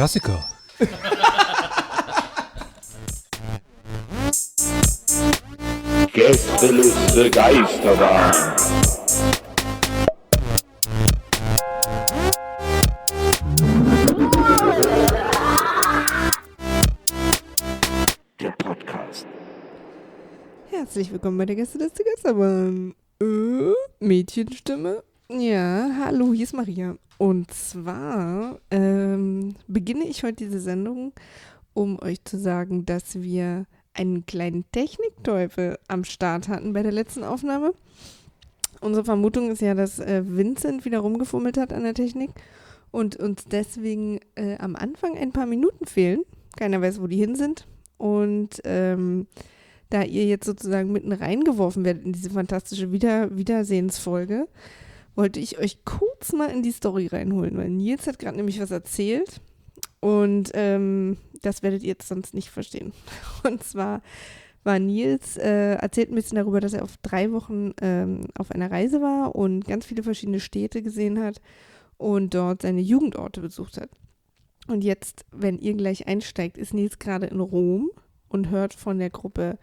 Klassiker. Gästeliste Geisterbahn. Der Podcast. Herzlich willkommen bei der Gästeliste Geisterbahn. Mädchenstimme? Ja, hallo, hier ist Maria. Und zwar beginne ich heute diese Sendung, um euch zu sagen, dass wir einen kleinen Technikteufel am Start hatten bei der letzten Aufnahme. Unsere Vermutung ist ja, dass Vincent wieder rumgefummelt hat an der Technik und uns deswegen am Anfang ein paar Minuten fehlen. Keiner weiß, wo die hin sind. Und da ihr jetzt sozusagen mitten reingeworfen werdet in diese fantastische Wiedersehensfolge, wollte ich euch kurz mal in die Story reinholen, weil Nils hat gerade nämlich was erzählt und das werdet ihr jetzt sonst nicht verstehen. Und zwar war Nils, erzählt ein bisschen darüber, dass er auf 3 Wochen auf einer Reise war und ganz viele verschiedene Städte gesehen hat und dort seine Jugendorte besucht hat. Und jetzt, wenn ihr gleich einsteigt, ist Nils gerade in Rom und hört von der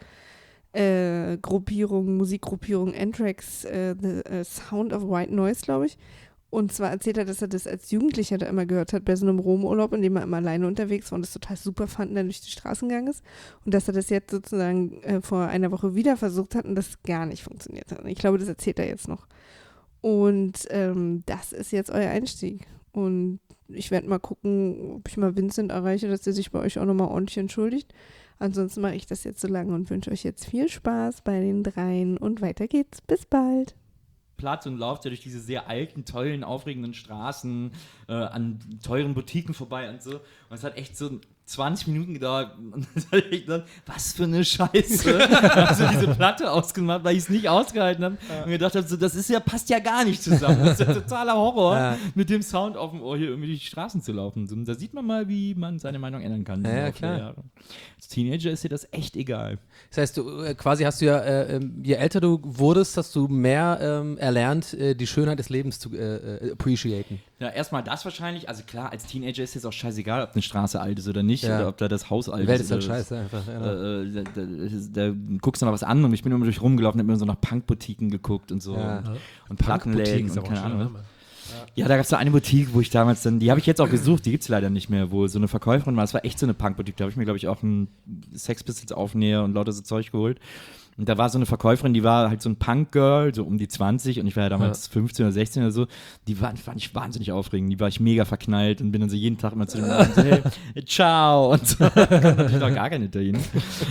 Musikgruppierung Anthrax, The Sound of White Noise, glaube ich. Und zwar erzählt er, dass er das als Jugendlicher da immer gehört hat, bei so einem Rom-Urlaub, in dem er immer alleine unterwegs war und das total super fand und dann durch die Straßen gegangen ist. Und dass er das jetzt sozusagen vor einer Woche wieder versucht hat und das gar nicht funktioniert hat. Und ich glaube, das erzählt er jetzt noch. Und das ist jetzt euer Einstieg. Und ich werde mal gucken, ob ich mal Vincent erreiche, dass er sich bei euch auch nochmal ordentlich entschuldigt. Ansonsten mache ich das jetzt so lange und wünsche euch jetzt viel Spaß bei den dreien und weiter geht's. Bis bald. Platz und lauft ja durch diese sehr alten, tollen, aufregenden Straßen an teuren Boutiquen vorbei und so. Und es hat echt so 20 Minuten gedauert und dann habe ich gedacht, was für eine Scheiße. Also diese Platte ausgemacht, weil ich es nicht ausgehalten habe und gedacht habe, so, das ist ja, passt ja gar nicht zusammen. Das ist ja totaler Horror, mit dem Sound auf dem Ohr hier irgendwie durch die Straßen zu laufen. So, und da sieht man mal, wie man seine Meinung ändern kann. Ja, klar. Als Teenager ist dir das echt egal. Das heißt, du quasi hast du ja, je älter du wurdest, hast du mehr erlernt, die Schönheit des Lebens zu appreciaten. Ja, erstmal das wahrscheinlich. Also klar, als Teenager ist es auch scheißegal, ob eine Straße alt ist oder nicht, ja. Oder ob da das Haus alt ist. Die Welt ist halt scheiße einfach. Da guckst du noch was anderes. Ich bin immer durch rumgelaufen, hab mir so nach Punk-Boutiquen geguckt und so. Ja. Und Plattenläden und keine Ahnung. Name. Ja, da gab es so eine Boutique, wo ich damals dann, die habe ich jetzt auch gesucht, die gibt es leider nicht mehr, wo so eine Verkäuferin war. Das war echt so eine Punk-Boutique. Da habe ich mir, glaube ich, auch einen Sex Pistols Aufnäher und lauter so Zeug geholt. Und da war so eine Verkäuferin, die war halt so ein Punk-Girl, so um die 20 und ich war ja damals 15 oder 16 oder so. Die fand ich wahnsinnig aufregend, die war ich mega verknallt und bin dann so jeden Tag immer zu dem und so, hey, ciao und so. Natürlich noch gar kein Italienisch.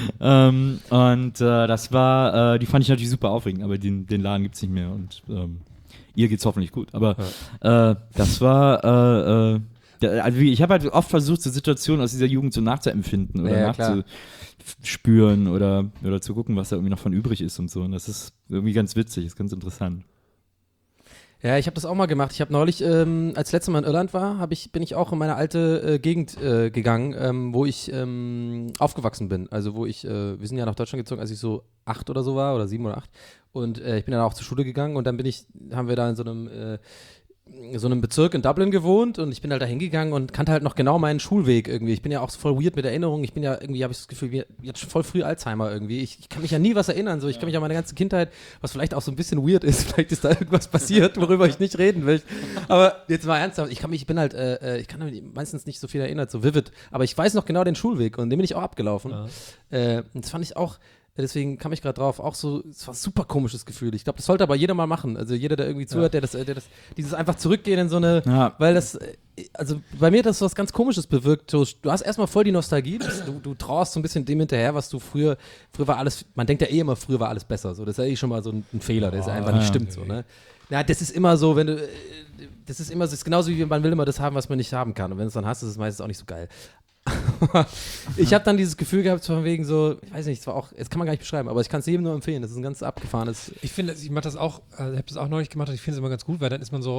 Das war, die fand ich natürlich super aufregend, aber den Laden gibt's nicht mehr und ihr geht's hoffentlich gut. Aber das war, also ich habe halt oft versucht, so Situationen aus dieser Jugend so nachzuempfinden oder nachzuspüren oder zu gucken, was da irgendwie noch von übrig ist und so. Und das ist irgendwie ganz witzig, ist ganz interessant. Ja, ich habe das auch mal gemacht. Ich habe neulich, als letztes Mal in Irland war, bin ich auch in meine alte Gegend gegangen, wo ich aufgewachsen bin. Also wo wir sind ja nach Deutschland gezogen, als ich so 8 oder so war, oder 7 oder 8. Und ich bin dann auch zur Schule gegangen und dann haben wir da in so einem Bezirk in Dublin gewohnt und ich bin halt da hingegangen und kannte halt noch genau meinen Schulweg irgendwie. Ich bin ja auch so voll weird mit Erinnerungen. Ich bin ja irgendwie, habe ich das Gefühl, jetzt voll früh Alzheimer irgendwie. Ich kann mich ja nie was erinnern. So. Ich kann mich an meine ganze Kindheit, was vielleicht auch so ein bisschen weird ist, vielleicht ist da irgendwas passiert, worüber ich nicht reden will. Aber jetzt mal ernsthaft, ich kann mich meistens nicht so viel erinnern, so vivid. Aber ich weiß noch genau den Schulweg und den bin ich auch abgelaufen. Ja. Und das fand ich auch. Deswegen kam ich gerade drauf, auch so, es war ein super komisches Gefühl. Ich glaube, das sollte aber jeder mal machen. Also jeder, der irgendwie zuhört, der dieses einfach zurückgehen in so eine, weil das, also bei mir hat das was ganz Komisches bewirkt. Du hast erstmal voll die Nostalgie, du trauerst so ein bisschen dem hinterher, was du früher war alles, man denkt ja immer, früher war alles besser. So. Das ist ja schon mal so ein Fehler, der einfach nicht stimmt. So, ne? Ja, das ist immer so, das ist genauso wie man will immer das haben, was man nicht haben kann. Und wenn du es dann hast, ist es meistens auch nicht so geil. Ich habe dann dieses Gefühl gehabt, von wegen so, ich weiß nicht, jetzt kann man gar nicht beschreiben, aber ich kann es jedem nur empfehlen, das ist ein ganz abgefahrenes. Ich finde, ich mache das auch, ich habe das auch neulich gemacht und ich finde es immer ganz gut, weil dann ist man so,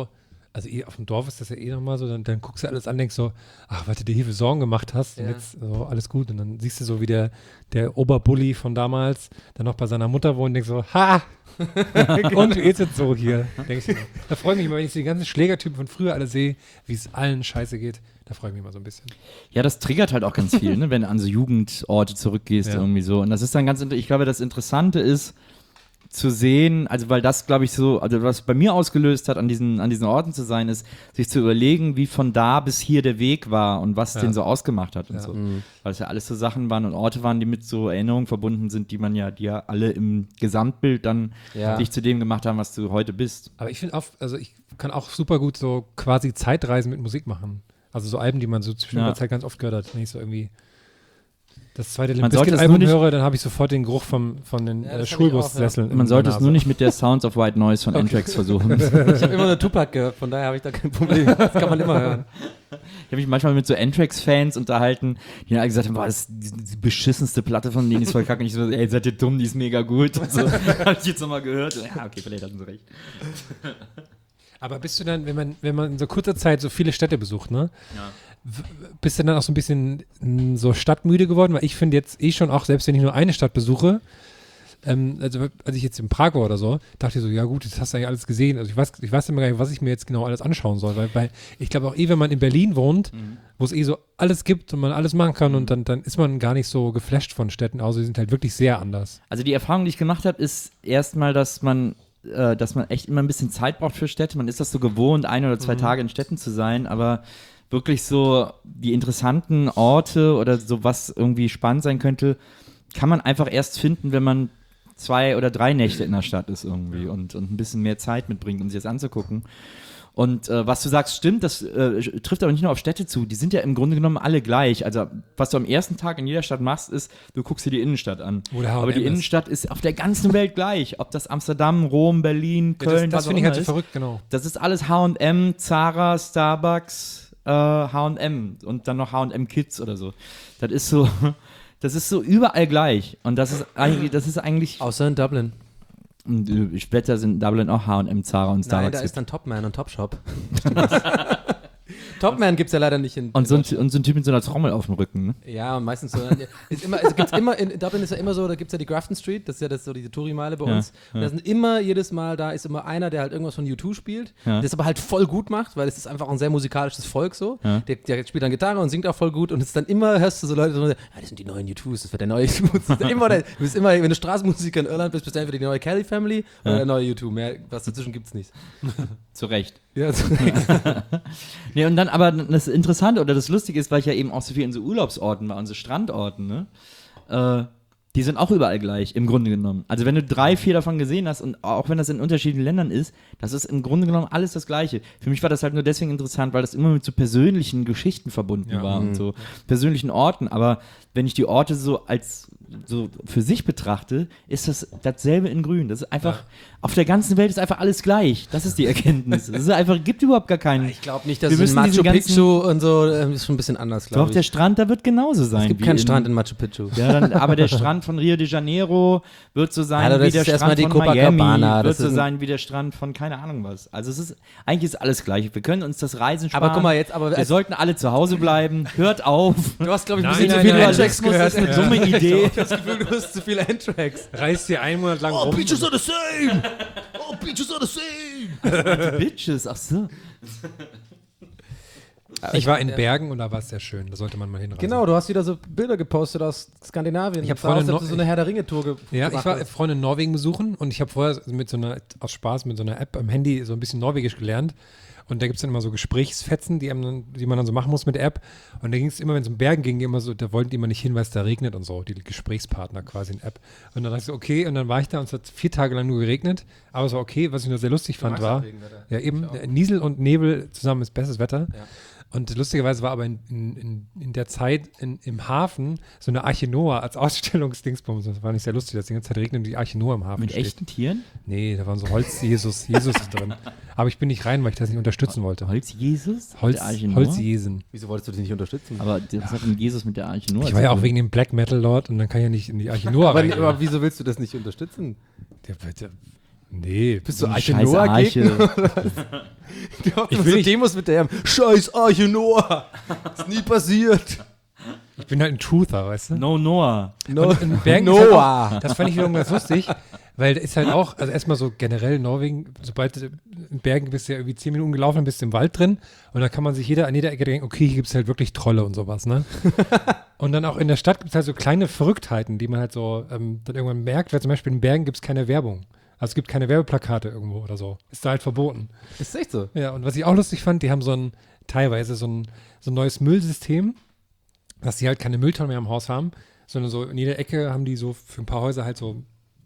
also auf dem Dorf ist das ja nochmal so, dann guckst du alles an, denkst so, ach, was du dir hier für Sorgen gemacht hast und jetzt so, alles gut. Und dann siehst du so, wie der Oberbully von damals dann noch bei seiner Mutter wohnt und denkst so, ha! Und wie geht's jetzt so hier? Denk ich, da freue ich mich immer, wenn ich die ganzen Schlägertypen von früher alle sehe, wie es allen scheiße geht. Da freue ich mich mal so ein bisschen. Ja, das triggert halt auch ganz viel, ne, wenn du an so Jugendorte zurückgehst irgendwie so. Und das ist dann ich glaube, das Interessante ist, zu sehen, also weil das, glaube ich, so, also was bei mir ausgelöst hat, an diesen Orten zu sein, ist, sich zu überlegen, wie von da bis hier der Weg war und was den so ausgemacht hat und so. Weil es ja alles so Sachen waren und Orte waren, die mit so Erinnerungen verbunden sind, die ja alle im Gesamtbild dann dich zu dem gemacht haben, was du heute bist. Aber ich finde auch, also ich kann auch super gut so quasi Zeitreisen mit Musik machen. Also so Alben, die man so zwischen der Zeit ganz oft gehört hat, wenn ich so irgendwie das zweite Limp Bizkit-Album höre, dann habe ich sofort den Geruch von den Schulbussesseln. Man sollte es nur nicht mit der Sounds of White Noise von Anthrax versuchen. Ich habe immer nur Tupac gehört, von daher habe ich da kein Problem. Das kann man immer hören. Ich habe mich manchmal mit so Anthrax-Fans unterhalten, die dann alle gesagt haben, boah, das ist die beschissenste Platte von denen, die ist voll kacke. Und ich so, ey, seid ihr dumm, die ist mega gut. Und so, habe ich jetzt nochmal gehört. Ja, okay, vielleicht hatten sie recht. Aber bist du dann, wenn man in so kurzer Zeit so viele Städte besucht, ne? Ja. Bist du dann auch so ein bisschen so stadtmüde geworden? Weil ich finde jetzt schon auch, selbst wenn ich nur eine Stadt besuche, also als ich jetzt in Prag war oder so, dachte ich so, ja gut, jetzt hast du eigentlich alles gesehen. Also ich weiß immer gar nicht, was ich mir jetzt genau alles anschauen soll, weil ich glaube auch wenn man in Berlin wohnt, wo es so alles gibt und man alles machen kann und dann ist man gar nicht so geflasht von Städten, also die sind halt wirklich sehr anders. Also die Erfahrung, die ich gemacht habe, ist erstmal, dass man echt immer ein bisschen Zeit braucht für Städte. Man ist das so gewohnt, 1 oder 2 Tage in Städten zu sein, aber wirklich so die interessanten Orte oder so, was irgendwie spannend sein könnte, kann man einfach erst finden, wenn man 2 oder 3 Nächte in der Stadt ist irgendwie und ein bisschen mehr Zeit mitbringt, um sich das anzugucken. Und was du sagst, stimmt, das trifft aber nicht nur auf Städte zu, die sind ja im Grunde genommen alle gleich. Also was du am ersten Tag in jeder Stadt machst, ist, du guckst dir die Innenstadt an. Aber die Innenstadt ist auf der ganzen Welt gleich. Ob das Amsterdam, Rom, Berlin, Köln, das finde ich halt so verrückt, genau. Das ist alles H&M, Zara, Starbucks, H&M und dann noch H&M Kids oder so. Das ist so überall gleich. Und das ist eigentlich außer in Dublin. Und später sind in Dublin auch H&M, Zara und Starbucks. Nein, da ist dann Topman und Topshop. Topman gibt es ja leider nicht in so ein Typ mit so einer Trommel auf dem Rücken, ne? Ja, und meistens so. In Dublin ist ja immer so, da gibt es ja die Grafton Street, das ist ja so diese Touri-Meile bei uns. Und da sind jedes Mal, da ist immer einer, der halt irgendwas von U2 spielt, der es aber halt voll gut macht, weil es ist einfach ein sehr musikalisches Volk so. Ja. Der spielt dann Gitarre und singt auch voll gut und es ist dann immer, hörst du so Leute, so, das sind die neuen U2s, das wird der neue U2. Du bist immer, wenn du Straßenmusiker in Irland bist, bist du entweder die neue Kelly Family oder der neue U2. Mehr, was dazwischen gibt's nicht. Zu Recht. Ja, zu Recht. Nee, und dann aber das Interessante oder das Lustige ist, weil ich ja eben auch so viel in so Urlaubsorten war, und so Strandorten, ne? Die sind auch überall gleich, im Grunde genommen. Also wenn du 3, 4 davon gesehen hast und auch wenn das in unterschiedlichen Ländern ist, das ist im Grunde genommen alles das Gleiche. Für mich war das halt nur deswegen interessant, weil das immer mit so persönlichen Geschichten verbunden war und so persönlichen Orten. Aber wenn ich die Orte so für sich betrachte, ist das dasselbe in Grün. Das ist einfach, auf der ganzen Welt ist einfach alles gleich. Das ist die Erkenntnis. Es ist einfach, gibt überhaupt gar keinen. Ich glaube nicht, dass es in Machu Picchu und so ist schon ein bisschen anders, glaube ich. Doch, der Strand, da wird genauso sein. Es gibt keinen Strand in Machu Picchu. Ja, aber der Strand von Rio de Janeiro wird so sein wie der Strand von Miami, wird so sein wie der Strand von keine Ahnung was. Also eigentlich ist alles gleich. Wir können uns das Reisen sparen. Aber guck mal jetzt, wir sollten alle zu Hause bleiben. Hört auf. Du hast, glaube ich, ein bisschen zu viel Anthrax gehört. Das ist eine dumme Idee. Ich habe das Gefühl, du hast zu viel Anthrax. Reiß dir 1 Monat lang rum. Bitches are the same! Oh, bitches are the same! Bitches, ach so. Ich war in Bergen und da war es sehr schön. Da sollte man mal hinreisen. Genau, du hast wieder so Bilder gepostet aus Skandinavien. Ich habe Freunde so eine Herr der Ringe-Tour gemacht. Ja, ich war Freunde in Norwegen besuchen und ich habe vorher aus Spaß mit so einer App am Handy so ein bisschen Norwegisch gelernt. Und da gibt es dann immer so Gesprächsfetzen, die man dann so machen muss mit der App. Und da ging es immer, wenn es um Bergen ging, immer so, da wollten die immer nicht hin, weil es da regnet und so, die Gesprächspartner quasi in der App. Und dann dachte ich so, okay, und dann war ich da und es hat 4 Tage lang nur geregnet. Aber es war okay, was ich nur sehr lustig fand, war, ja eben, Niesel und Nebel zusammen ist bestes Wetter. Ja. Und lustigerweise war aber in der Zeit im Hafen so eine Arche Noah als Ausstellungsdingsbums. Das war nicht sehr lustig, dass die ganze Zeit regnet und die Arche Noah im Hafen mit steht. Echten Tieren? Nee, da waren so Holz-Jesus drin. Aber ich bin nicht rein, weil ich das nicht unterstützen wollte. Holz-Jesus? Holz-Jesen. Wieso wolltest du die nicht unterstützen? Aber das hat mit Jesus mit der Arche Noah. Ich war ja auch wegen dem Black Metal Lord und dann kann ich ja nicht in die Arche Noah rein. Aber wieso willst du das nicht unterstützen? Nee. Bist du eine Arche scheiß Noah Arche. Gegner? Die haben Ich immer will so nicht- Demos mit der Scheiß Arche Noah. Ist nie passiert. Ich bin halt ein Truther, weißt du? No Noah. No, Und in Bergen ist halt Noah. auch, das fand ich wiederum ganz lustig, weil da ist halt auch, also erstmal so generell Norwegen, sobald du in Bergen bist du ja irgendwie 10 Minuten gelaufen, dann bist du im Wald drin und da kann man sich an jeder Ecke denken, okay, hier gibt es halt wirklich Trolle und sowas, ne? Und dann auch in der Stadt gibt es halt so kleine Verrücktheiten, die man halt so dann irgendwann merkt, weil zum Beispiel in Bergen gibt es keine Werbung. Also es gibt keine Werbeplakate irgendwo oder so. Ist da halt verboten. Ist echt so. Ja, und was ich auch lustig fand, die haben teilweise so ein neues Müllsystem, dass die halt keine Mülltonnen mehr im Haus haben, sondern so in jeder Ecke haben die so für ein paar Häuser halt so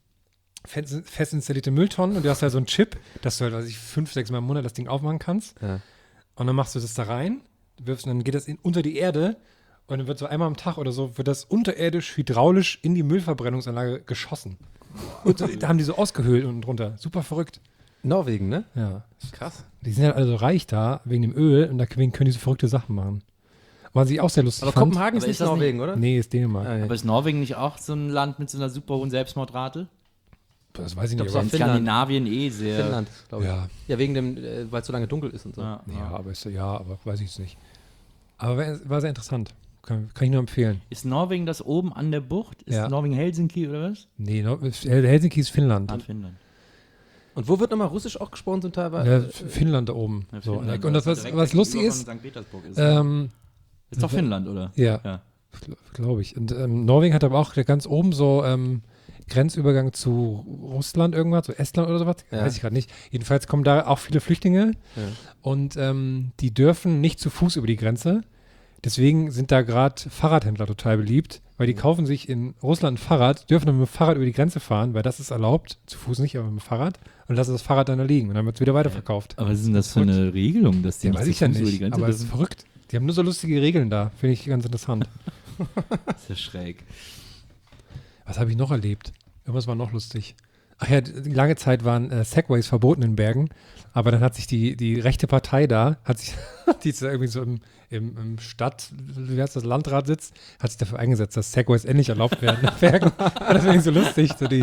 fest installierte Mülltonnen und du hast halt so einen Chip, dass du halt, 5, 6 Mal im Monat das Ding aufmachen kannst. Ja. Und dann machst du das da rein, wirfst und dann geht das unter die Erde und dann wird so einmal am Tag oder so, wird das unterirdisch, hydraulisch in die Müllverbrennungsanlage geschossen. Und so, da haben die so ausgehöhlt unten drunter. Super verrückt. Norwegen, ne? Ja. Krass. Die sind halt also reich da, wegen dem Öl und deswegen können die so verrückte Sachen machen. Was ich auch sehr lustig Aber fand. Kopenhagen ist Aber nicht ist das Norwegen, oder? Nee, ist Dänemark. Ah, ja. Aber ist Norwegen nicht auch so ein Land mit so einer super hohen Selbstmordrate? Das weiß ich glaub, nicht. so Aber In Finnland. Skandinavien sehr. Finnland, glaube ich. ja, Ja, wegen dem, weil es so lange dunkel ist und so. Ja, ja, aber weiß ich es nicht. Aber war sehr interessant. Kann ich nur empfehlen. Ist Norwegen das oben an der Bucht? Ist Ja. Norwegen Helsinki oder was? Nee, Helsinki ist Finnland. Ah, Finnland. Und wo wird nochmal Russisch auch gesprochen zum Teil? Ja, Finnland da oben. Ja, So. Finnland, Und das, also direkt was lustig gegenüber ist, von St. Petersburg ist, ne? Ist doch Finnland, oder? ja, Ja. glaube ich. Und Norwegen hat aber auch ganz oben so Grenzübergang zu Russland irgendwas, zu Estland oder sowas. Ja. Weiß ich gerade nicht. Jedenfalls kommen da auch viele Flüchtlinge Ja. und die dürfen nicht zu Fuß über die Grenze. Deswegen sind da gerade Fahrradhändler total beliebt, weil die kaufen sich in Russland ein Fahrrad, dürfen dann mit dem Fahrrad über die Grenze fahren, weil das ist erlaubt, zu Fuß nicht, aber mit dem Fahrrad, und lassen das Fahrrad dann da liegen und dann wird es wieder weiterverkauft. Aber was ist denn das für eine Regelung, dass die Ja, nicht weiß zu ich ja Fuß über die nicht, Grenze aber es ist dürfen? verrückt. Die haben nur so lustige Regeln da, finde ich ganz interessant. Das ist ja schräg. Was habe ich noch erlebt? Irgendwas war noch lustig. Ach ja, lange Zeit waren Segways verboten in Bergen, aber dann hat sich die rechte Partei da, die ist da irgendwie so im wie heißt das, Landrat sitzt, hat sich dafür eingesetzt, dass Segways endlich erlaubt werden in Bergen. Das finde ich so lustig. So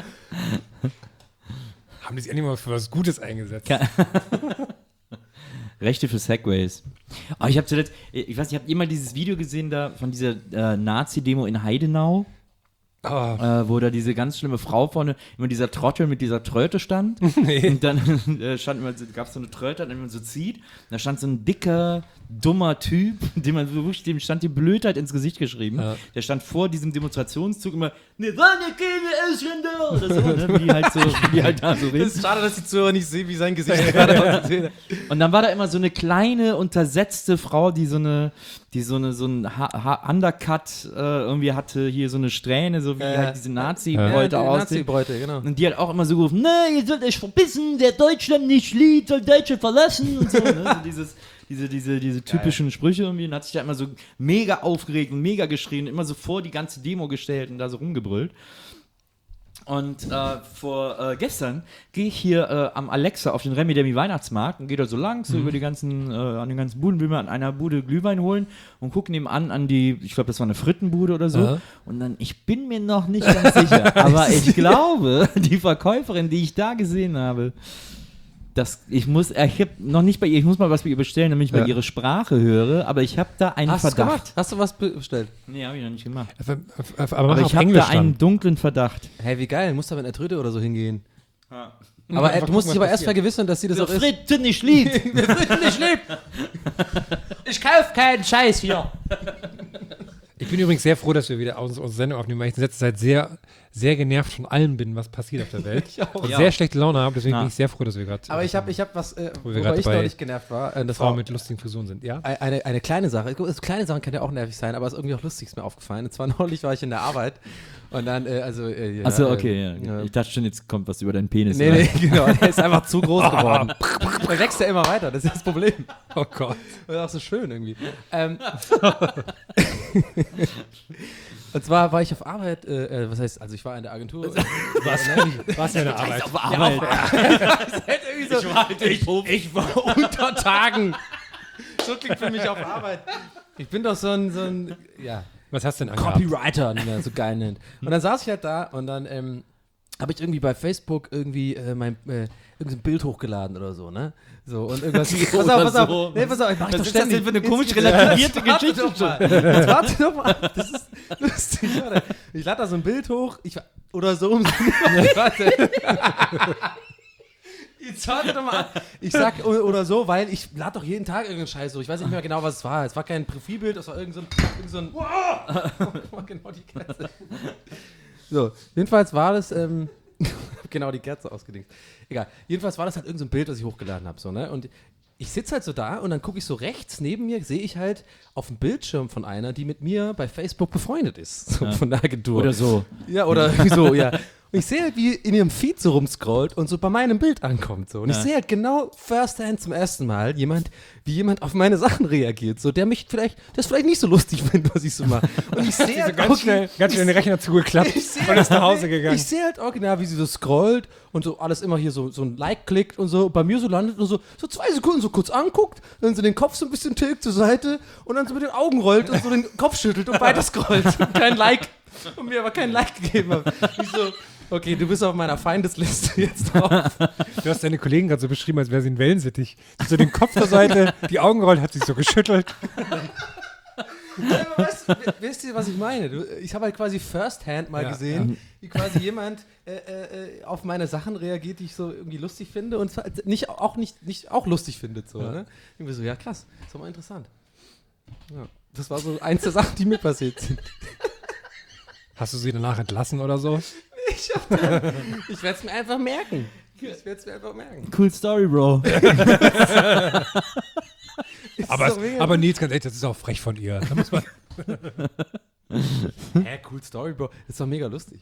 haben die sich endlich mal für was Gutes eingesetzt. Rechte für Segways. Aber ich habe zuletzt, ich weiß nicht, habt ihr mal dieses Video gesehen da von dieser Nazi-Demo in Heidenau? Wo da diese ganz schlimme Frau vorne, immer dieser Trottel mit dieser Tröte stand. Und dann gab es so eine Tröte, die man so zieht. Und da stand so ein dicker, dummer Typ, dem stand die Blödheit ins Gesicht geschrieben. Ja. Der stand vor diesem Demonstrationszug immer, ne, war ne keine Ausländer! Oder so, ne? Wie die halt da so reden. Es ist schade, dass die Zuhörer nicht sehen, wie sein Gesicht gerade aussieht. Und dann war da immer so eine kleine, untersetzte Frau, die so ein Undercut irgendwie hatte, hier so eine Strähne, so wie halt diese Nazi-Bräute aussehen. Nazi-Bräute, genau. Und die hat auch immer so gerufen, ne, ihr sollt euch verbissen, wer Deutschland nicht liebt, soll Deutschland verlassen und so, ne? So diese typischen Sprüche irgendwie. Und hat sich da immer so mega aufgeregt und mega geschrien, immer so vor die ganze Demo gestellt und da so rumgebrüllt. Und gestern gehe ich hier am Alexa auf den Remi Demi Weihnachtsmarkt und gehe da so lang, so über die ganzen, an den ganzen Buden, will mir an einer Bude Glühwein holen und gucke nebenan an die, ich glaube, das war eine Frittenbude oder so. Ja. Und dann, ich bin mir noch nicht ganz sicher, aber ich glaube, die Verkäuferin, die ich da gesehen habe, ich muss mal was bei ihr bestellen, damit ich mal ihre Sprache höre, aber ich habe da einen Hast du Verdacht. gemacht? Hast du was bestellt? Nee, habe ich noch nicht gemacht. Aber Aber mach ich auf habe Englisch da einen dann. dunklen Verdacht. Hey, wie geil, musst du mit einer Tröte oder so hingehen. Ja. Aber Einfach du musst gucken, dich aber was erst vergewissern, dass sie das auch ist. Fritten nicht liebt. Ich kauf keinen Scheiß hier. Ich bin übrigens sehr froh, dass wir wieder unsere Sendung aufnehmen, weil ich in letzter Zeit sehr, sehr genervt von allem bin, was passiert auf der Welt. Und Ja. sehr schlechte Laune habe, deswegen Ja. bin ich sehr froh, dass wir gerade Aber ich hab was, Wo wir worüber gerade ich bei neulich genervt war. Das Frauen war mit lustigen Frisuren sind. Ja? eine kleine Sache. Kleine Sachen können ja auch nervig sein, aber es ist irgendwie auch lustig, ist mir aufgefallen. Und zwar neulich war ich in der Arbeit und dann, Achso, okay. Ja. Ich dachte schon, jetzt kommt was über deinen Penis. Nee, oder? nee, genau. Der ist einfach zu groß geworden. Der wächst ja immer weiter, das ist das Problem. Oh Gott. Das ist auch so schön irgendwie. Und zwar war ich auf Arbeit, was heißt, also ich war in der Agentur. Was für eine Arbeit. Auf Arbeit. Ich war unter Tagen. So klingt für mich auf Arbeit. Ich bin doch so ein Was hast du denn angehabt? Copywriter, wie man das so geil nennt. Und dann saß ich halt da und dann habe ich irgendwie bei Facebook irgendwie irgendein Bild hochgeladen oder so, ne? So, und irgendwas. Pass auf. Nee, pass auf, ich mach Was doch ist das ständig. denn für eine komisch relativierte Geschichte? Jetzt warte doch mal. Das ist lustig. Warte. Ich lade da so ein Bild hoch. Oder so. Warte. Jetzt warte doch mal. Ich sag oder so, weil ich lade doch jeden Tag irgendeinen Scheiß hoch. Ich weiß nicht mehr genau, was es war. Es war kein Profilbild, es war irgend so ein genau die Kerze. So, jedenfalls war das, genau die Kerze ausgedingt. Egal. Jedenfalls war das halt irgend so ein Bild, was ich hochgeladen habe. So, ne? Und ich sitze halt so da und dann gucke ich so rechts neben mir, sehe ich halt auf dem Bildschirm von einer, die mit mir bei Facebook befreundet ist. So, von der Agentur. Oder so. Ja, oder so, ja. Und ich sehe halt, wie in ihrem Feed so rumscrollt und so bei meinem Bild ankommt. So. Und ich sehe halt genau firsthand zum ersten Mal wie jemand auf meine Sachen reagiert. So, der vielleicht nicht so lustig findet, was ich so mache. Und ich sehe halt Ganz schnell den Rechner zugeklappt und ist nach Hause gegangen. Ich sehe halt original, wie sie so scrollt und so alles immer hier so ein Like klickt und so bei mir so landet und so 2 Sekunden so kurz anguckt, dann so den Kopf so ein bisschen tilgt zur Seite und dann so mit den Augen rollt und so den Kopf schüttelt und weiter scrollt. Und kein Like. Und mir aber kein Like gegeben hat. Ich so, okay, du bist auf meiner Feindesliste jetzt drauf. Du hast deine Kollegen gerade so beschrieben, als wäre sie ein Wellensittich. So den Kopf zur Seite, die Augen rollt, hat sich so geschüttelt. Aber wisst ihr, was ich meine? Ich habe halt quasi firsthand mal gesehen, wie quasi jemand auf meine Sachen reagiert, die ich so irgendwie lustig finde und nicht auch lustig findet. So, ne? Irgendwie so, ja krass, ist doch mal interessant. Ja, das war so eins der Sachen, die mir passiert sind. Hast du sie danach entlassen oder so? Ich werde es mir einfach merken. Cool Story, Bro. Aber Nils, ganz ehrlich, das ist auch frech von ihr. Da muss man Cool Story, Bro. Das ist doch mega lustig.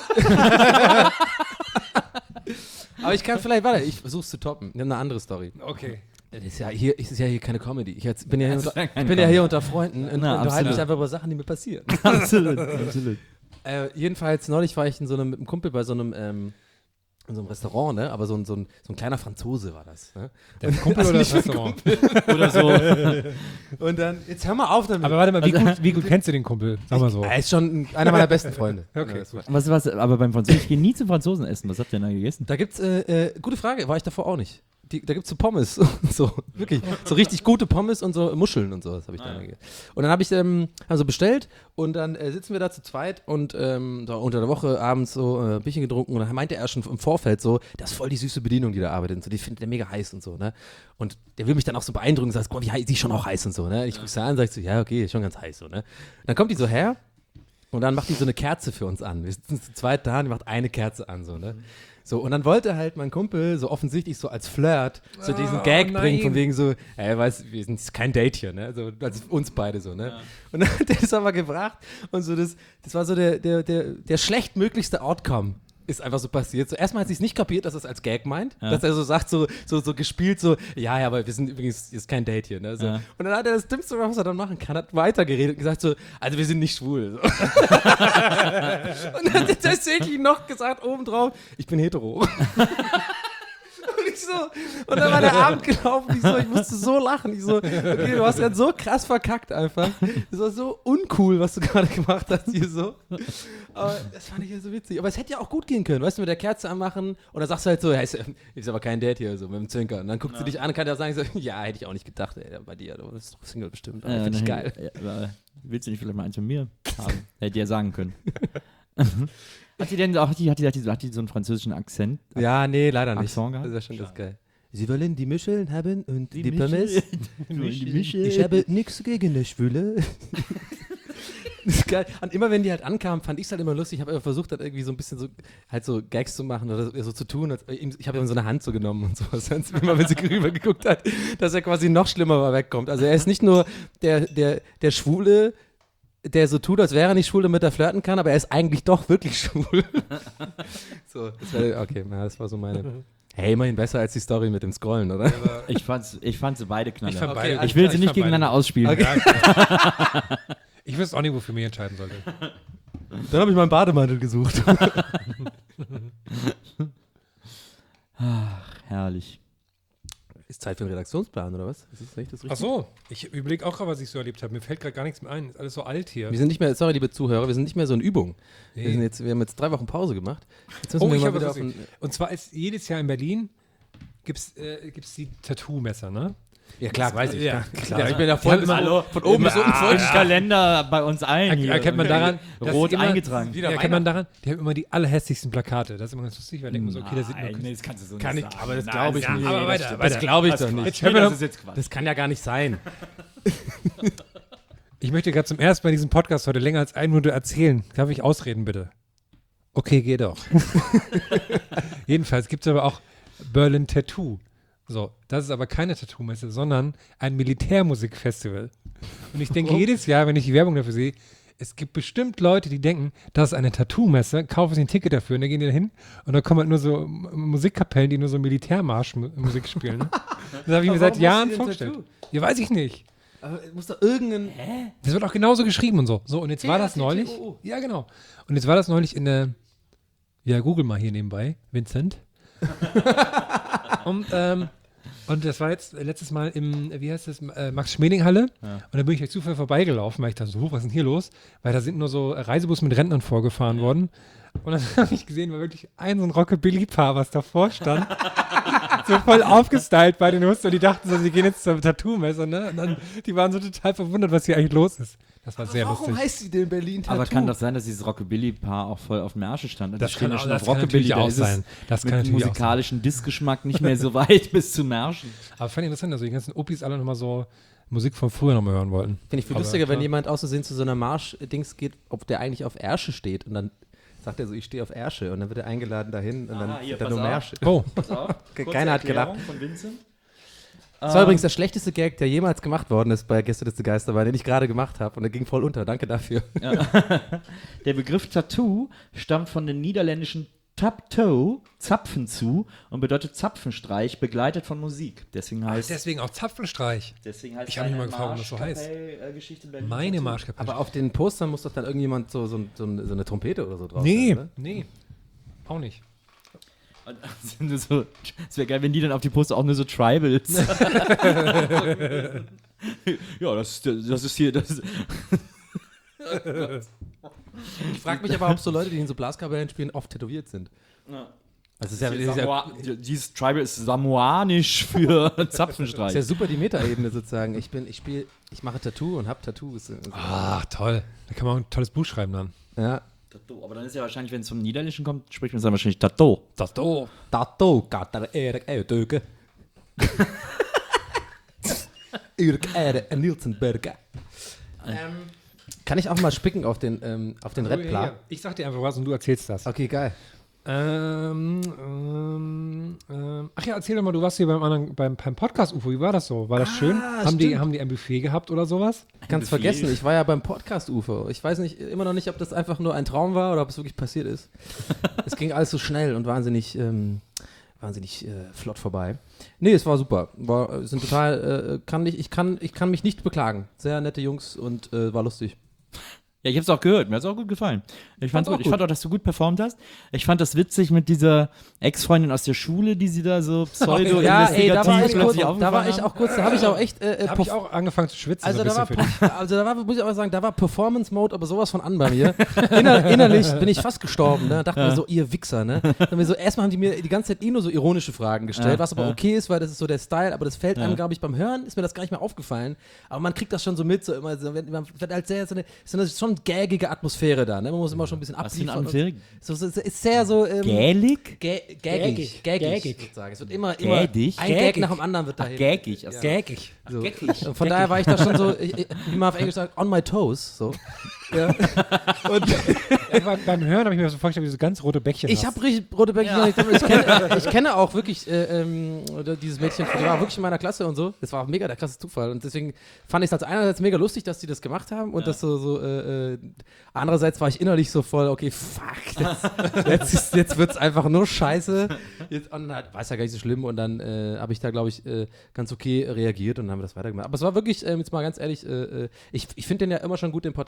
Aber ich kann vielleicht, warte, ich versuch's zu toppen. Wir haben eine andere Story. Okay. Das ist ja hier keine Comedy. Ich bin ja Ja hier unter Freunden und unterhalte absolut. mich einfach über Sachen, die mir passieren. Absolut. Jedenfalls, neulich war ich mit einem Kumpel bei so einem in so einem Restaurant, ne? Aber so ein kleiner Franzose war das. Ne? Der Kumpel oder das Restaurant? Oder so. Und dann, jetzt hör mal auf damit. Aber warte mal, wie gut kennst du den Kumpel? Sag mal so. Er ist schon einer meiner besten Freunde. Okay. Aber beim Franzosen, ich gehe nie zum Franzosen essen. Was habt ihr denn da gegessen? Da gibt's, gute Frage, war ich davor auch nicht. Da gibt's so Pommes und so, wirklich, so richtig gute Pommes und so Muscheln und so, das habe ich dann gegessen. Und dann habe ich also bestellt und dann sitzen wir da zu zweit und da unter der Woche abends so Bierchen getrunken und dann meinte er schon im Vorfeld so, das ist voll die süße Bedienung, die da arbeitet und so, die findet er mega heiß und so, ne? Und der will mich dann auch so beeindrucken und sagt, guck mal, die ist schon auch heiß und so, ne? Ich gucke sie an und sag so, ja, okay, ist schon ganz heiß so, ne? Und dann kommt die so her und dann macht die so eine Kerze für uns an. Wir sitzen zu zweit da und die macht eine Kerze an, so, ne? So, und dann wollte halt mein Kumpel so offensichtlich so als Flirt so diesen Gag bringen, von wegen so, weißt, wir sind kein Date hier, ne? Also als uns beide so, ne? Ja. Und dann hat der das aber gebracht und so das war so der schlechtmöglichste Outcome. Ist einfach so passiert. So, erstmal hat sie es nicht kapiert, dass er es als Gag meint. Ja. Dass er so sagt, so gespielt, so, ja, aber wir sind übrigens, ist kein Date hier. Ne? So. Ja. Und dann hat er das Dümmste, was er dann machen kann, hat weitergeredet und gesagt so, also wir sind nicht schwul. So. Und dann hat er tatsächlich noch gesagt obendrauf, ich bin hetero. Und dann war der Abend gelaufen, ich musste so lachen. Ich so, okay, du hast ja so krass verkackt einfach. Das war so uncool, was du gerade gemacht hast hier so. Aber das fand ich ja so witzig. Aber es hätte ja auch gut gehen können, weißt du, mit der Kerze anmachen und dann sagst du halt so, ist aber kein Date hier, so mit dem Zwinker. Und dann guckt sie dich an und kann ja sagen, so, ja, hätte ich auch nicht gedacht, ey, bei dir, du bist doch Single bestimmt. Finde ich geil. Ja, willst du nicht vielleicht mal eins von mir haben? Hätte ja sagen können. Hat die denn auch, hat die so einen französischen Akzent? Ja, nee, leider nicht. Accent gehabt? Das ist schon das geil. Sie wollen die Muscheln haben und die Mischel. Pommes. Die Mischel. Ich habe nichts gegen die Schwule. Das ist geil. Und immer wenn die halt ankamen, fand ich es halt immer lustig. Ich habe immer versucht, halt irgendwie so ein bisschen so, halt so Gags zu machen oder so zu tun. Ich habe ihm so eine Hand so genommen und sowas. Immer wenn sie rüber geguckt hat, dass er quasi noch schlimmer wegkommt. Also er ist nicht nur der Schwule, der so tut, als wäre er nicht schwul, damit er flirten kann, aber er ist eigentlich doch wirklich schwul. So, das war so meine. Hey, immerhin besser als die Story mit dem Scrollen, oder? Ich fand sie beide knaller. Ich fand beide- Ich will sie ich nicht fand gegeneinander ausspielen. Okay. Ich wüsste auch nicht, wofür mich entscheiden sollte. Dann habe ich meinen Bademantel gesucht. Ach, herrlich. Ist Zeit für einen Redaktionsplan, oder was? Ist das nicht das Ach Richtige? so, ich überlege auch gerade, was ich so erlebt habe. Mir fällt gerade gar nichts mehr ein. Ist alles so alt hier. Wir sind nicht mehr, sorry, liebe Zuhörer, wir sind nicht mehr so in Übung. Nee. Wir haben jetzt 3 Wochen Pause gemacht. Jetzt müssen Oh, wir ich mal habe wieder was. auf ein, Und zwar ist jedes Jahr in Berlin gibt's die Tattoo-Messer, ne? ja, klar, weiß ich. Ja, klar. Ich bin ja voll von oben bis unten voll. Kalender bei uns allen hier. Erkennt man daran, dass Rot immer, eingetragen. Erkennt man daran, die haben immer die allerhässlichsten Plakate. Das ist immer ganz lustig, weil denkt man so, okay, das sieht nur Nee, das kannst du so Kann nicht ich, sagen. aber das Nein, glaube ich ja, nicht. aber weiter, Das weiter. glaube ich doch nicht. Jetzt hör mir das doch- ist jetzt Quatsch. Das kann ja gar nicht sein. Ich möchte gerade zum ersten Mal in diesem Podcast heute länger als 1 Minute erzählen. Darf ich ausreden, bitte? Okay, geh doch. Jedenfalls gibt es aber auch Berlin Tattoo. So, das ist aber keine Tattoo-Messe, sondern ein Militärmusikfestival. Und ich denke jedes Jahr, wenn ich die Werbung dafür sehe, es gibt bestimmt Leute, die denken, das ist eine Tattoo-Messe, kaufen sich ein Ticket dafür und dann gehen die da hin und dann kommen halt nur so Musikkapellen, die nur so Militärmarschmusik spielen. Ne? Das habe ich mir seit Jahren vorgestellt. Ja, weiß ich nicht. Aber muss doch irgendein. Das wird auch genauso geschrieben und so. So, und jetzt war das neulich. Ja, genau. Und jetzt war das neulich in der. Ja, google mal hier nebenbei, Vincent. Und das war jetzt letztes Mal im, wie heißt das, Max-Schmeling-Halle. Ja. Und da bin ich durch Zufall vorbeigelaufen, weil ich dachte, so, was ist denn hier los? Weil da sind nur so Reisebus mit Rentnern vorgefahren worden. Und dann habe ich gesehen, war wirklich ein so ein Rockabilly-Paar, was davor stand. So voll aufgestylt bei den Hust und die dachten so, sie gehen jetzt zur Tattoo-Messe, ne? Und dann, die waren so total verwundert, was hier eigentlich los ist. Das war sehr Warum lustig. heißt sie denn Berlin Tattoo? Aber kann das sein, dass dieses Rockabilly-Paar auch voll auf Märsche stand? Und Das die stehen kann ja schon auch- auf das kann Rockabilly, natürlich da auch ist es sein. Das kann mit natürlich auch musikalischen Dissgeschmack nicht mehr so weit bis zu Märschen. Aber fand ich interessant, dass die ganzen Opis alle nochmal so Musik von früher nochmal hören wollten. Finde ich viel Aber lustiger, wenn klar. jemand aus Versehen zu so einer Marsch-Dings geht, ob der eigentlich auf Ersche steht und dann sagt er so, ich stehe auf Ersche und dann wird er eingeladen dahin und dann hier, wird er pass nur auf. Mersche. Oh, Keiner hat gedacht. Von Vincent. Das war übrigens der schlechteste Gag, der jemals gemacht worden ist bei Gästeliste Geisterbahn, den ich gerade gemacht habe und der ging voll unter. Danke dafür. Der Begriff Tattoo stammt von den niederländischen Taptoe, Zapfen zu, und bedeutet Zapfenstreich, begleitet von Musik. Deswegen heißt deswegen auch Zapfenstreich. deswegen Ich habe mich mal gefragt, warum das so heißt. Geschichte in Berlin Meine Tattoo. Marschkapelle. Aber auf den Postern muss doch dann irgendjemand so eine Trompete oder so drauf Nee, sein, nee. Auch nicht. Und sind nur so, es wäre geil, wenn die dann auf die Poster auch nur so Tribals. Ja, das ist hier. Das Ich frage mich aber, ob so Leute, die in so Blaskapellen spielen, oft tätowiert sind. Ja. Also es ist ja, Dieses Tribal ist samoanisch für Zapfenstreich. ist ja super die Metaebene sozusagen. Ich mache Tattoo und habe Tattoos. Ach, toll. Da kann man auch ein tolles Buch schreiben dann. Ja. Tattoo. Aber dann ist ja wahrscheinlich, wenn es vom Niederländischen kommt, spricht man es dann wahrscheinlich Tattoo. Tattoo. Tattoo, Kater, Erik, Eudeuke. Erik, Erik, Nielsenberger. Kann ich auch mal spicken auf den Redplan? Ich sag dir einfach was und du erzählst das. Okay, geil. Ach ja, erzähl doch mal, du warst hier beim Podcast-UFO, wie war das so? War das schön? Haben die ein Buffet gehabt oder sowas? Ganz vergessen, ich war ja beim Podcast-UFO. Ich weiß immer noch nicht, ob das einfach nur ein Traum war oder ob es wirklich passiert ist. Es ging alles so schnell und wahnsinnig flott vorbei. Nee, es war super. Sind total, ich kann mich nicht beklagen. Sehr nette Jungs und war lustig. Ja, ich hab's auch gehört. Mir hat's auch gut gefallen. Ich fand's auch gut. Ich gut. fand auch, dass du gut performt hast. Ich fand das witzig mit dieser Ex-Freundin aus der Schule, die sie da so pseudo-investigativ plötzlich da war ich haben. auch kurz, da habe ich auch echt Da habe ich auch angefangen zu schwitzen. Also, so ein da war, bisschen für dich. muss ich aber sagen, da war Performance-Mode aber sowas von an bei mir. Innerlich bin ich fast gestorben, ne? Dachte mir so, ihr Wichser, ne? Erstmal haben die mir die ganze Zeit nur so ironische Fragen gestellt, was aber okay ist, weil das ist so der Style, aber das fällt einem, glaube ich, beim Hören ist mir das gar nicht mehr aufgefallen. Aber man kriegt das schon so mit, so immer, so, man wird halt sehr so eine schon gaggige Atmosphäre da, ne? Man muss immer schon ein bisschen Was sind abliefern. Anfang? So, es ist sehr so Gälig? gaggig Gaggig. sozusagen. Es wird immer Gädig? ein Gag nach dem anderen wird dahin. Gägig. Also Gägig. So. Und von daher war ich da schon so, wie man auf Englisch sagt, on my toes. So. Ja. Beim Hören habe ich mir so vorgestellt, wie du so ganz rote Bäckchen Ich hast. habe richtig rote Bäckchen. Ich kenne auch wirklich dieses Mädchen, die war wirklich in meiner Klasse und so. Das war auch mega der krasse Zufall. Und deswegen fand ich es als einerseits mega lustig, dass die das gemacht haben und das andererseits war ich innerlich so voll, okay, fuck, jetzt wird's einfach nur scheiße. Und dann war es ja gar nicht so schlimm und dann habe ich da, glaube ich, ganz okay reagiert und dann haben wir das weitergemacht. Aber es war wirklich, jetzt mal ganz ehrlich, ich finde den ja immer schon gut, den Podcast und so. Und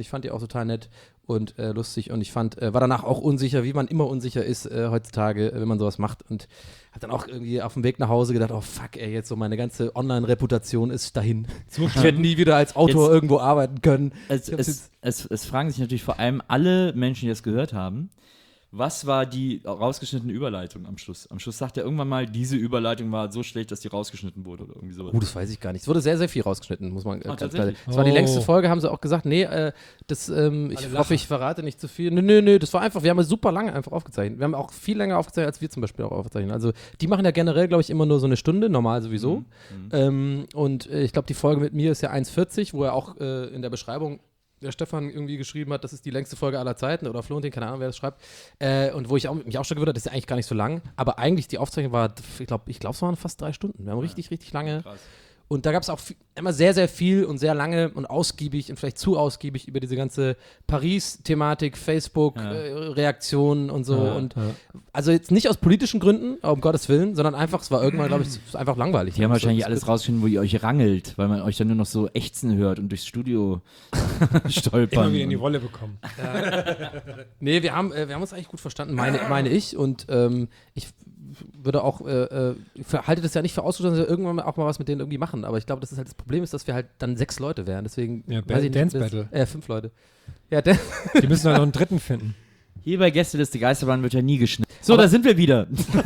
ich fand die auch total nett und lustig und ich war danach auch unsicher, wie man immer unsicher ist heutzutage, wenn man sowas macht und habe dann auch irgendwie auf dem Weg nach Hause gedacht, oh fuck ey, jetzt so meine ganze Online-Reputation ist dahin. Ich werde nie wieder als Autor irgendwo arbeiten können. Es fragen sich natürlich vor allem alle Menschen, die das gehört haben, was war die rausgeschnittene Überleitung am Schluss? Am Schluss sagt er irgendwann mal, diese Überleitung war so schlecht, dass die rausgeschnitten wurde oder irgendwie sowas. Das weiß ich gar nicht. Es wurde sehr, sehr viel rausgeschnitten, muss man ganz klar. tatsächlich? Das war die längste Folge, haben sie auch gesagt. Nee, ich hoffe, ich verrate nicht zu viel. Nö, das war einfach, wir haben super lange einfach aufgezeichnet. Wir haben auch viel länger aufgezeichnet, als wir zum Beispiel auch aufzeichnen. Also die machen ja generell, glaube ich, immer nur so eine Stunde, normal sowieso. Und ich glaube, die Folge mit mir ist ja 1,40, wo er auch in der Beschreibung der Stefan irgendwie geschrieben hat, das ist die längste Folge aller Zeiten oder Florentin, keine Ahnung, wer das schreibt. Und wo ich mich auch schon gewundert, das ist ja eigentlich gar nicht so lang, aber eigentlich die Aufzeichnung war, ich glaube, es waren fast 3 Stunden. Wir haben richtig lange. Krass. Und da gab es auch immer sehr, sehr viel und sehr lange und ausgiebig und vielleicht zu ausgiebig über diese ganze Paris-Thematik, Facebook-Reaktionen und so. Also jetzt nicht aus politischen Gründen, um Gottes Willen, sondern einfach, es war irgendwann, glaube ich, einfach langweilig. Die haben wahrscheinlich alles rausgefunden, wo ihr euch rangelt, weil man euch dann nur noch so ächzen hört und durchs Studio stolpern. Immer wieder in die Rolle bekommen. Nee, wir haben uns eigentlich gut verstanden, meine ich. Und ich würde auch, halte das ja nicht für ausgeschlossen, dass wir irgendwann auch mal was mit denen irgendwie machen. Aber ich glaube, das ist halt das Problem ist, dass wir halt dann 6 Leute wären. Deswegen, weiß ich nicht, Dance Battle. 5 Leute. Ja, die müssen halt noch einen dritten finden. Hier bei Gästeliste Geisterbahn wird ja nie geschnitten. So, da sind wir wieder.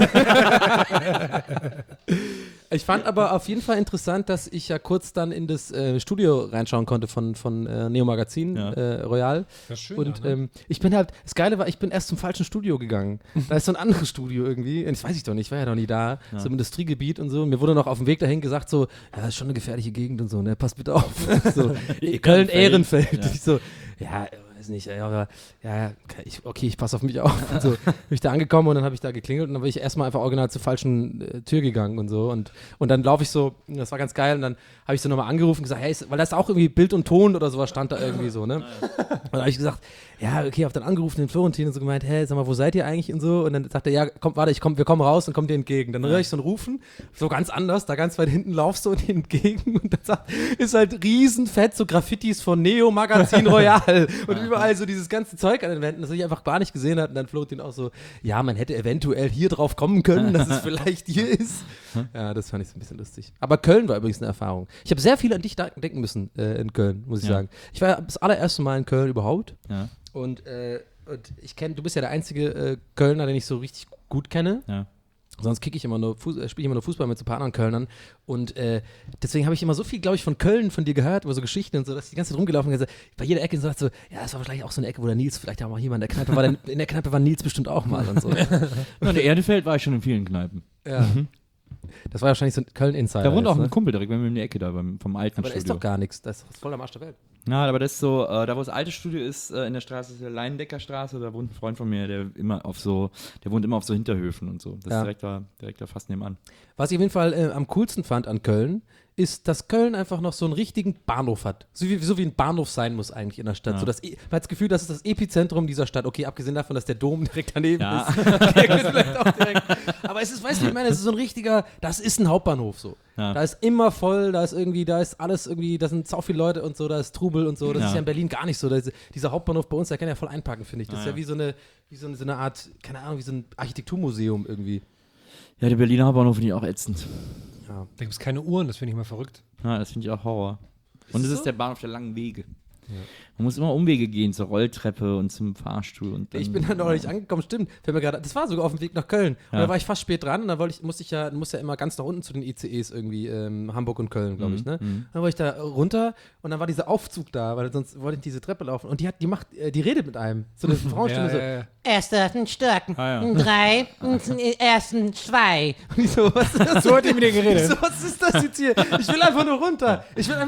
Ich fand aber auf jeden Fall interessant, dass ich ja kurz dann in das Studio reinschauen konnte von Neo Magazin, Royal. Das ist schön. Und ich bin halt, das Geile war, ich bin erst zum falschen Studio gegangen. Da ist so ein anderes Studio irgendwie, das weiß ich doch nicht, ich war ja noch nie da, so im Industriegebiet und so. Und mir wurde noch auf dem Weg dahin gesagt so, ja, das ist schon eine gefährliche Gegend und so, ne, passt bitte auf. So, Köln-Ehrenfeld. Ja. Ich so, ja, weiß nicht, aber ich passe auf mich auf. Und so bin ich da angekommen und dann habe ich da geklingelt und dann bin ich erstmal einfach original zur falschen Tür gegangen und so. Und dann laufe ich so, das war ganz geil, und dann habe ich so nochmal angerufen und gesagt, hey, weil das auch irgendwie Bild und Ton oder sowas stand da irgendwie so, ne? Und dann habe ich gesagt, ja, okay, habe dann angerufen, den Florentin und so gemeint, hey, sag mal, wo seid ihr eigentlich und so? Und dann sagt er, ja, komm, warte, wir kommen raus und kommen dir entgegen. Dann höre ich so ein Rufen, so ganz anders, da ganz weit hinten laufst du dir entgegen und dann ist halt riesenfett so Graffitis von Neo Magazin Royal und überall so dieses ganze Zeug an den Wänden, das ich einfach gar nicht gesehen hatte. Und dann Florentin auch so, ja, man hätte eventuell hier drauf kommen können, dass es vielleicht hier ist. Ja, das fand ich so ein bisschen lustig. Aber Köln war übrigens eine Erfahrung. Ich habe sehr viel an dich denken müssen in Köln, muss ich sagen. Ich war das allererste Mal in Köln überhaupt. Ja. Und du bist ja der einzige Kölner, den ich so richtig gut kenne. Ja. Sonst spiele ich immer nur Fußball mit so ein paar anderen Kölnern. Und deswegen habe ich immer so viel, glaube ich, von Köln von dir gehört, über so Geschichten und so, dass ich die ganze Zeit rumgelaufen bin und gesagt, bei jeder Ecke so, ja, das war wahrscheinlich auch so eine Ecke, wo der Nils vielleicht auch mal jemand in der Kneipe war. In der Kneipe war Nils bestimmt auch mal und so. In der Erdefeld war ich schon in vielen Kneipen. Ja. Das war wahrscheinlich so ein Köln-Insider. Da wohnt auch ein Kumpel direkt bei mir in der Ecke da vom alten aber Studio. Aber da ist doch gar nichts, das ist voll am Arsch der Welt. Ja, aber das ist so, da wo das alte Studio ist, in der Straße, ist der Leinendeckerstraße, da wohnt ein Freund von mir, der wohnt immer auf so Hinterhöfen und so. Das ist direkt da fast nebenan. Was ich auf jeden Fall am coolsten fand an Köln, ist, dass Köln einfach noch so einen richtigen Bahnhof hat. So wie ein Bahnhof sein muss eigentlich in der Stadt. Ja. So man hat das Gefühl, das ist das Epizentrum dieser Stadt. Okay, abgesehen davon, dass der Dom direkt daneben ist. Vielleicht auch direkt. Aber es ist, weißt du, ich meine, es ist so ein richtiger, das ist ein Hauptbahnhof so. Ja. Da ist immer voll, da ist alles irgendwie, da sind sau viele Leute und so, da ist Trubel und so. Das ist ja in Berlin gar nicht so. Dieser Hauptbahnhof bei uns, der kann ja voll einpacken, finde ich. Das ist ja wie so eine Art, keine Ahnung, wie so ein Architekturmuseum irgendwie. Ja, der Berliner Hauptbahnhof finde ich auch ätzend. Ja. Da gibt es keine Uhren, das finde ich mal verrückt. Ja, das finde ich auch Horror. Und es ist der Bahnhof der langen Wege. Ja. Man muss immer Umwege gehen zur Rolltreppe und zum Fahrstuhl. Und dann, ich bin dann noch nicht angekommen, stimmt. Das war sogar auf dem Weg nach Köln. Und da war ich fast spät dran und dann muss ja immer ganz nach unten zu den ICEs irgendwie, Hamburg und Köln, glaube ich. Ne? Dann war ich da runter und dann war dieser Aufzug da, weil sonst wollte ich diese Treppe laufen. Und die redet mit einem. So eine Frauenstimme so. Erster Stock, 3, ersten 2. Und ich so, was ist das? So hat die mit dir geredet. So, was ist das jetzt hier? Ich will einfach nur runter.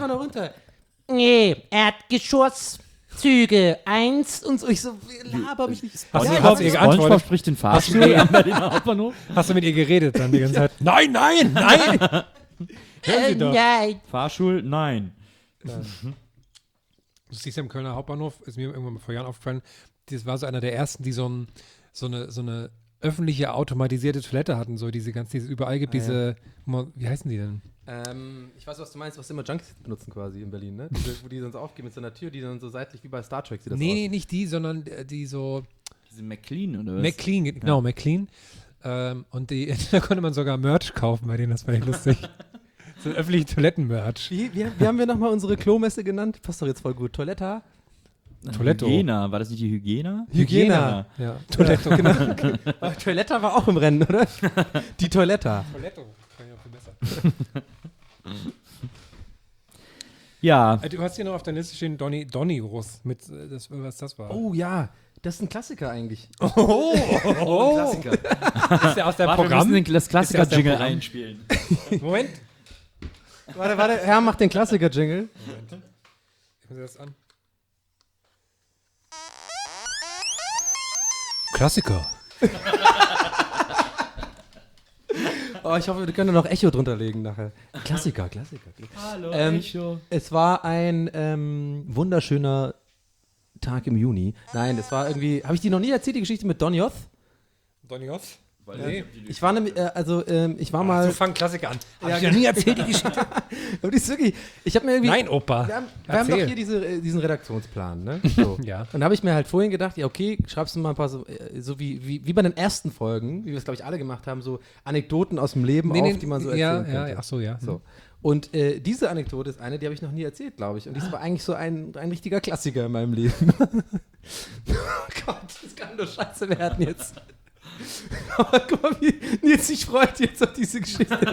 Nee, Erdgeschosszüge 1 und so. Ich so, laber mich nicht. Hast du überhaupt ihr geantwortet? Spricht den Fahrstuhl am Berliner Hauptbahnhof? Hast du mit ihr geredet dann die ganze Zeit? Nein! Hören Sie doch. Nein. Fahrstuhl? Nein. Du siehst ja im Kölner Hauptbahnhof, ist mir irgendwann mal vor Jahren aufgefallen, das war so einer der ersten, die so eine öffentliche automatisierte Toilette hatten, so diese überall gibt wie heißen die denn? Ich weiß, was du meinst, was immer Junkies benutzen quasi in Berlin, ne? Wo die sonst aufgehen mit so einer Tür, die dann so seitlich wie bei Star Trek sieht das Nee, aus. nicht die, sondern die so Diese McLean oder was? McLean, genau, McLean. Und da konnte man sogar Merch kaufen bei denen, das war echt lustig. So öffentliche Toiletten-Merch. Wie haben wir nochmal unsere Klomesse genannt? Passt doch jetzt voll gut. Toiletta? Toiletto. Hygiena, war das nicht die Hygiena? Hygiena. Ja, Toiletto. Genau. Aber Toiletta war auch im Rennen, oder? Die Toiletta. Toiletto. Kann ich auch viel besser. Ja. Du hast hier noch auf der Liste stehen Donny Russ mit was das war. Oh ja, das ist ein Klassiker eigentlich. Oh. Klassiker. Ist der aus der Warte, Programm? wir müssen das Klassiker-Jingle Programm? einspielen. Moment. Warte, Herr macht den Klassiker-Jingle. Ich muss das an. Klassiker. Oh, ich hoffe, wir können da noch Echo drunter legen nachher. Klassiker. Hallo, Echo. Es war ein wunderschöner Tag im Juni. Nein, das war irgendwie. Habe ich die noch nie erzählt, die Geschichte mit Don Yoth? Donny Russ? Nee. Ich war nämlich, ich war mal. So fangen Klassiker an. Hab Ja, ich noch nie erzählt, die Geschichte? Aber die ist wirklich. Ich habe mir irgendwie. Nein, Opa. Wir haben doch Erzähl. hier diesen Redaktionsplan, ne? So. Ja. Und da habe ich mir halt vorhin gedacht, ja, okay, schreibst du mal ein paar so wie bei den ersten Folgen, wie wir es, glaube ich, alle gemacht haben, so Anekdoten aus dem Leben auf, die man so erzählen könnte. Ach so, ja. So. Und diese Anekdote ist eine, die habe ich noch nie erzählt, glaube ich. Und die war eigentlich so ein richtiger Klassiker in meinem Leben. Oh Gott, das kann nur scheiße werden jetzt. Aber guck mal, wie Nils sich freut jetzt auf diese Geschichte.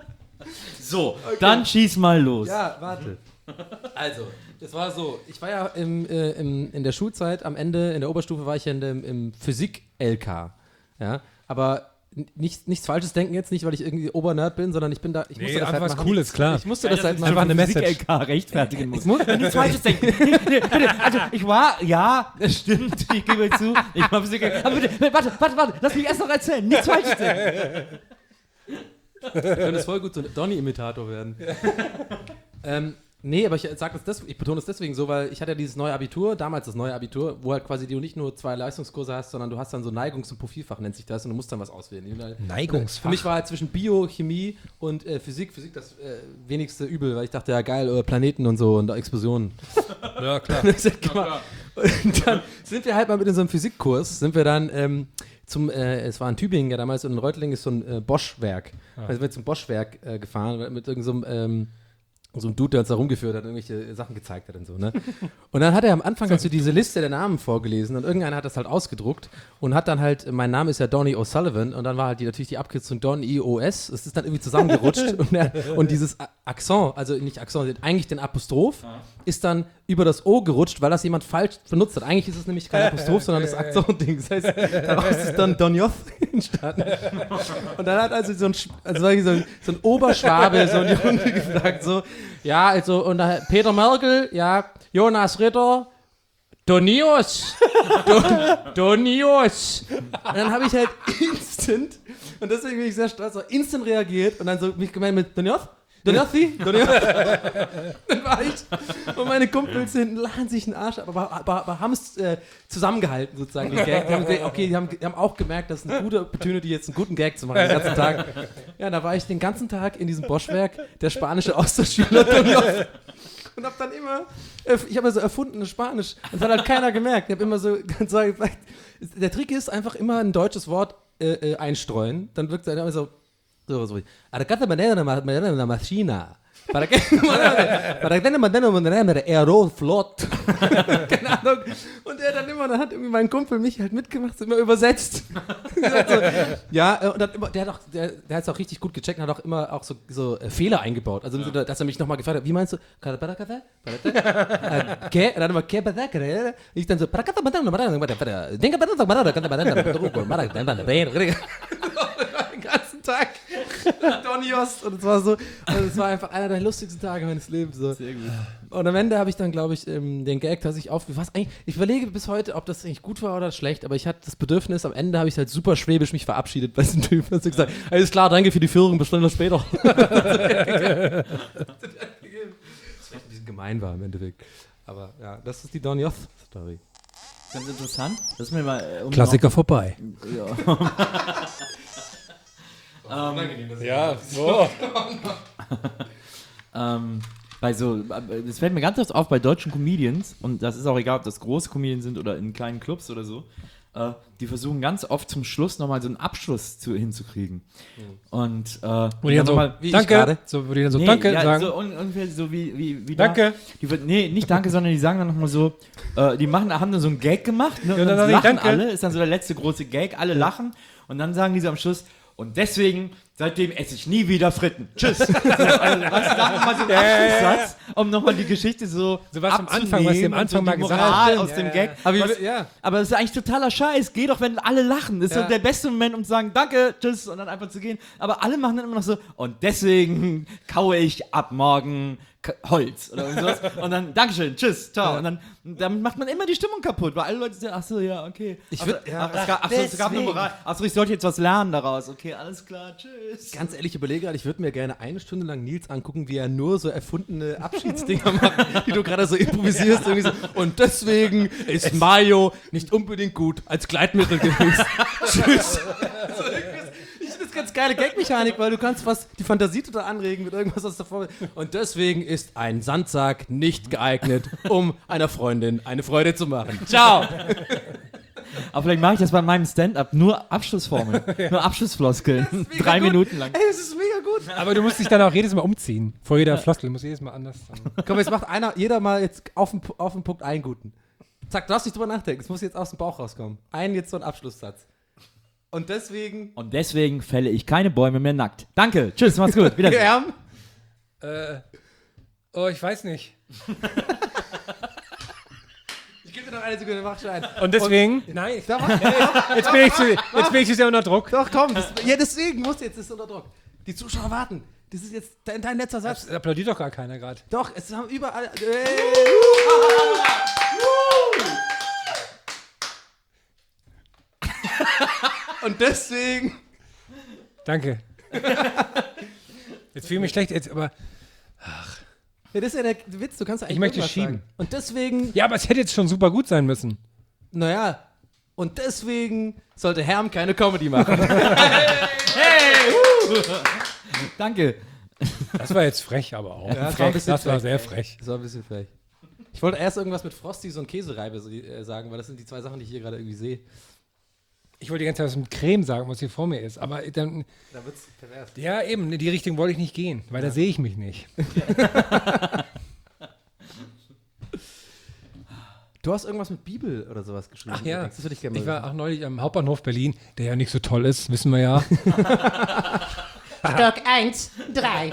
So, dann schieß mal los. Ja, warte. Also, das war so, ich war ja in der Schulzeit, am Ende, in der Oberstufe war ich ja im Physik-LK. Ja, aber nichts Falsches denken jetzt, nicht, weil ich irgendwie Obernerd bin, sondern ich bin da, ich musste das halt was machen. Cooles, klar. Ich musste das halt einfach machen. eine Message. LK rechtfertigen muss. Nichts Falsches denken. Also, ich war, ja, das stimmt, ich gebe zu. Ich war Physik LK. Aber bitte, warte, lass mich erst noch erzählen. Nichts Falsches denken. Könnte es voll gut so ein Donny-Imitator werden. Nee, aber ich betone es deswegen so, weil ich hatte ja dieses neue Abitur, damals das neue Abitur, wo halt quasi du nicht nur 2 Leistungskurse hast, sondern du hast dann so Neigungs- und Profilfach, nennt sich das, und du musst dann was auswählen. Neigungsfach? Für mich war halt zwischen Bio, Chemie und Physik das wenigste Übel, weil ich dachte, ja geil, Planeten und so und Explosionen. Ja, klar. Und dann sind wir halt mal mit in so einem Physikkurs, es war in Tübingen ja damals und in Reutlingen ist so ein Bosch-Werk. Also sind wir zum Bosch-Werk gefahren mit irgendeinem so ein Dude, der uns da rumgeführt hat, irgendwelche Sachen gezeigt hat und so, ne? Und dann hat er am Anfang so diese Liste der Namen vorgelesen und irgendeiner hat das halt ausgedruckt und hat dann halt, mein Name ist ja Donny O'Sullivan und dann war halt natürlich die Abkürzung Don I-O-S, es ist dann irgendwie zusammengerutscht und dieses Akzent, also nicht Akzent, eigentlich den Apostroph, ist dann über das O gerutscht, weil das jemand falsch benutzt hat. Eigentlich ist es nämlich kein Apostroph, sondern das Akzent-Ding. Das heißt, daraus ist dann Don Yoth entstanden. Und dann hat also so ein Oberschwabe, so ein Junge gefragt, so, ja, also, und Peter Merkel, ja, Jonas Ritter, Donius. Donius. Und dann habe ich halt instant, und deswegen bin ich sehr stolz, so instant reagiert und dann so mich gemeint mit Donius. Dann war ich und meine Kumpels hinten lachen sich den Arsch ab, aber haben es zusammengehalten sozusagen, den Gag. Die haben auch gemerkt, das ist eine gute Opportunity, jetzt einen guten Gag zu machen den ganzen Tag. Ja, da war ich den ganzen Tag in diesem Bosch-Werk, der spanische Austauschschüler und hab dann immer, ich habe so erfundenes Spanisch, das hat halt keiner gemerkt. Ich habe immer so ganz gesagt, der Trick ist einfach immer ein deutsches Wort einstreuen, dann wirkt es halt immer so. Arcata manera una macchina. Para que Aeroflot. Keine Ahnung. Und der dann immer, dann hat irgendwie mein Kumpel mich halt mitgemacht, immer übersetzt. So, ja, und dann immer, der hat es auch richtig gut gecheckt und hat auch immer auch so Fehler eingebaut. Also, dass er mich nochmal gefragt hat, wie meinst du? Und dann immer, ich dann so, den ganzen Tag Donny Ost und es war einfach einer der lustigsten Tage meines Lebens. So. Sehr gut. Und am Ende habe ich dann, glaube ich, den Gag, dass ich ich überlege bis heute, ob das eigentlich gut war oder schlecht, aber ich hatte das Bedürfnis, am Ende habe ich halt super schwäbisch mich verabschiedet bei diesem Typen. Und gesagt, alles klar, danke für die Führung, bis dann später. Das vielleicht ein bisschen gemein war im Endeffekt. Aber ja, das ist die Donny Ost-Story. Ganz interessant. Das ist mir mal, Klassiker vorbei. Ja. so. Das fällt mir ganz oft auf bei deutschen Comedians, und das ist auch egal, ob das große Comedians sind oder in kleinen Clubs oder so, die versuchen ganz oft zum Schluss nochmal so einen Abschluss hinzukriegen. Und Wo die dann so, nochmal, danke, so, wo die dann so, danke sagen. So ungefähr so wie Danke. Nicht danke, sondern die sagen dann nochmal so, haben dann so einen Gag gemacht, ne, und dann dann sag ich lachen danke. alle, ist dann so der letzte große Gag, alle lachen, und dann sagen die so am Schluss, und deswegen, seitdem esse ich nie wieder Fritten. Tschüss. Also da nochmal so einen Abschlusssatz, um nochmal die Geschichte so was am Anfang, abzunehmen was sie am und Anfang so mal die gesagt Moral haben. aus dem Gag. Aber, Was- aber das ist eigentlich totaler Scheiß. Geh doch, wenn alle lachen. Das ist doch der beste Moment, um zu sagen, danke, tschüss, und dann einfach zu gehen. Aber alle machen dann immer noch so, und deswegen kaue ich ab morgen Holz oder sowas. Und dann, Dankeschön, tschüss, ciao. Und dann macht man immer die Stimmung kaputt, weil alle Leute sagen, ach so, ja, okay. Es gab eine Moral. Achso, ich sollte jetzt was lernen daraus. Okay, alles klar, tschüss. ganz ehrlich, ich überlege gerade, ich würde mir gerne 1 Stunde lang Nils angucken, wie er nur so erfundene Abschiedsdinger macht, die du gerade so improvisierst. Irgendwie so. Und deswegen ist Mayo nicht unbedingt gut als Gleitmittel gewesen. Tschüss. Ich finde das ganz geile Gagmechanik, weil du kannst die Fantasie total anregen mit irgendwas aus der Vorwelt. Und deswegen ist ein Sandsack nicht geeignet, um einer Freundin eine Freude zu machen. Ciao. Aber vielleicht mache ich das bei meinem Stand-up. Nur Abschlussformeln. Nur Abschlussfloskeln. 3 Minuten lang. Ey, das ist mega gut. Aber du musst dich dann auch jedes Mal umziehen. Vor jeder Floskel muss jedes Mal anders sein. Komm, jetzt macht jeder mal jetzt auf den Punkt einen guten. Zack, du darfst nicht drüber nachdenken. Es muss jetzt aus dem Bauch rauskommen. Jetzt so ein Abschlusssatz. Und deswegen fälle ich keine Bäume mehr nackt. Danke. Tschüss, mach's gut. Wiedersehen. Ich weiß nicht. Ich gebe dir noch eine Sekunde, mach schon ein. Und deswegen? Nein, jetzt bin ich zu sehr unter Druck. Doch, komm. Deswegen musst du jetzt, das ist unter Druck. Die Zuschauer warten. Das ist jetzt dein letzter Satz. Das applaudiert doch gar keiner gerade. Doch, es haben überall. Und deswegen. Danke. Jetzt fühle ich mich schlecht, aber Ja, das ist ja der Witz, du kannst eigentlich ich möchte irgendwas schieben. sagen. Und deswegen. Ja, aber es hätte jetzt schon super gut sein müssen. Naja. Und deswegen sollte Herm keine Comedy machen. Danke. Das war jetzt frech, aber auch. Ja, das war ein bisschen das war frech. sehr frech. Das war ein bisschen frech. Ich wollte erst irgendwas mit Frosties und Käsereibe sagen, weil das sind die 2 Sachen, die ich hier gerade irgendwie sehe. Ich wollte die ganze Zeit was mit Creme sagen, was hier vor mir ist. Aber dann. Da wird's pervers. Ja, eben, in die Richtung wollte ich nicht gehen, weil da sehe ich mich nicht. Du hast irgendwas mit Bibel oder sowas geschrieben. Ach ja, Das würde ich gerne mal ich war auch neulich am Hauptbahnhof Berlin, der ja nicht so toll ist, wissen wir ja. Stock 1, 3.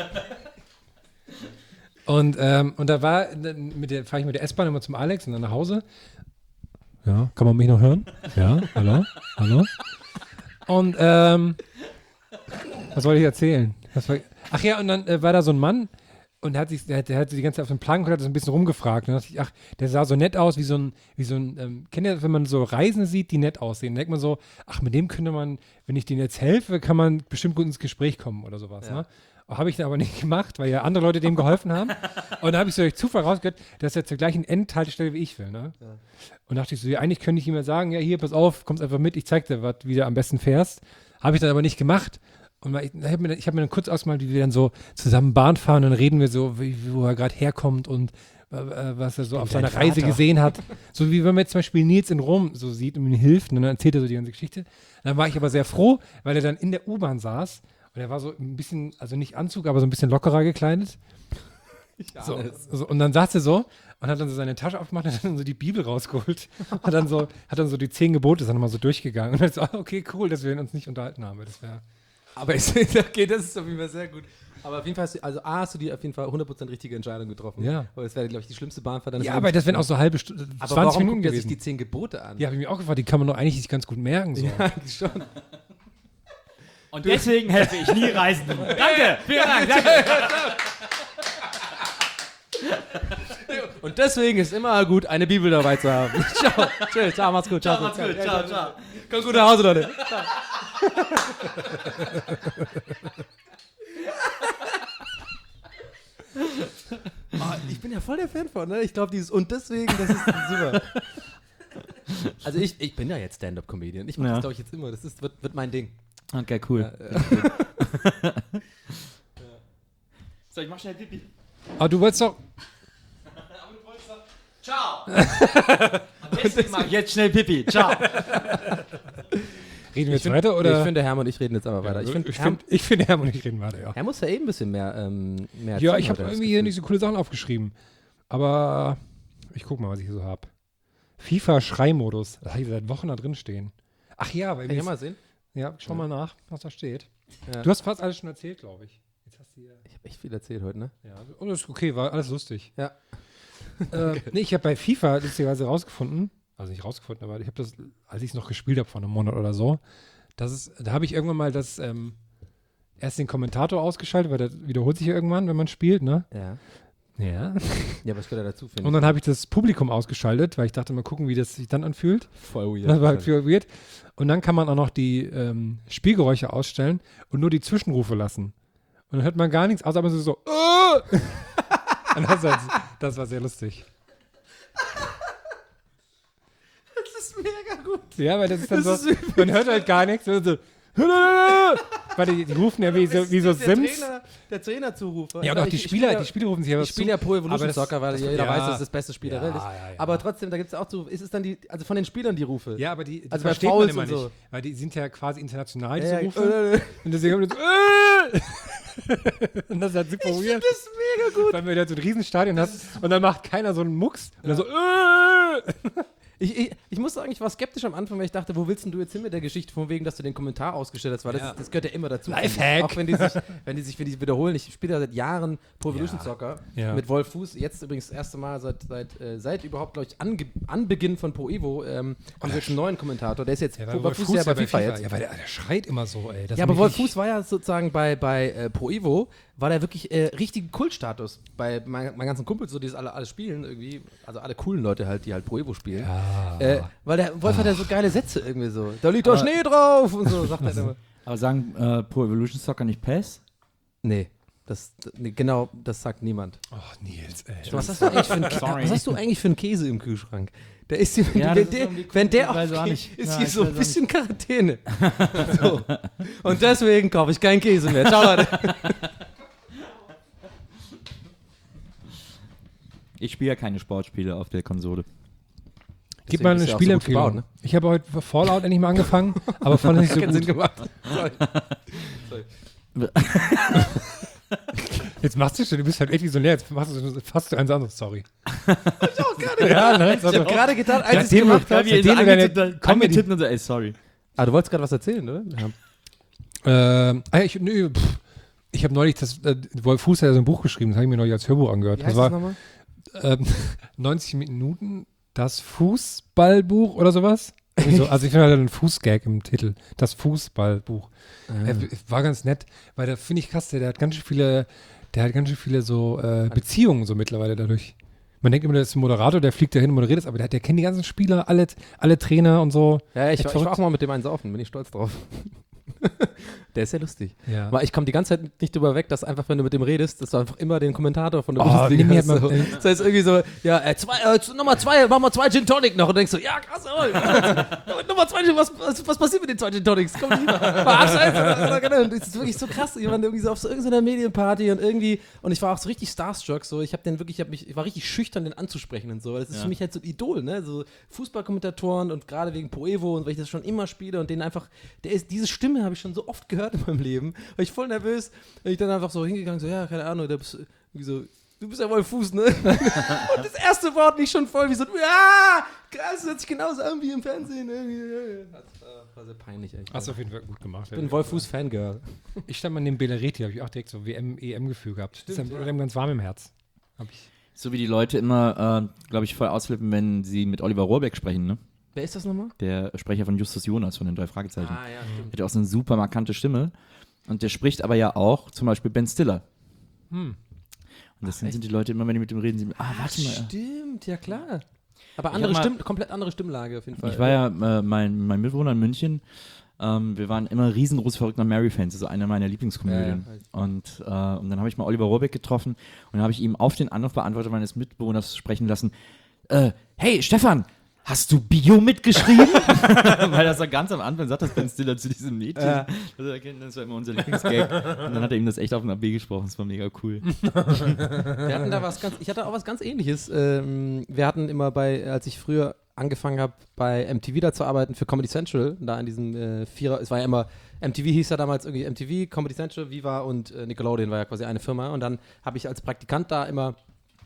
Und da fahre ich mit der S-Bahn immer zum Alex und dann nach Hause. Ja, kann man mich noch hören? Ja, hallo? Und was soll ich erzählen? Ach ja, und dann war da so ein Mann und der hat die ganze Zeit auf dem Plan geguckt, hat so ein bisschen rumgefragt. Und dann dachte ich, ach, der sah so nett aus, wie so ein kennt ihr das, wenn man so Reisende sieht, die nett aussehen? Dann denkt man so, ach, mit dem könnte man, wenn ich denen jetzt helfe, kann man bestimmt gut ins Gespräch kommen oder sowas, Ja. ne? Habe ich dann aber nicht gemacht, weil ja andere Leute dem geholfen haben. Und dann habe ich so durch Zufall rausgehört, dass er zur gleichen Endhaltestelle wie ich will. Ne? Ja. Und dachte ich so, ja, eigentlich könnte ich ihm ja sagen, ja, hier, pass auf, kommst einfach mit, ich zeig dir, wie du am besten fährst. Habe ich dann aber nicht gemacht. Und ich habe mir dann kurz ausgemalt, wie wir dann so zusammen Bahn fahren und dann reden wir so, wo er gerade herkommt und was er so auf seiner Reise gesehen hat. So wie wenn man jetzt zum Beispiel Nils in Rom so sieht und ihm hilft und dann erzählt er so die ganze Geschichte. Dann war ich aber sehr froh, weil er dann in der U-Bahn saß. Und er war so ein bisschen, also nicht Anzug, aber so ein bisschen lockerer gekleidet. So, und dann saß er so und hat dann so seine Tasche aufgemacht und hat dann so die Bibel rausgeholt. Hat dann so die 10 Gebote, ist dann nochmal so durchgegangen. Und dann so, okay, cool, dass wir uns nicht unterhalten haben. Das wäre. Aber okay, das ist auf jeden Fall sehr gut. Aber auf jeden Fall hast du die auf jeden Fall 100% richtige Entscheidung getroffen. Ja. Weil das wäre, glaube ich, die schlimmste Bahnfahrt. Ja, aber das wären auch so halbe Stunde, 20 aber warum Minuten guckt er sich gewesen. die 10 Gebote an? Ja, habe ich mir auch gefragt, die kann man doch eigentlich ganz gut merken. So. Ja, eigentlich schon. Und deswegen helfe ich nie Reisenden. Danke, vielen Dank, danke. Und deswegen ist immer gut, eine Bibel dabei zu haben. Ciao. Tschüss, ciao, macht's gut. Ciao, Macht's gut, ciao, ciao. Kommt gut nach Hause, Leute. Ich bin ja voll der Fan von, ne? Ich glaube, dieses und deswegen, das ist super. Also ich bin ja jetzt Stand-Up-Comedian. Ich mache das, glaube ich, jetzt immer. Das wird mein Ding. Okay, cool. So, ich mach schnell Pipi. Aber du wolltest doch... Ciao! Deswegen mach ich jetzt schnell Pipi. Ciao! Reden wir jetzt weiter, oder? Ich finde, Hermann und ich reden jetzt aber weiter. Ich finde, Hermann und ich reden weiter, ja. Er muss ja eben ein bisschen mehr Ja, ich erzählen, habe hat er irgendwie hier nicht so coole Sachen aufgeschrieben. Aber ich guck mal, was ich hier so habe. FIFA-Schreimodus. Das habe ich seit Wochen da drin stehen. Ach ja, weil Kann ich mal sehen? Ja, schau mal nach, was da steht. Ja. Du hast fast alles schon erzählt, glaube ich. Jetzt hast du hier... Ich habe echt viel erzählt heute, ne? Ja, oh, das ist okay, war alles lustig. Ja. Nee, ich habe bei FIFA lustigerweise rausgefunden, also nicht rausgefunden, aber ich habe das, als ich es noch gespielt habe vor einem Monat oder so, da habe ich irgendwann mal erst den Kommentator ausgeschaltet, weil der wiederholt sich ja irgendwann, wenn man spielt, ne? Ja. Ja. Ja, was gehört da dazu, finde Und dann habe ich das Publikum ausgeschaltet, weil ich dachte, mal gucken, wie das sich dann anfühlt. Voll weird. Das war halt viel weird. Und dann kann man auch noch die Spielgeräusche ausstellen und nur die Zwischenrufe lassen. Und dann hört man gar nichts, außer aber so Und das war sehr lustig. Das ist mega gut. Ja, weil das ist dann so, man hört halt gar nichts. Und so, weil die rufen ja wie so Sims. Der Trainerzurufer. Ja, und auch die Spieler rufen sich ja was Ich spiele ja Pro Evolution Soccer, weil jeder ja. weiß, dass es das beste Spiel der Welt ist. Ja. Aber trotzdem, da gibt es auch so, ist es dann also von den Spielern die Rufe? Ja, aber die Also bei versteht Fouls man immer und nicht. so. Weil die sind ja quasi international, Ja, diese Rufe. Und deswegen haben wir so, und das ist halt super weird. Das ist mega gut. Weil wir da so ein Riesenstadion hast und dann macht keiner so einen Mucks. Und dann so, Ich muss sagen, ich war skeptisch am Anfang, weil ich dachte, wo willst denn du jetzt hin mit der Geschichte, von wegen, dass du den Kommentar ausgestellt hast, weil Ja. das gehört ja immer dazu. Lifehack. Auch wenn die sich wiederholen. Ich spiele ja seit Jahren Pro Evolution Soccer Ja. mit Wolf Fuß. Jetzt übrigens das erste Mal seit überhaupt, glaube ich, Anbeginn von Pro Evo haben wir jetzt einen neuen Kommentator. Der ist jetzt Wolf Fuß ja bei FIFA jetzt. Ja, weil der schreit immer so, ey. Das Ja, aber mich Wolf richtig- Fuß war ja sozusagen bei Pro Evo, war der wirklich richtigen Kultstatus. Bei meinen ganzen Kumpels, so die das alle spielen irgendwie, also alle coolen Leute halt, die halt Pro Evo spielen. Ja. Weil der Wolf hat ja so geile Sätze irgendwie so. Da liegt doch Schnee drauf und so, sagt er immer. Aber sagen Pro Evolution Soccer nicht PES? Nee, genau, das sagt niemand. Oh, Nils, ey. Was hast du eigentlich für einen Käse im Kühlschrank? Der ist hier, Ja, wenn das ist der, irgendwie wenn der ich weiß auch aufgeht, nicht. ist Ja, hier ich so weiß ein auch bisschen Quarantäne. So. Und deswegen kaufe ich keinen Käse mehr. Ciao, Leute. Ich spiele ja keine Sportspiele auf der Konsole. Gib Deswegen mal eine bist du ja auch so gut Spielempfehlung. gebaut, ne? Ich habe heute Fallout endlich mal angefangen, aber fand es nicht so Keinen Sinn gut. gemacht. Sorry. Jetzt machst du schon, du bist halt echt visionär, jetzt machst du fast eins anderes, sorry. Ja, ne? Ich habe gerade getan, als ich es Seitdem gemacht du- habe. seitdem du deine Comedy- angetippt und so, ey, sorry. Ah, du wolltest gerade was erzählen, oder? Ja. Ich habe neulich Wolf Fuß hat ja so ein Buch geschrieben, das habe ich mir neulich als Hörbuch angehört. Wie heißt Das das war nochmal? 90 Minuten, das Fußballbuch oder sowas. Irgendwie so, also ich finde halt einen Fußgag im Titel, das Fußballbuch. War ganz nett, weil da finde ich krass, der hat ganz schön viele so Beziehungen so mittlerweile dadurch. Man denkt immer, der ist ein Moderator, der fliegt dahin und moderiert es, aber der kennt die ganzen Spieler, alle Trainer und so. Ja, ich Echt war verrückt. auch mal mit dem einen saufen, bin ich stolz drauf. Der ist ja lustig. Ja. Aber ich komme die ganze Zeit nicht drüber weg, dass einfach, wenn du mit dem redest, dass du einfach immer den Kommentator von der Oh, Bundesliga nimm mir hast. halt So. mal- Das heißt irgendwie so, ja, Nummer 2, machen wir 2 Gin Tonic noch. Und denkst so, ja, krass, Nummer 2, was passiert mit den 2 Gin Tonics? Komm nicht mal. Und es ist wirklich so krass. Jemand irgendwie so auf so irgendeiner Medienparty und ich war auch so richtig starstruck. So. Ich war richtig schüchtern, den anzusprechen und so. Weil das ist für mich halt so ein Idol, ne? So Fußballkommentatoren und gerade wegen Pro Evo und weil ich das schon immer spiele und den einfach, diese Stimme habe ich schon so oft gehört in meinem Leben. War ich voll nervös. Und ich dann einfach so hingegangen, so, ja, keine Ahnung, du bist ja wohl Fuß, ne? Und das erste Wort nicht schon voll wie so, ja, krass, das hört sich genauso an wie im Fernsehen. Das war sehr peinlich, echt. Hast du auf jeden Fall gut gemacht. Ich bin Wolf Fuß Fangirl. Ich stand mal neben Belleretti, habe ich auch direkt so WM-EM-Gefühl gehabt. Stimmt, das ist einem ganz warm im Herz. Hab ich. So wie die Leute immer, glaube ich, voll ausflippen, wenn sie mit Oliver Rohrbeck sprechen, ne? Wer ist das nochmal? Der Sprecher von Justus Jonas von den 3 Fragezeichen. ja, stimmt. Hat ja auch so eine super markante Stimme. Und der spricht aber ja auch zum Beispiel Ben Stiller. Und das sind die Leute immer, wenn die mit dem reden, sie, warte mal. Stimmt, ja klar. Aber komplett andere Stimmlage auf jeden Fall. Ich war ja, mein Mitbewohner in München, wir waren immer riesengroß verrückt nach Mary-Fans, das ist eine meiner Lieblingskomödien. Ja. Und dann habe ich mal Oliver Rohrbeck getroffen und dann habe ich ihm auf den Anrufbeantworter meines Mitbewohners sprechen lassen, hey Stefan, hast du Bio mitgeschrieben? Weil das war ganz am Anfang, sagt das Ben Stiller zu diesem Mädchen. Das war immer unser Lieblingsgag. Und dann hat er ihm das echt auf dem AB gesprochen, das war mega cool. Wir hatten da ich hatte auch was ganz Ähnliches. Wir hatten immer als ich früher angefangen habe, bei MTV da zu arbeiten für Comedy Central, da in diesem Vierer, es war ja immer, MTV hieß ja damals irgendwie MTV, Comedy Central, Viva und Nickelodeon war ja quasi eine Firma und dann habe ich als Praktikant da immer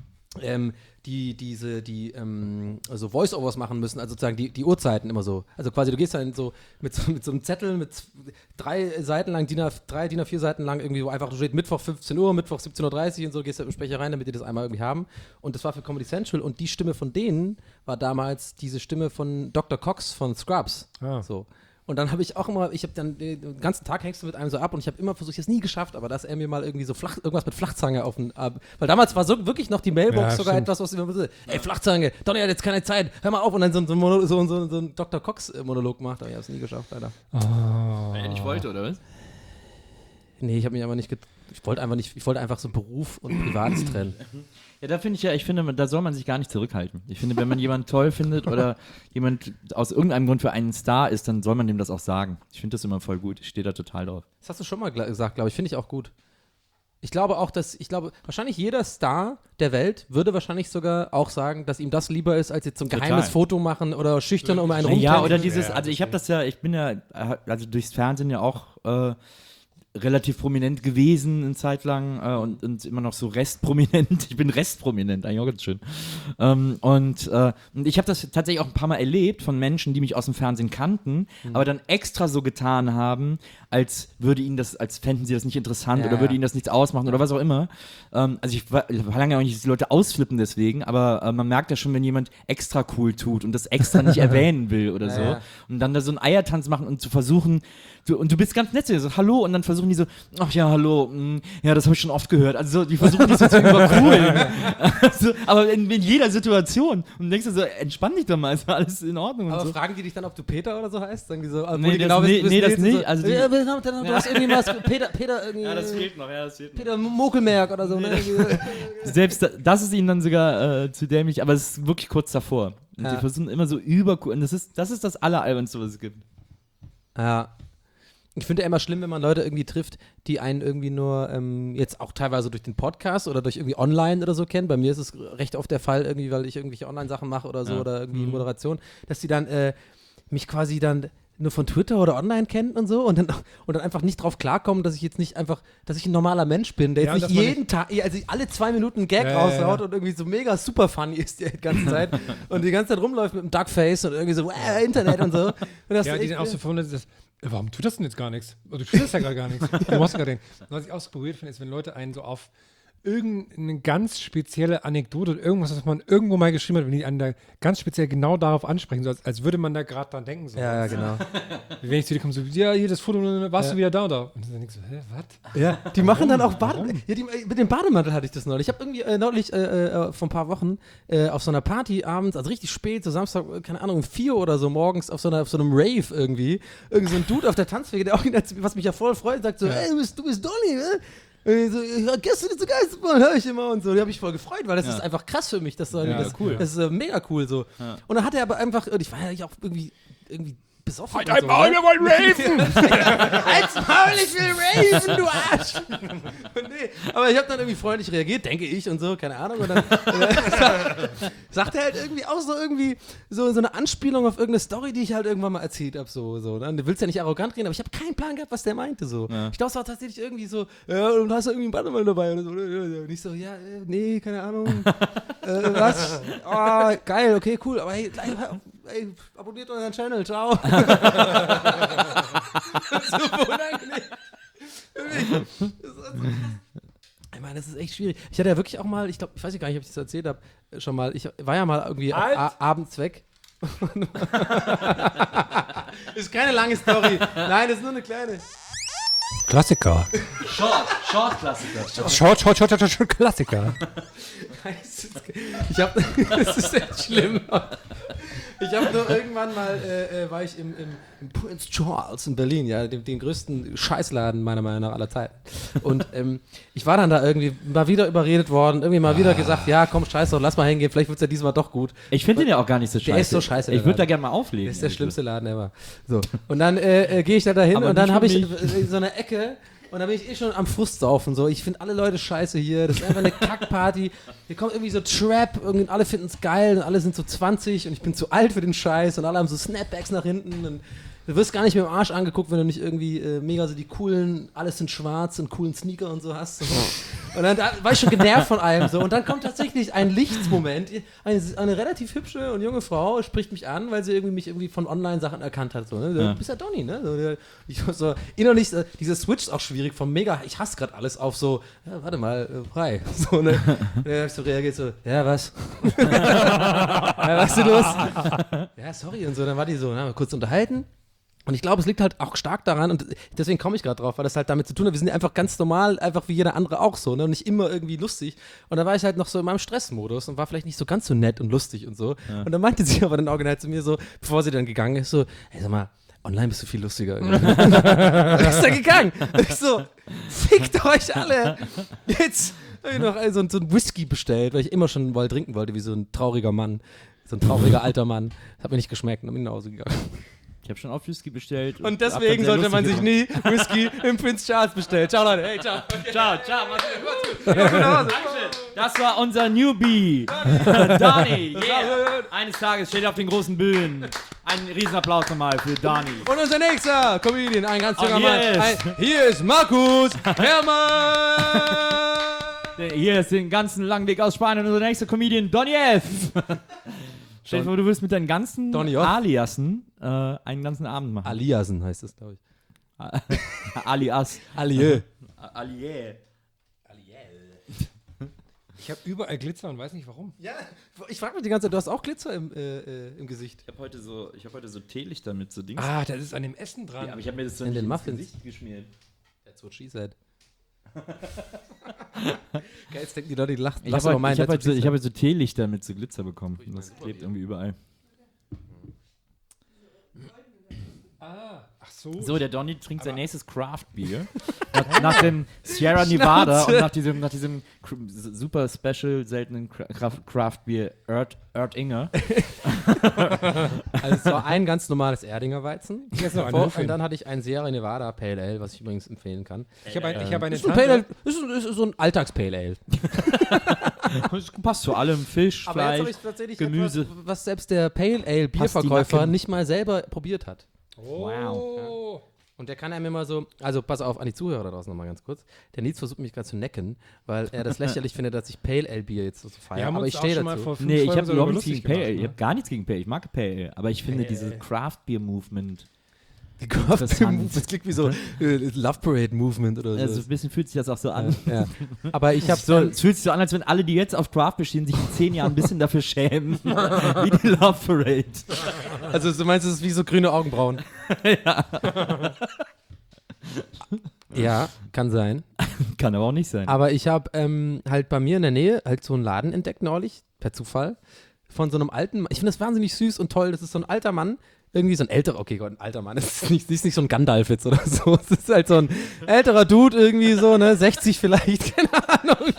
so Voice-Overs machen müssen, also sozusagen die Uhrzeiten immer so. Also quasi du gehst dann so mit so einem Zettel mit 3 Seiten lang, DIN A4 Seiten lang irgendwie, wo einfach steht Mittwoch 15 Uhr, Mittwoch 17.30 Uhr und so, gehst du im Sprecher rein, damit die das einmal irgendwie haben. Und das war für Comedy Central und die Stimme von denen war damals diese Stimme von Dr. Cox von Scrubs. So. Und dann habe ich auch immer, den ganzen Tag hängst du mit einem so ab und ich habe immer versucht, ich habe es nie geschafft, aber dass er mir mal irgendwie so irgendwas mit Flachzange weil damals war so wirklich noch die Mailbox sogar stimmt. etwas, was immer so, ey, Flachzange, Donny hat jetzt keine Zeit, hör mal auf und dann so ein Dr. Cox-Monolog gemacht, aber ich habe es nie geschafft, leider. Weil er nicht wollte, oder was? Nee, ich habe mich aber nicht, ich wollte einfach so Beruf und Privates trennen. Ja, ich finde, da soll man sich gar nicht zurückhalten. Ich finde, wenn man jemanden toll findet oder jemand aus irgendeinem Grund für einen Star ist, dann soll man dem das auch sagen. Ich finde das immer voll gut. Ich stehe da total drauf. Das hast du schon mal gesagt, glaube ich. Finde ich auch gut. Ich glaube, wahrscheinlich jeder Star der Welt würde wahrscheinlich sogar auch sagen, dass ihm das lieber ist, als jetzt so ein geheimes Foto machen oder schüchtern um einen rum. Ja, oder dieses, also ich bin ja, also durchs Fernsehen ja auch relativ prominent gewesen eine Zeit lang und immer noch so restprominent. Ich bin restprominent, eigentlich auch ganz schön. Und ich habe das tatsächlich auch ein paar Mal erlebt von Menschen, die mich aus dem Fernsehen kannten, aber dann extra so getan haben, als fänden sie das nicht interessant oder würde ihnen das nichts ausmachen oder was auch immer. Also ich verlange ja auch nicht, dass die Leute ausflippen deswegen, aber man merkt ja schon, wenn jemand extra cool tut und das extra nicht erwähnen will oder so und dann da so einen Eiertanz machen und zu versuchen, und du bist ganz nett, so hallo und dann versuchen die so, ach ja, hallo, ja, das habe ich schon oft gehört. Also die versuchen dich so zu übercoolen. Also, aber in jeder Situation. Und du denkst dir so, entspann dich doch mal, ist alles in Ordnung. Aber und so. fragen die dich dann, ob du Peter oder so heißt? Sagen die so, Nee, das nicht. So, Also du hast irgendwie was, Peter irgendwie. Ja, das fehlt noch. Peter Mokelmerk oder so. Ne? Selbst das ist ihnen dann sogar zu dämlich, aber es ist wirklich kurz davor. Und die versuchen immer so übercool. Und das ist das Alleralbernste, was es gibt. Ja. Ich finde ja immer schlimm, wenn man Leute irgendwie trifft, die einen irgendwie nur jetzt auch teilweise durch den Podcast oder durch irgendwie online oder so kennen. Bei mir ist es recht oft der Fall, irgendwie, weil ich irgendwelche Online-Sachen mache oder so oder irgendwie Moderation, dass die dann mich quasi dann nur von Twitter oder online kennen und so und dann einfach nicht drauf klarkommen, dass ich jetzt nicht einfach, dass ich ein normaler Mensch bin, der jetzt nicht jeden Tag, also alle 2 Minuten einen Gag raushaut und irgendwie so mega super funny ist die ganze Zeit und die ganze Zeit rumläuft mit einem Duckface und irgendwie so Internet und so. Und das die dann auch so verwundert ist, warum tut das denn jetzt gar nichts? Du tust ja gar nichts. Du machst gerade den. Was ich auch so berührt finde, ist, wenn Leute einen so auf irgendeine ganz spezielle Anekdote oder irgendwas, was man irgendwo mal geschrieben hat, wenn die einen da ganz speziell genau darauf ansprechen, so als würde man da gerade dran denken. So. Ja, genau. Wenn ich zu dir komme, so, ja, hier das Foto, warst du wieder da oder? Und dann denkst du, was? Ja, die machen dann auch mit dem Bademantel hatte ich das neulich. Ich habe irgendwie neulich vor ein paar Wochen auf so einer Party abends, also richtig spät, so Samstag, keine Ahnung, um 4 oder so morgens auf so einem Rave irgendwie so ein Dude auf der Tanzfläche, der auch, was mich ja voll freut, sagt so, ey, du bist Donny, ne? So, ja, gestern so Geisterbahn höre ich immer und so. Die habe ich voll gefreut, weil das ist einfach krass für mich. Das ist mega cool so. Ja. Und dann hat er aber einfach, ich war ja auch irgendwie besoffen. Halt ein Maul, wir wollen raven! Halt's Maul, ich will raven, du Arsch! Nee, aber ich habe dann irgendwie freundlich reagiert, denke ich und so, keine Ahnung. Und dann sagt er halt irgendwie auch so eine Anspielung auf irgendeine Story, die ich halt irgendwann mal erzählt habe. So, ne? Du willst ja nicht arrogant reden, aber ich habe keinen Plan gehabt, was der meinte. So. Ja. Ich glaube, es war tatsächlich irgendwie so, ja, und hast du irgendwie einen Bannermann dabei oder so. Und ich so, ja, nee, keine Ahnung. Was? Oh, geil, okay, cool, aber hey, ey, abonniert unseren Channel, ciao. So unangenehm. Ich meine, das ist echt schwierig. Ich hatte ja wirklich auch mal, ich weiß gar nicht, ob ich das erzählt habe, schon mal, ich war ja mal irgendwie abends weg. Ist keine lange Story. Nein, das ist nur eine kleine. Klassiker. Short-Klassiker. Short Klassiker. Das ist echt schlimm. Ich habe nur irgendwann mal, war ich im Prince Charles in Berlin, ja, den größten Scheißladen meiner Meinung nach aller Zeiten. Und ich war dann da irgendwie mal wieder überredet worden, irgendwie mal wieder gesagt, ja, komm, scheiß doch, lass mal hingehen, vielleicht wird's ja diesmal doch gut. Ich finde den ja auch gar nicht so scheiße. Der ist so scheiße, der Ich würde da Laden. gerne mal auflegen. Das ist der schlimmste Laden ever. So. Und dann gehe ich da dahin Aber und dann nicht habe ich für mich. in so einer Ecke und da bin ich schon am Frustsaufen. So. Ich finde alle Leute scheiße hier. Das ist einfach eine Kackparty. Hier kommt irgendwie so Trap, und alle finden es geil und alle sind so 20 und ich bin zu alt für den Scheiß und alle haben so Snapbacks nach hinten und du wirst gar nicht mit dem Arsch angeguckt, wenn du nicht irgendwie mega so die coolen, alles sind schwarz und coolen Sneaker und so hast. Und dann war ich schon genervt von allem so. Und dann kommt tatsächlich ein Lichtsmoment. Eine relativ hübsche und junge Frau spricht mich an, weil sie mich von Online-Sachen erkannt hat. So, ne? Du bist ja Donny, ne? So, innerlich, dieser Switch ist auch schwierig vom mega, ich hasse gerade alles auf so, ja, warte mal, hi. So, ne? Da hab ich so reagiert so, ja, was? Ja, was ist denn los? Ja, sorry und so. Dann war die so, na, kurz unterhalten. Und ich glaube, es liegt halt auch stark daran, und deswegen komme ich gerade drauf, weil das halt damit zu tun hat, wir sind ja einfach ganz normal, einfach wie jeder andere auch so, ne? Und nicht immer irgendwie lustig. Und da war ich halt noch so in meinem Stressmodus und war vielleicht nicht so ganz so nett und lustig und so. Ja. Und dann meinte sie aber dann original zu mir so, bevor sie dann gegangen ist, so, hey, sag mal, online bist du viel lustiger. Ist da gegangen. Und ich so, fickt euch alle. Jetzt habe ich noch so ein Whisky bestellt, weil ich immer schon mal trinken wollte, wie so ein trauriger Mann. So ein trauriger alter Mann. Das hat mir nicht geschmeckt und bin nach Hause gegangen. Ich habe schon auf Whisky bestellt. Und deswegen sollte man sich nie Whisky im Prince Charles bestellen. Ciao, Leute. Hey, ciao. Okay. Ciao, mach's gut. Dankeschön. Das war unser Newbie. Dani. Yeah. Eines Tages steht er auf den großen Bühnen. Ein Riesenapplaus nochmal für Dani. Und unser nächster Comedian, ein ganz junger hier Mann. ist- Hier ist Markus Herrmann. Hier ist den ganzen langen Weg aus Spanien unser nächster Comedian, Donny F. Stell dir vor, du willst mit deinen ganzen Donny F. Aliasen einen ganzen Abend machen. Aliasen heißt das, glaube ich. Alias. Alieu. Alié. Ich habe überall Glitzer und weiß nicht warum. Ja, ich frage mich die ganze Zeit, du hast auch Glitzer im Gesicht. Ich habe heute so Teelichter mit so Dings. Ah, das ist an dem Essen dran. Ja, aber ich habe mir das so In nicht den ins Muffins. Gesicht geschmiert. That's what she said. Geil, jetzt denken die Leute, die lachen. Ich Lass habe aber meinen, hab that's what she heute so Teelichter mit so Glitzer bekommen. Und das klebt irgendwie überall. Ach so. So, der Donny trinkt sein nächstes Craft-Bier. nach dem Sierra Nevada und nach diesem super special, seltenen Craft-Bier Erdinger. Also es war ein ganz normales Erdinger Weizen. Jetzt noch ein Und Muffin. dann hatte ich ein Sierra Nevada Pale Ale, was ich übrigens empfehlen kann. Ich habe eine Ist ein Pale Ale, Tante. ist so ein Alltags-Pale Ale. Das passt zu allem. Fisch, Aber jetzt habe Fleisch. ich tatsächlich Gemüse. etwas, was selbst der Pale Ale Bierverkäufer Pastinaken. nicht mal selber probiert hat. Wow. Und der kann einem immer so, also pass auf, an die Zuhörer da draußen nochmal ganz kurz. Der Nils versucht mich gerade zu necken, weil er das lächerlich findet, dass ich Pale Ale Bier jetzt so Wir feiere. haben Aber uns ich auch stehe schon mal dazu. vor 5 Nee, ich Folgen habe so überhaupt lustig nichts gegen Pale Ale. gemacht, Ich habe gar nichts gegen Pale Ale. Ich mag Pale Ale. Aber ich finde dieses Craft-Bier-Movement. Die Craft Interessant. Das klingt wie so Love Parade Movement oder so. Also ein bisschen fühlt sich das auch so an. ja. Aber ich habe So, es fühlt sich so an, als wenn alle, die jetzt auf Craft bestehen, sich in 10 Jahren ein bisschen dafür schämen. Wie die Love Parade. also du meinst, es ist wie so grüne Augenbrauen? Ja, kann sein. Kann aber auch nicht sein. Aber ich habe halt bei mir in der Nähe halt so einen Laden entdeckt neulich, per Zufall, von so einem alten Mann. Ich finde das wahnsinnig süß und toll. Das ist so ein alter Mann, irgendwie so ein älterer, okay Gott, ein alter Mann. Das ist nicht so ein Gandalf jetzt oder so. Es ist halt so ein älterer Dude irgendwie so, ne, 60 vielleicht, keine Ahnung.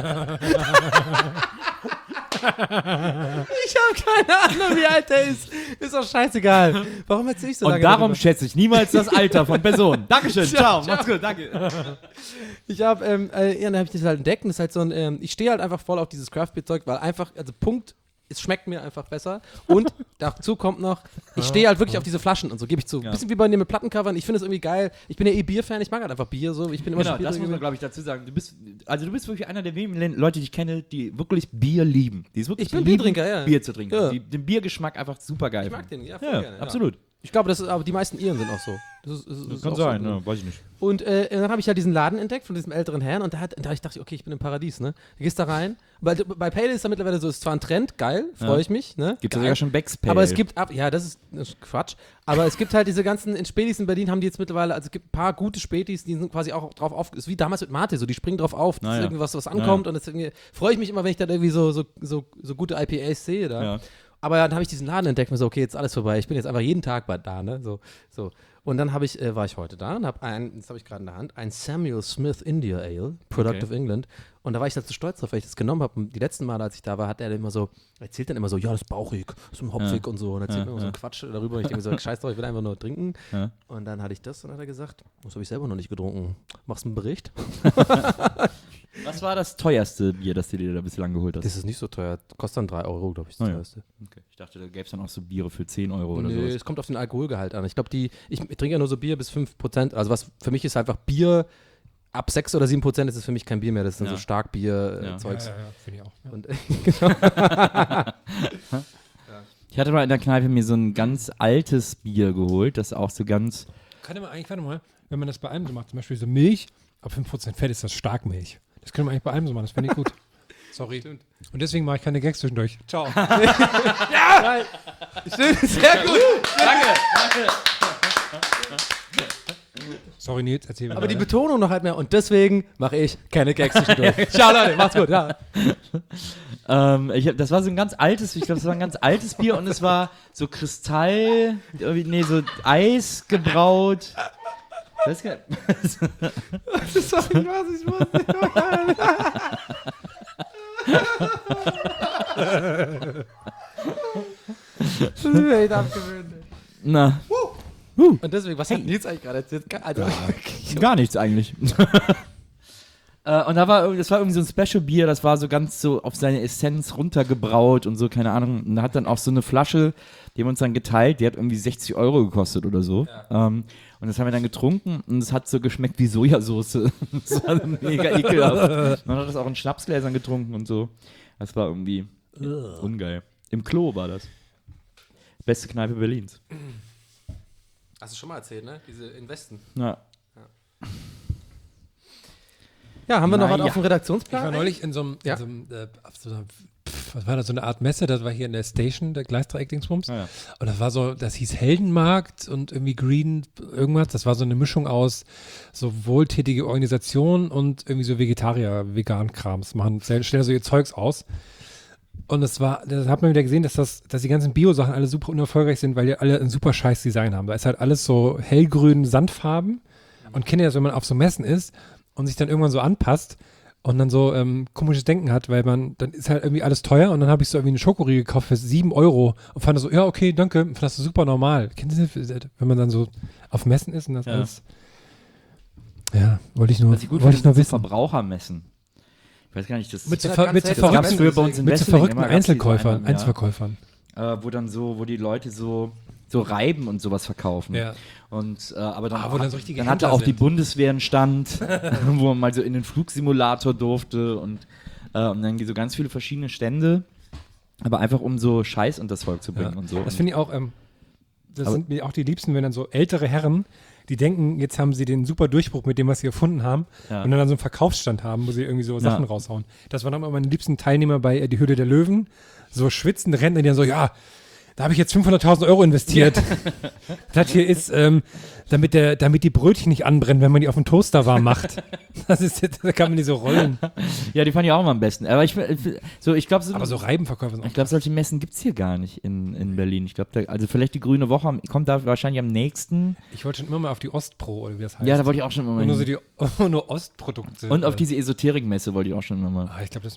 Ich habe keine Ahnung, wie alt der ist. Ist doch scheißegal. Warum erzähl ich so lange Und darum darüber? schätze ich niemals das Alter von Personen. Dankeschön. Ciao. Macht's gut. Danke. Ich habe, dann habe ich das halt entdeckt und das ist halt so ein, ich stehe halt einfach voll auf dieses Craft-Beer-Zeug, weil einfach, also Punkt, es schmeckt mir einfach besser und dazu kommt noch, ich stehe halt wirklich auf diese Flaschen und so, gebe ich zu. Ja. Bisschen wie bei dir mit Plattencovern, ich finde es irgendwie geil. Ich bin ja Bier-Fan, ich mag halt einfach Bier so, ich bin immer Genau, schon das muss man, Bier glaube ich, dazu sagen. Du bist wirklich einer der wenigen Leute, die ich kenne, die wirklich Bier lieben. Die es wirklich Ich bin lieben, Biertrinker, ja. Bier zu trinken. Ja. Die den Biergeschmack einfach super geil Ich mag den, ja, voll Ja, gerne. Ja. absolut. Ich glaube, das ist, aber die meisten Iren sind auch so. Das ist Kann auch sein, so. ne? Weiß ich nicht. Und dann habe ich halt diesen Laden entdeckt von diesem älteren Herrn und da ich dachte, okay, ich bin im Paradies, ne? Du gehst da rein. Bei Pale Ale ist da mittlerweile so, ist zwar ein Trend, geil, freue ich mich, ne? Gibt es Geil. sogar schon Becks Pale. Aber es gibt das ist Quatsch. Aber es gibt halt diese ganzen, in Spätis in Berlin haben die jetzt mittlerweile, also es gibt ein paar gute Spätis, die sind quasi auch drauf auf, ist wie damals mit Mate, so die springen drauf auf, dass ja. irgendwas was ankommt und das freue ich mich immer, wenn ich dann irgendwie so gute IPAs sehe da. Ja. Aber dann habe ich diesen Laden entdeckt und so, okay, jetzt ist alles vorbei. Ich bin jetzt einfach jeden Tag da, ne? So. Und dann war ich heute da und habe das habe ich gerade in der Hand, ein Samuel Smith India Ale, Product of England. Und da war ich dazu stolz drauf, weil ich das genommen habe. Und die letzten Male, als ich da war, erzählt dann immer so, ja, das ist bauchig, das ist hopfig und so. Und erzählt mir immer so einen Quatsch darüber. Und ich denke mir so, scheiß drauf, ich will einfach nur trinken. Ja. Und dann hatte ich das und dann hat er gesagt, das habe ich selber noch nicht getrunken. Machst du einen Bericht? Was war das teuerste Bier, das du dir da bislang geholt hast? Das ist nicht so teuer. Kostet dann 3 Euro, glaube ich, das teuerste. Okay. Ich dachte, da gäbe es dann auch so Biere für 10 Euro oder Nee, so. es kommt auf den Alkoholgehalt an. Ich glaube, ich trinke ja nur so Bier bis 5%. Also was für mich ist einfach Bier, ab 6 oder 7% ist es für mich kein Bier mehr. Das ist dann so Starkbier-Zeugs. Ja, finde ich auch. Ja. Und Ich hatte mal in der Kneipe mir so ein ganz altes Bier geholt, das auch so ganz... Warte mal, wenn man das bei allem so macht, zum Beispiel so Milch, ab 5% Fett ist das Starkmilch. Das können wir eigentlich bei allem so machen, das fände ich gut. Sorry. Stimmt. Und deswegen mache ich keine Gags zwischendurch. Ciao. ja! Stimmt, sehr gut. Danke. Sorry, Nils, erzähl mir. Aber die Betonung noch halt mehr. Und deswegen mache ich keine Gags zwischendurch. Ciao, Leute, macht's gut. Ja. Das war so ein ganz altes, ich glaube, das war ein ganz altes Bier und es war so Kristall, so Eis gebraut. Weiß gar nicht. Das war nicht, was ich wusste. Das ist mir echt abgewöhnt. Na. Und deswegen, was hat Nils eigentlich gerade erzählt? Also, Gar nichts eigentlich. Und das war irgendwie so ein Special-Bier, das war so ganz so auf seine Essenz runtergebraut und so, keine Ahnung. Und da hat dann auch so eine Flasche, die haben uns dann geteilt, die hat irgendwie 60 Euro gekostet oder so. Ja. Und das haben wir dann getrunken und es hat so geschmeckt wie Sojasauce. Das war mega ekelhaft. Man hat das auch in Schnapsgläsern getrunken und so. Das war irgendwie ungeil. Im Klo war das. Beste Kneipe Berlins. hast du schon mal erzählt, ne? Diese Investen. Ja. Ja, haben wir noch Na was ja. auf dem Redaktionsplan? Ich war neulich in so einem, was war das, so eine Art Messe, das war hier in der Station, der Gleisdreieck-Dingsbums. Ja. Und das war so, das hieß Heldenmarkt und irgendwie Green irgendwas. Das war so eine Mischung aus so wohltätige Organisation und irgendwie so Vegetarier-Vegan-Krams. Stellen so ihr Zeugs aus. Und das hat man wieder gesehen, dass die ganzen Bio-Sachen alle super unerfolgreich sind, weil die alle ein super scheiß Design haben. Da ist halt alles so hellgrün Sandfarben. Und kennt ihr das, wenn man auf so Messen ist und sich dann irgendwann so anpasst und dann so komisches Denken hat, weil dann ist halt irgendwie alles teuer und dann habe ich so irgendwie eine Schokoriegel gekauft für 7 Euro und fand so, ja, okay, danke, fand das so super normal. Kennt ihr das, wenn man dann so auf Messen ist und das alles? Ja, wollte ich nur wissen. Verbrauchermessen. Ich weiß gar nicht, das Mit so ganz verrückten selten. bei uns in Wesseling Einzelkäufern, immer, gab's diese Einnahmen, ja. Einzelverkäufern. Wo die Leute so Reiben und sowas verkaufen. Ja. Und aber dann, wo dann so richtige dann hatte Händler auch die sind. Bundeswehr einen Stand, wo man mal so in den Flugsimulator durfte und dann so ganz viele verschiedene Stände, aber einfach um so Scheiß unter das Volk zu bringen und so. Das finde ich auch, sind mir auch die Liebsten, wenn dann so ältere Herren, die denken, jetzt haben sie den super Durchbruch mit dem, was sie erfunden haben Ja. und dann so einen Verkaufsstand haben, wo sie irgendwie so Sachen raushauen. Das waren immer meine liebsten Teilnehmer bei Die Höhle der Löwen, so schwitzende Rentner, die dann so, ja, da habe ich jetzt 500.000 Euro investiert. Das hier ist, damit die Brötchen nicht anbrennen, wenn man die auf dem Toaster warm macht. Da kann man die so rollen. Ja, die fand ich auch immer am besten. Aber ich glaube, Aber so Reibenverkäufer sind auch. Ich glaube, solche Messen gibt es hier gar nicht in Berlin. Ich glaube, also vielleicht die Grüne Woche kommt da wahrscheinlich am nächsten. Ich wollte schon immer mal auf die Ostpro, oder wie das heißt. Ja, da wollte ich auch schon immer Und mal nur Ostprodukte. Und auf diese Esoterikmesse wollte ich auch schon immer mal. Ich glaube,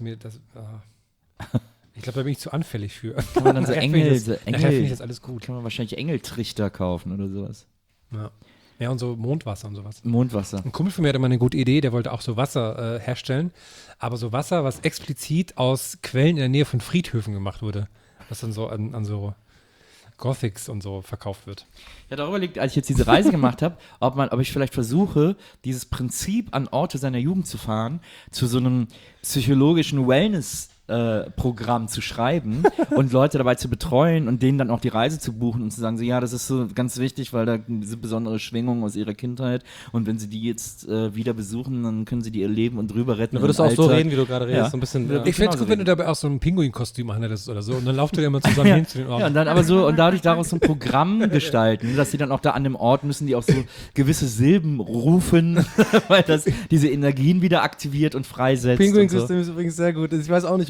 ich glaube, da bin ich zu anfällig für. Kann man dann so Nachher Engel, finde ich das alles gut. kann man wahrscheinlich Engeltrichter kaufen oder sowas. Ja, und so Mondwasser und sowas. Mondwasser. Ein Kumpel von mir hatte mal eine gute Idee, der wollte auch so Wasser herstellen, aber so Wasser, was explizit aus Quellen in der Nähe von Friedhöfen gemacht wurde, was dann so an so Gothics und so verkauft wird. Ja, darüber liegt, als ich jetzt diese Reise gemacht habe, ob ich vielleicht versuche, dieses Prinzip an Orte seiner Jugend zu fahren, zu so einem psychologischen Wellness Programm zu schreiben und Leute dabei zu betreuen und denen dann auch die Reise zu buchen und zu sagen, so, ja, das ist so ganz wichtig, weil da sind besondere Schwingungen aus ihrer Kindheit und wenn sie die jetzt wieder besuchen, dann können sie die ihr Leben und drüber retten. Du würdest auch so reden, wie du gerade redest. Ja. So ein bisschen, Ich fände es gut, wenn du dabei auch so ein Pinguin-Kostüm anhättest oder so und dann lauft ihr immer zusammen hin zu den Orten. Ja, und dann aber so und dadurch daraus so ein Programm gestalten, dass sie dann auch da an dem Ort müssen, die auch so gewisse Silben rufen, weil das diese Energien wieder aktiviert und freisetzt. Pinguin-System ist übrigens sehr gut. Ich weiß auch nicht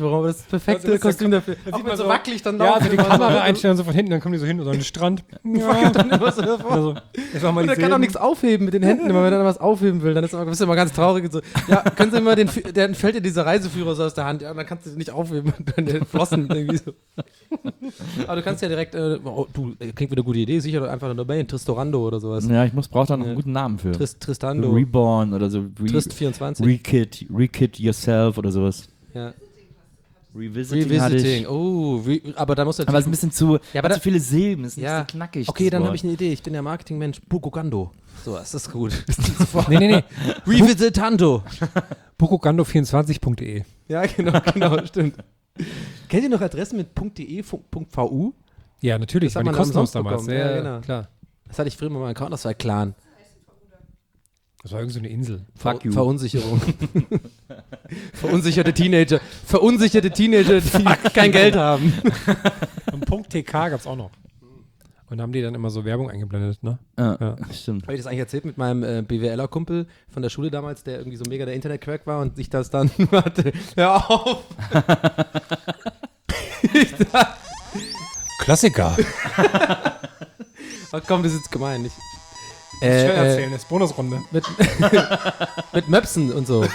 warum, aber das ist das perfekte Also, das Kostüm dafür. das Auch sieht mit man so so- wackelig dann Ja, also die laufen. Kamera einstellen so von hinten, dann kommen die so hin und so an den Strand. Ja. Dann immer so hervor. Also, jetzt machen wir Und die er kann auch Silben. nichts aufheben mit den Händen, immer wenn er was aufheben will, dann ist er immer ganz traurig und so. Ja, können Sie immer dann fällt dir dieser Reiseführer so aus der Hand, ja, und dann kannst du den nicht aufheben und dann den Flossen irgendwie so. Aber du kannst ja direkt, klingt wieder eine gute Idee, sicher einfach eine Domain, Tristorando oder sowas. Ja, ich brauche da noch einen guten Namen für. Tristando, Reborn oder so. Trist24. Rekit Yourself oder sowas. Ja. Revisiting hatte ich. Revisiting, aber da muss Aber es ist ein bisschen zu, Ja, aber zu viele Silben, es ist Ja. nicht so knackig. Okay, das dann Wort. habe ich eine Idee. Ich bin der Marketingmensch. Bukugando. So, das ist gut. Nee. Revisitando. Bukugando24.de. Ja, genau, stimmt. Kennt ihr noch Adressen mit .de, .vu? Ja, natürlich, Das hat waren die man kostenlos umsonst damals. bekommen. Ja, genau. Klar. Das hatte ich früher mal meinen Account, das war Clan. Das war irgend so eine Insel. Fuck you. Verunsicherung. Verunsicherte Teenager, die kein Geld haben. Und .tk gab es auch noch. Und haben die dann immer so Werbung eingeblendet, ne? Ja, stimmt. Habe ich das eigentlich erzählt mit meinem BWLer-Kumpel von der Schule damals, der irgendwie so mega der Internet-Crack war und sich das dann, warte, hör auf. Klassiker. Ach komm, das ist jetzt gemein. Nicht. Schön erzählen, das ist Bonusrunde. Mit Möpsen und so.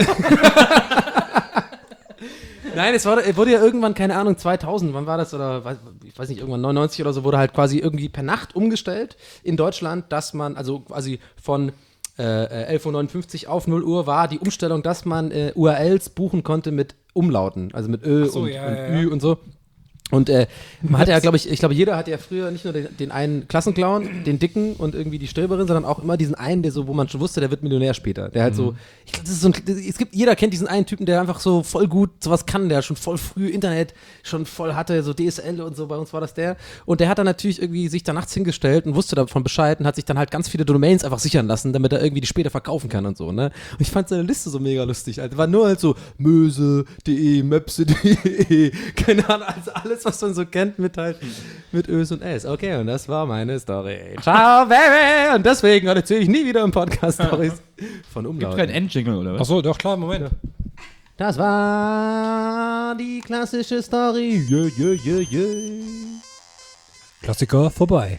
Nein, wurde ja irgendwann, keine Ahnung, 2000, wann war das, oder ich weiß nicht, irgendwann 99 oder so, wurde halt quasi irgendwie per Nacht umgestellt in Deutschland, dass man, also quasi von 11.59 Uhr auf 0 Uhr war die Umstellung, dass man URLs buchen konnte mit Umlauten, also mit Ö so, und ja. Ü und so. Und man hat ja, glaube ich jeder hat ja früher nicht nur den einen Klassenclown, den Dicken und irgendwie die Stöberin, sondern auch immer diesen einen, der so, wo man schon wusste, der wird Millionär später. Der halt so, ich glaube, das ist so jeder kennt diesen einen Typen, der einfach so voll gut sowas kann, der schon voll früh Internet schon voll hatte, so DSL und so, bei uns war das der. Und der hat dann natürlich irgendwie sich da nachts hingestellt und wusste davon Bescheid und hat sich dann halt ganz viele Domains einfach sichern lassen, damit er irgendwie die später verkaufen kann und so, ne? Und ich fand seine Liste so mega lustig. Also war nur halt so Möse.de, Möpse.de, keine Ahnung, also alles, was man so kennt mit Ös und S. Okay, und das war meine Story. Ciao, Baby! Und deswegen erzähle ich nie wieder im Podcast Stories von Gibt Umlauten. kein Endjingle, oder was? Achso, doch, klar, Moment. Das war die klassische Story. Yeah. Klassiker vorbei.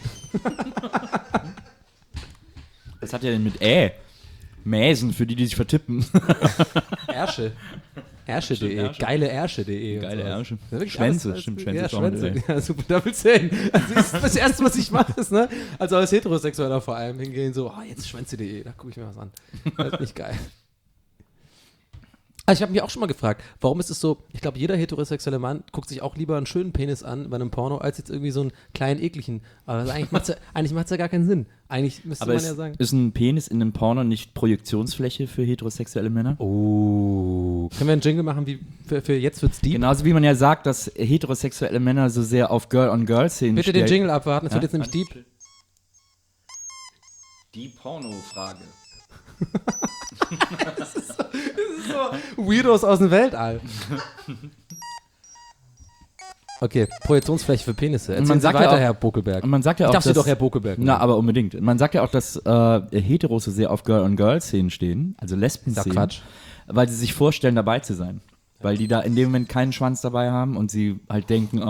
Was hat er denn mit Mäsen, für die sich vertippen. Ärsche. Ärsche.de. Ärsche. Geile Ärsche.de. und Geile sowas. Ärsche. Ja, wirklich Schwänze, alles, stimmt, ja, Schwänze ist auch mit Schwänze. Ja, super, da willst du hin. Also das Erste, was ich mache, ist, ne, also als Heterosexueller vor allem hingehen, so, jetzt Schwänze.de, da gucke ich mir was an. Das ist nicht geil. Also ich habe mich auch schon mal gefragt, warum ist es so, ich glaube, jeder heterosexuelle Mann guckt sich auch lieber einen schönen Penis an bei einem Porno, als jetzt irgendwie so einen kleinen, ekligen. Aber das eigentlich macht's ja gar keinen Sinn. Eigentlich müsste Aber man ja sagen. ist ein Penis in einem Porno nicht Projektionsfläche für heterosexuelle Männer? Oh. Können wir einen Jingle machen wie für jetzt wird's deep? Genauso wie man ja sagt, dass heterosexuelle Männer so sehr auf Girl-on-Girl-Szenen Bitte den Jingle abwarten, es wird jetzt nämlich deep. Die Porno-Frage. Weirdos aus dem Weltall. Okay, Projektionsfläche für Penisse. Erzählen man Sie sagt ja weiter, auch- Herr Bokelberg. Und man sagt ja Ich auch, darf Sie dass, doch Herr Bokelberg Na, nennen. aber unbedingt. Man sagt ja auch, dass Heteros so sehr auf Girl-on-Girl-Szenen stehen, also Ist Lesben-Szenen, doch Quatsch. weil sie sich vorstellen, dabei zu sein. Weil die da in dem Moment keinen Schwanz dabei haben und sie halt denken,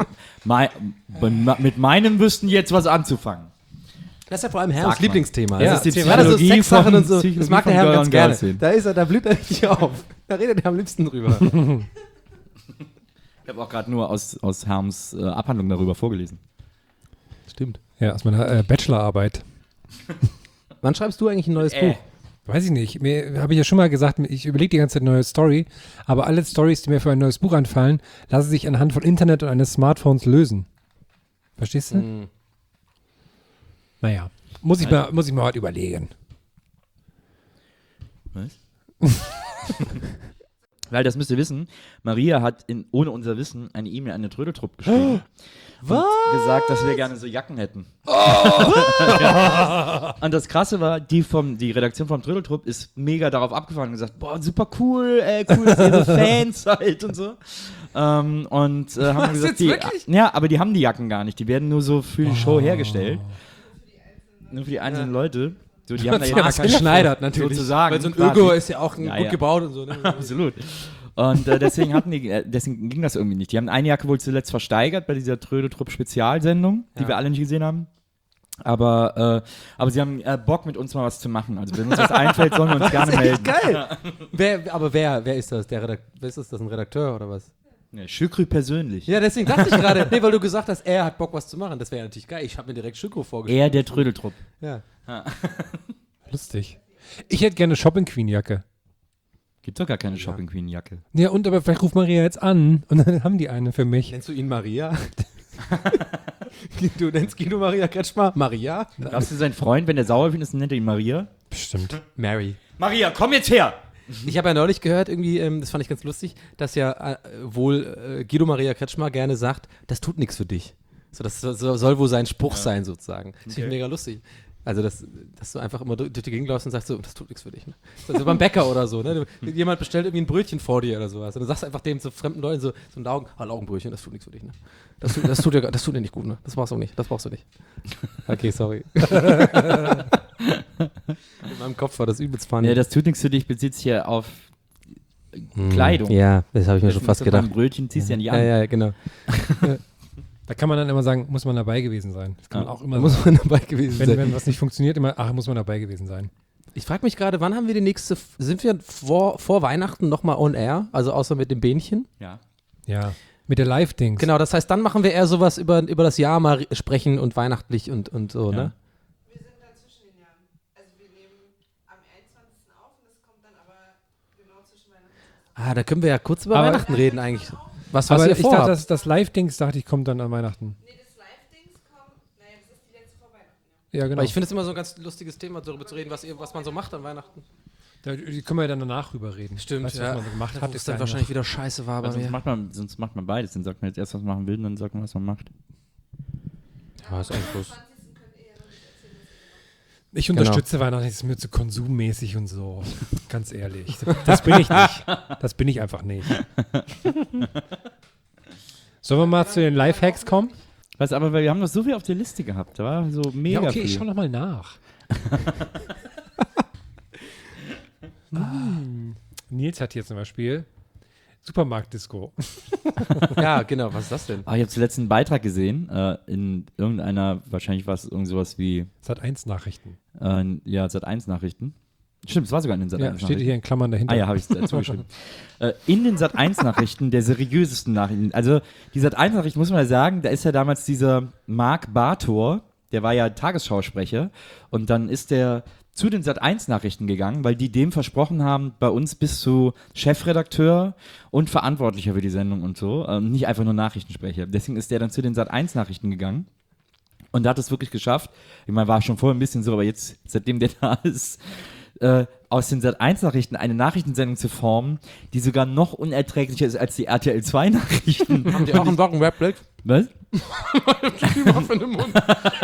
mit meinem wüssten jetzt was anzufangen. Das ist ja vor allem Herrns Sag mal. Lieblingsthema. Ja, das ist die Psychologie gerade so Sexsachen von- und so. Das Psychologie mag der von Herr Girl ganz on gerne. Girl Szenen. Da blüht er richtig auf. Da redet er am liebsten drüber. Ich habe auch gerade nur aus Herms Abhandlung darüber vorgelesen. Stimmt. Ja, aus meiner Bachelorarbeit. Wann schreibst du eigentlich ein neues Buch? Weiß ich nicht. Mir habe ich ja schon mal gesagt, ich überlege die ganze Zeit eine neue Story, aber alle Stories, die mir für ein neues Buch anfallen, lassen sich anhand von Internet und eines Smartphones lösen. Verstehst du? Hm. Naja, muss ich mir heute überlegen. Was? Weil, das müsst ihr wissen, Maria hat ohne unser Wissen eine E-Mail an den Trödeltrupp geschrieben. Was? Und gesagt, dass wir gerne so Jacken hätten. Ja. Und das Krasse war, die Redaktion vom Trödeltrupp ist mega darauf abgefahren und gesagt, boah, super cool, cool, dass ihr so Fans seid und so. Haben gesagt, jetzt wirklich? ja, aber die haben die Jacken gar nicht, die werden nur so für die Show hergestellt. Nur für die einzelnen Leute. So, die haben da ja gar keine Geschneidert natürlich. sozusagen. Weil so ein quasi. Öko ist ja auch Ja, gut ja. gebaut und so. Ne? Absolut. Und deswegen ging das irgendwie nicht. Die haben eine Jacke wohl zuletzt versteigert bei dieser Trödeltrupp-Spezialsendung, die wir alle nicht gesehen haben. Aber sie haben Bock, mit uns mal was zu machen. Also wenn uns was einfällt, sollen wir uns gerne melden. Geil. Wer ist das? Wer ist das? Ein Redakteur oder was? Ja, Schükrü persönlich. Ja, deswegen dachte ich gerade, weil du gesagt hast, er hat Bock, was zu machen. Das wäre ja natürlich geil. Ich habe mir direkt Schükrü vorgestellt. Er, der Trödeltrupp. Ja. Lustig. Ich hätte gerne eine Shopping Queen Jacke. Gibt doch gar keine Shopping Queen Jacke. Ja, aber vielleicht ruft Maria jetzt an und dann haben die eine für mich. Nennst du ihn Maria? Du nennst Guido Maria Kretschmer Maria? Glaubst du, sein Freund, wenn der sauer wird, nennt er ihn Maria? Bestimmt. Mary. Maria, komm jetzt her! Ich habe ja neulich gehört, irgendwie, das fand ich ganz lustig, dass ja wohl Guido Maria Kretschmer gerne sagt, das tut nichts für dich. So, das soll wohl sein Spruch sein, sozusagen. Das finde ich mega lustig. Also, dass du einfach immer durch die Gegend läufst und sagst, so, das tut nichts für dich. Ne? Also beim Bäcker oder so, ne? Jemand bestellt irgendwie ein Brötchen vor dir oder sowas. Und du sagst einfach dem zu fremden Leuten so ein Laugenbrötchen, das tut nichts für dich. Ne? Das tut dir nicht gut, ne? Das brauchst du nicht. Okay, sorry. In meinem Kopf war das übelst funny. Ja, das tut nichts für dich, bezieht sich ja auf Kleidung. Ja, das habe ich mir schon fast gedacht. Ein Brötchen ziehst du ja nicht an. Ja, genau. Da kann man dann immer sagen, muss man dabei gewesen sein. Das kann man auch immer Da muss sagen. man dabei gewesen sein. Wenn was nicht funktioniert, immer, muss man dabei gewesen sein. Ich frage mich gerade, wann haben wir die nächste, sind wir vor Weihnachten nochmal on air? Also außer mit dem Bähnchen? Ja. Ja. Mit der Live-Dings. Genau, das heißt, dann machen wir eher sowas über das Jahr mal sprechen und weihnachtlich und so, Ja. ne? Wir sind dann zwischen den Jahren. Also wir nehmen am 21. auf und das kommt dann aber genau zwischen Weihnachten. Da können wir ja kurz über Aber- Weihnachten reden eigentlich. Was Aber ihr ich vorhabt. dachte, das Live-Dings, kommt dann an Weihnachten. Nee, das Live-Dings kommt, naja, das ist die letzte vor Weihnachten. Ja, genau. Weil ich finde es immer so ein ganz lustiges Thema, darüber zu reden, was man so macht an Weihnachten. Die können wir ja dann danach drüber reden. Stimmt, weißt du, ja. was man so gemacht hat, Wo es ist dann ja wahrscheinlich wieder scheiße war bei Sonst mir. macht man beides. Dann sagt man jetzt erst, was man machen will, und dann sagt man, was man macht. Ja, ist eigentlich bloß. Ich unterstütze Weihnachten, das ist mir zu konsummäßig und so. Ganz ehrlich. Das bin ich nicht. Das bin ich einfach nicht. Sollen wir mal zu den Lifehacks kommen? Was, aber wir haben noch so viel auf der Liste gehabt. Da war so mega Ja, okay, viel. ich schau noch mal nach. Nils hat hier zum Beispiel Supermarktdisco. Ja, genau, was ist das denn? Ich habe zuletzt einen Beitrag gesehen, in irgendeiner, wahrscheinlich war es irgend sowas wie, Sat.1 Nachrichten. Sat.1-Nachrichten. Stimmt, es war sogar in den Ja, Sat.1-Nachrichten. steht hier in Klammern dahinter. Ah ja, habe ich es zugeschrieben. In den Sat.1-Nachrichten, der seriösesten Nachrichten. Also die Sat.1-Nachrichten, muss man ja sagen, da ist ja damals dieser Marc Bartor, der war ja Tagesschausprecher, und dann ist der zu den Sat.1-Nachrichten gegangen, weil die dem versprochen haben, bei uns bist du Chefredakteur und Verantwortlicher für die Sendung und so, nicht einfach nur Nachrichtensprecher. Deswegen ist der dann zu den Sat.1-Nachrichten gegangen und hat es wirklich geschafft. Ich meine, war schon vorher ein bisschen so, aber jetzt, seitdem der da ist, aus den Sat.1-Nachrichten eine Nachrichtensendung zu formen, die sogar noch unerträglicher ist als die RTL 2-Nachrichten. Haben die auch einen Wochenrap-Blick? Was? Zu viel Muffin im Mund.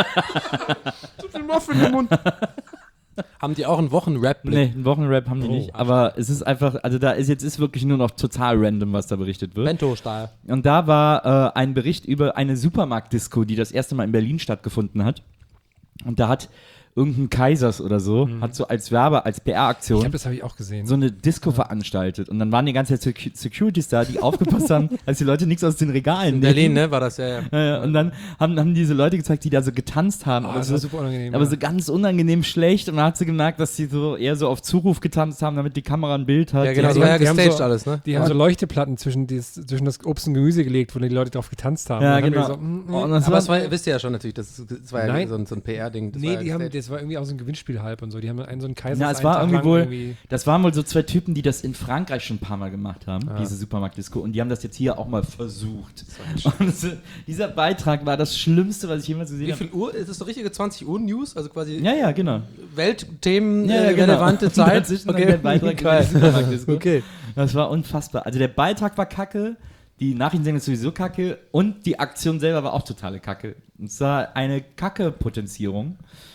Zu viel Muffin im Mund. Haben die auch einen Wochenrap-Blick? Nee, einen Wochenrap haben die nicht. Aber es ist einfach, also da ist jetzt wirklich nur noch total random, was da berichtet wird. Bento-Stahl. Und da war ein Bericht über eine Supermarktdisco, die das erste Mal in Berlin stattgefunden hat. Und da hat irgendein Kaisers oder so, hat so als Ich PR-Aktion glaube, das habe ich auch gesehen. so eine Disco veranstaltet. Und dann waren die ganze Zeit Securities da, die aufgepasst haben, dass die Leute nichts aus den Regalen In Berlin, ne, war das ja. Und dann haben diese Leute gezeigt, die da so getanzt haben. das war super unangenehm. aber ja. so ganz unangenehm schlecht. Und dann hat sie gemerkt, dass sie so eher so auf Zuruf getanzt haben, damit die Kamera ein Bild hat. Ja, genau, die das war ja haben gestaged so- alles, ne? Die haben so Leuchteplatten zwischen das Obst und Gemüse gelegt, wo die Leute drauf getanzt haben. Ja, Und dann genau. haben die so, Und das Aber war, es war, wisst ihr ja schon natürlich, das war ja Nein. so ein PR-Ding. Das nee, war ja gestaged. das war irgendwie auch so ein Gewinnspiel halb und so. Die haben einen so einen Kaiser. Ja, es war irgendwie wohl, das waren wohl so zwei Typen, die das in Frankreich schon ein paar Mal gemacht haben, diese Supermarktdisco, und die haben das jetzt hier auch mal versucht. Und dieser Beitrag war das Schlimmste, was ich jemals gesehen Wie habe. viel Uhr? Ist das so richtige 20 Uhr News? Also quasi Ja, genau. Weltthemen Ja, genau. relevante Und Zeit? dazwischen dann der Beitrag über Geil. die Supermarktdisco. Okay. Das war unfassbar. Also der Beitrag war kacke, die Nachrichtensendung ist sowieso kacke und die Aktion selber war auch totale Kacke. Und zwar eine Kacke-Potenzierung.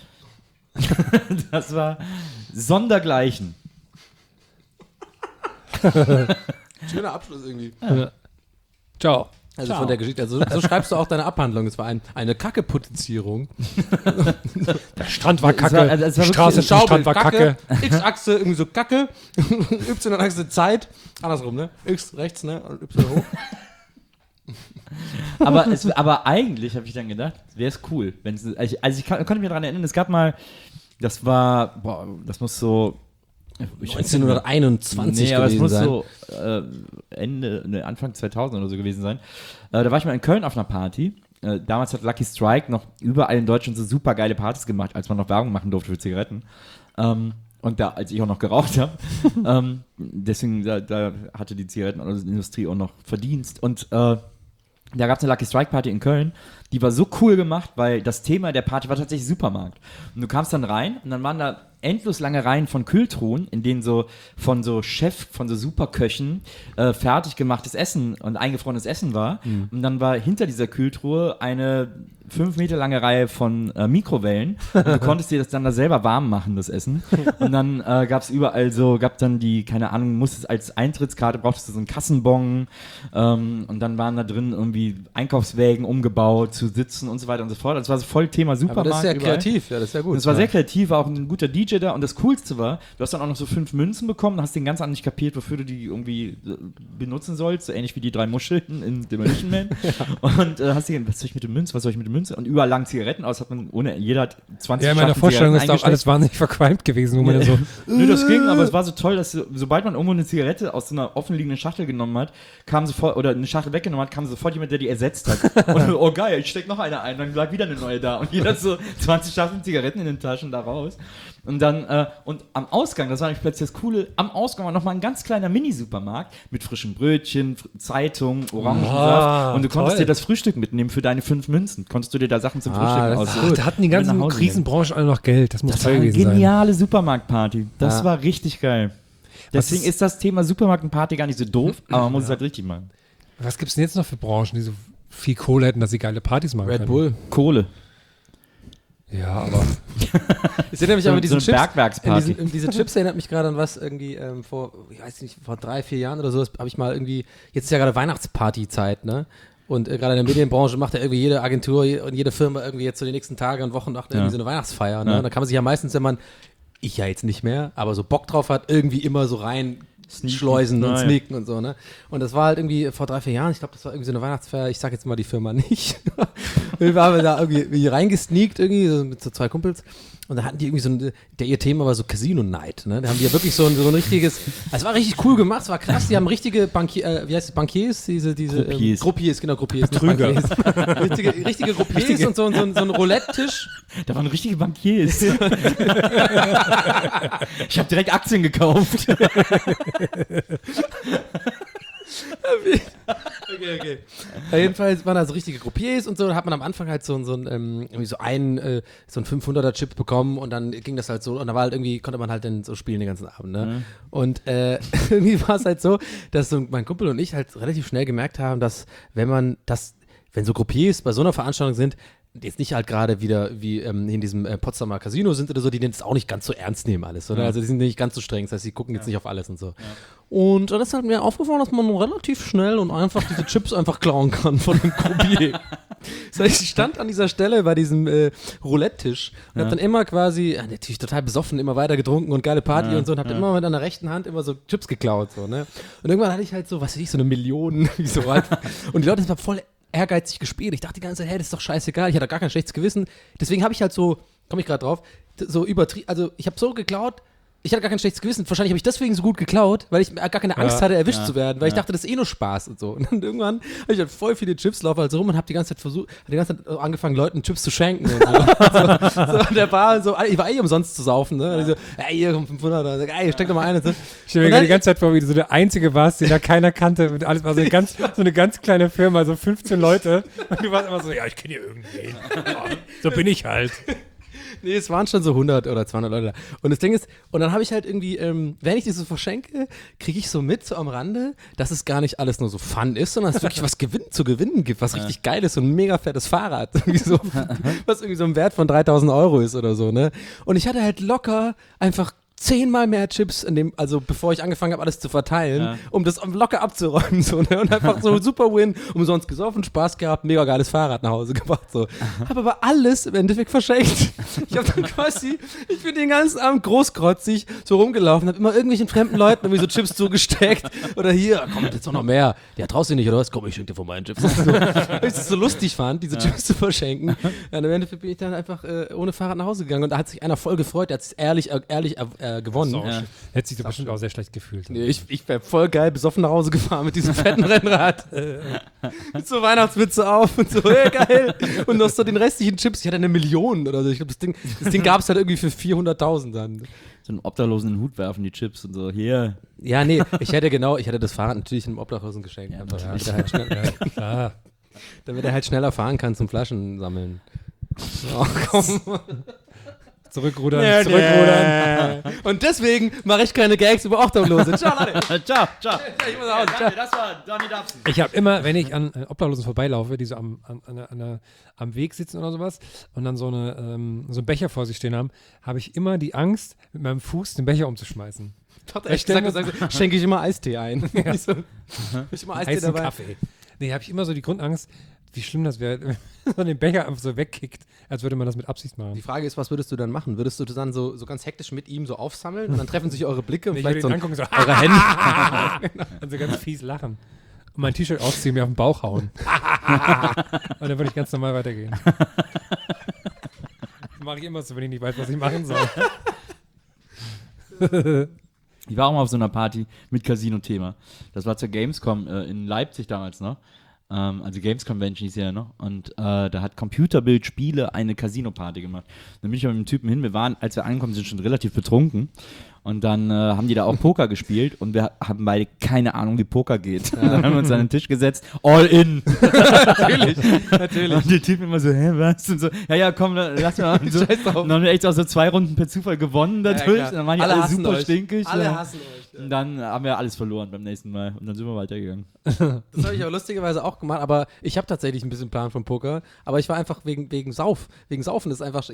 Das war sondergleichen. Schöner Abschluss irgendwie. Ciao. Also von der Geschichte. Also so schreibst du auch deine Abhandlung. Es war eine Kacke-Potenzierung. Der Strand war kacke, Also es war die Straße zum Strand war kacke. X-Achse irgendwie so Kacke, Y-Achse Zeit. Andersrum, ne? X rechts, ne? Und Y hoch. Aber eigentlich habe ich dann gedacht, wäre es cool. Ich konnte mich daran erinnern, es gab mal, das muss so 1921 aber es gewesen muss sein. so Anfang 2000 oder so gewesen sein. Da war ich mal in Köln auf einer Party. Damals hat Lucky Strike noch überall in Deutschland so super geile Partys gemacht, als man noch Werbung machen durfte für Zigaretten. Und da, als ich auch noch geraucht habe. Deswegen, da hatte die Zigarettenindustrie auch noch Verdienst. Und da gab es eine Lucky Strike Party in Köln. Die war so cool gemacht, weil das Thema der Party war tatsächlich Supermarkt. Und du kamst dann rein und dann waren da endlos lange Reihen von Kühltruhen, in denen von so Superköchen fertig gemachtes Essen und eingefrorenes Essen war. Und dann war hinter dieser Kühltruhe eine 5 Meter lange Reihe von Mikrowellen. Und du konntest dir das dann da selber warm machen, das Essen. Und dann gab es überall gab dann keine Ahnung, musstest als Eintrittskarte, brauchtest du so einen Kassenbon. Und dann waren da drin irgendwie Einkaufswägen umgebaut zu Sitzen und so weiter und so fort. Das war so voll Thema Supermarkt. Aber das ist ja überall. kreativ, ja, das ist ja gut. Und es war sehr kreativ, war auch ein guter DJ da und das Coolste war, du hast dann auch noch so 5 Münzen bekommen, hast den ganz an nicht kapiert, wofür du die irgendwie benutzen sollst, so ähnlich wie die 3 Muscheln in Demolition Man. Und hast dir was soll ich mit der Münze? Und überall lagen Zigaretten aus, jeder hat 20 Ja, in meiner Schachteln Vorstellung Zigaretten ist auch alles wahnsinnig verqualmt gewesen, wo man dann so, Nö, das ging, aber es war so toll, dass sobald man irgendwo eine Zigarette aus so einer offenliegenden Schachtel genommen hat, oder eine Schachtel weggenommen hat, kam sofort jemand, der die ersetzt hat. Und oh geil, ich steck noch eine ein, dann lag wieder eine neue da. Und jeder hat so 20 Schachteln Zigaretten in den Taschen da raus. Und dann, und am Ausgang, das war nämlich plötzlich das Coole, am Ausgang war nochmal ein ganz kleiner Mini-Supermarkt mit frischen Brötchen, Zeitung, Orangensaft. Und du konntest dir das Frühstück mitnehmen für deine 5 Münzen. Konntest du dir da Sachen zum Frühstück aussuchen. da hatten die ganzen Krisenbranchen alle noch Geld. Das muss Das war toll eine gewesen sein. geniale Supermarktparty. Das war richtig geil. Deswegen ist das Thema Supermarkt und Party gar nicht so doof, aber man muss es halt richtig machen. Was gibt es denn jetzt noch für Branchen, die so viel Kohle hätten, dass sie geile Partys machen können? Red Bull. Kohle. Ja, aber Ich sehe nämlich aber mit diesen so eine Chips. Bergwerksparty. Diese Chips erinnert mich gerade an was irgendwie vor 3-4 Jahren oder so, habe ich mal irgendwie, jetzt ist ja gerade Weihnachtspartyzeit, ne? Und gerade in der Medienbranche macht ja irgendwie jede Agentur und jede Firma irgendwie jetzt so die nächsten Tage und Wochen nach irgendwie so eine Weihnachtsfeier, ne? Ja. Und da kann man sich ja meistens, ich ja jetzt nicht mehr, aber so Bock drauf hat, irgendwie immer so rein schleusen und sneaken und so, ne? Und das war halt irgendwie vor 3-4 Jahren, ich glaube, das war irgendwie so eine Weihnachtsfeier, ich sag jetzt mal die Firma nicht. Wir waren da irgendwie reingesneakt, irgendwie, so mit so 2 Kumpels. Und da hatten die irgendwie ihr Thema war so Casino Night, ne? Da haben die ja wirklich so ein richtiges, es war richtig cool gemacht, es war krass, die haben richtige Bankiers, diese Gruppiers, genau, Gruppiers. Betrüger. Richtige Gruppiers und so ein Roulette-Tisch. Da waren richtige Bankiers. Ich habe direkt Aktien gekauft. Okay. Jedenfalls waren da so richtige Gruppiers und so. Da hat man am Anfang halt so einen 500er-Chip bekommen und dann ging das halt so. Und da war halt irgendwie, konnte man halt dann so spielen den ganzen Abend, ne? Und irgendwie war es halt so, dass so mein Kumpel und ich halt relativ schnell gemerkt haben, dass wenn so Gruppiers bei so einer Veranstaltung sind, jetzt nicht halt gerade wieder wie in diesem Potsdamer Casino sind oder so, die das auch nicht ganz so ernst nehmen alles, oder? Ja. Also die sind nicht ganz so streng, das heißt, die gucken jetzt nicht auf alles und so. Ja. Und dann ist halt mir aufgefallen, dass man relativ schnell und einfach diese Chips einfach klauen kann von dem Croupier. Das heißt, ich stand an dieser Stelle bei diesem Roulette-Tisch und hab dann immer quasi, natürlich total besoffen, immer weiter getrunken und geile Party und so und hab immer mit einer rechten Hand immer so Chips geklaut, so, ne? Und irgendwann hatte ich halt so, was weiß ich, so 1 Million, so halt. Und die Leute sind halt voll ehrgeizig gespielt. Ich dachte die ganze Zeit, hey, das ist doch scheißegal, ich hatte gar kein schlechtes Gewissen. Deswegen habe ich halt so, komme ich gerade drauf, so übertrieben, also ich habe so geklaut, ich hatte gar kein schlechtes Gewissen. Wahrscheinlich habe ich deswegen so gut geklaut, weil ich gar keine Angst hatte, erwischt zu werden, weil ich dachte, das ist eh nur Spaß und so. Und dann irgendwann habe ich halt voll viele Chips, laufe halt so rum und habe die ganze Zeit angefangen, Leuten Chips zu schenken. Und so. Der war so, ich war eh umsonst zu saufen, ne? Und ich so, ey, hier kommt 500, ey, steck doch mal ein. Und so. Ich stelle mir gerade die ganze Zeit vor, wie du so der Einzige warst, den da keiner kannte. Und alles war so eine ganz kleine Firma, so 15 Leute. Und du warst immer so, ja, ich kenne hier irgendwen. So bin ich halt. Nee, es waren schon so 100 oder 200 Leute da. Und das Ding ist, und dann habe ich halt irgendwie, wenn ich das so verschenke, kriege ich so mit, so am Rande, dass es gar nicht alles nur so Fun ist, sondern es wirklich was zu gewinnen gibt, was richtig geil ist, so ein mega fettes Fahrrad, irgendwie so, was irgendwie so ein Wert von 3.000 € ist oder so, ne? Und ich hatte halt locker einfach 10-mal mehr Chips, also bevor ich angefangen habe, alles zu verteilen, um das locker abzuräumen. So, ne? Und einfach so super Win, umsonst gesoffen, Spaß gehabt, mega geiles Fahrrad nach Hause gebracht. So. Habe aber alles im Endeffekt verschenkt. Ich bin den ganzen Abend großkrotzig so rumgelaufen, habe immer irgendwelchen fremden Leuten irgendwie so Chips zugesteckt. Oder hier, komm, jetzt noch mehr. Ja, traust du nicht, oder was? Komm, ich schenke dir von meinen Chips. So, weil ich das so lustig fand, diese Chips zu verschenken. Ja, im Endeffekt bin ich dann einfach ohne Fahrrad nach Hause gegangen und da hat sich einer voll gefreut, der hat es ehrlich gewonnen. So, hätte sich doch bestimmt auch sehr schlecht gefühlt. Nee, ich wäre voll geil besoffen nach Hause gefahren mit diesem fetten Rennrad. Mit so Weihnachtswitze auf und so, hey, geil. Und noch so den restlichen Chips, ich hatte 1 Million oder so. Ich glaube, das Ding gab es halt irgendwie für 400.000 dann. So einen Obdachlosen in den Hut werfen, die Chips und so, hier. Ja, nee, ich hätte das Fahrrad natürlich einem Obdachlosen geschenkt. Ja, einfach, Klar. damit er halt schneller fahren kann zum Flaschen sammeln. Oh, komm. Zurückrudern. Und deswegen mache ich keine Gags über Obdachlose. Ciao, Leute. Ciao. Ich muss aus. Ciao. Das war Donny Dubson. Ich habe immer, wenn ich an Obdachlosen vorbeilaufe, die so am Weg sitzen oder sowas und dann so einen Becher vor sich stehen haben, habe ich immer die Angst, mit meinem Fuß den Becher umzuschmeißen. Schenke ich immer Eistee ein. Ja. Ich immer Eistee Heißen dabei. Kaffee. Nee, habe ich immer so die Grundangst, wie schlimm das wäre, wenn man den Becher einfach so wegkickt, als würde man das mit Absicht machen. Die Frage ist, was würdest du dann machen? Würdest du dann so ganz hektisch mit ihm so aufsammeln und dann treffen sich eure Blicke und Ich vielleicht würde so ihn angucken, so eure Hände? und so ganz fies lachen. Und mein T-Shirt ausziehen, mir auf den Bauch hauen. Und dann würde ich ganz normal weitergehen. Das mache ich immer so, wenn ich nicht weiß, was ich machen soll. Ich war auch mal auf so einer Party mit Casino-Thema. Das war zur Gamescom in Leipzig damals noch. Also Games Convention hieß ja noch. Und da hat Computerbildspiele eine Casino-Party gemacht. Dann bin ich mit einem Typen hin. Als wir angekommen sind, schon relativ betrunken. Und dann haben die da auch Poker gespielt und wir haben beide keine Ahnung, wie Poker geht. Ja. Dann haben wir uns an den Tisch gesetzt, all in. Natürlich. Und der Typ immer so, hä, was? Und so, ja, komm, lass mal. Und, so. Und dann haben wir echt auch so 2 Runden per Zufall gewonnen dadurch. Ja, und dann waren die alle super euch. stinkig. Alle ja. hassen euch. Ja. Und dann haben wir alles verloren beim nächsten Mal. Und dann sind wir weitergegangen. Das habe ich auch lustigerweise auch gemacht, aber ich habe tatsächlich ein bisschen Plan von Poker, aber ich war einfach wegen Sauf. Wegen Saufen ist einfach,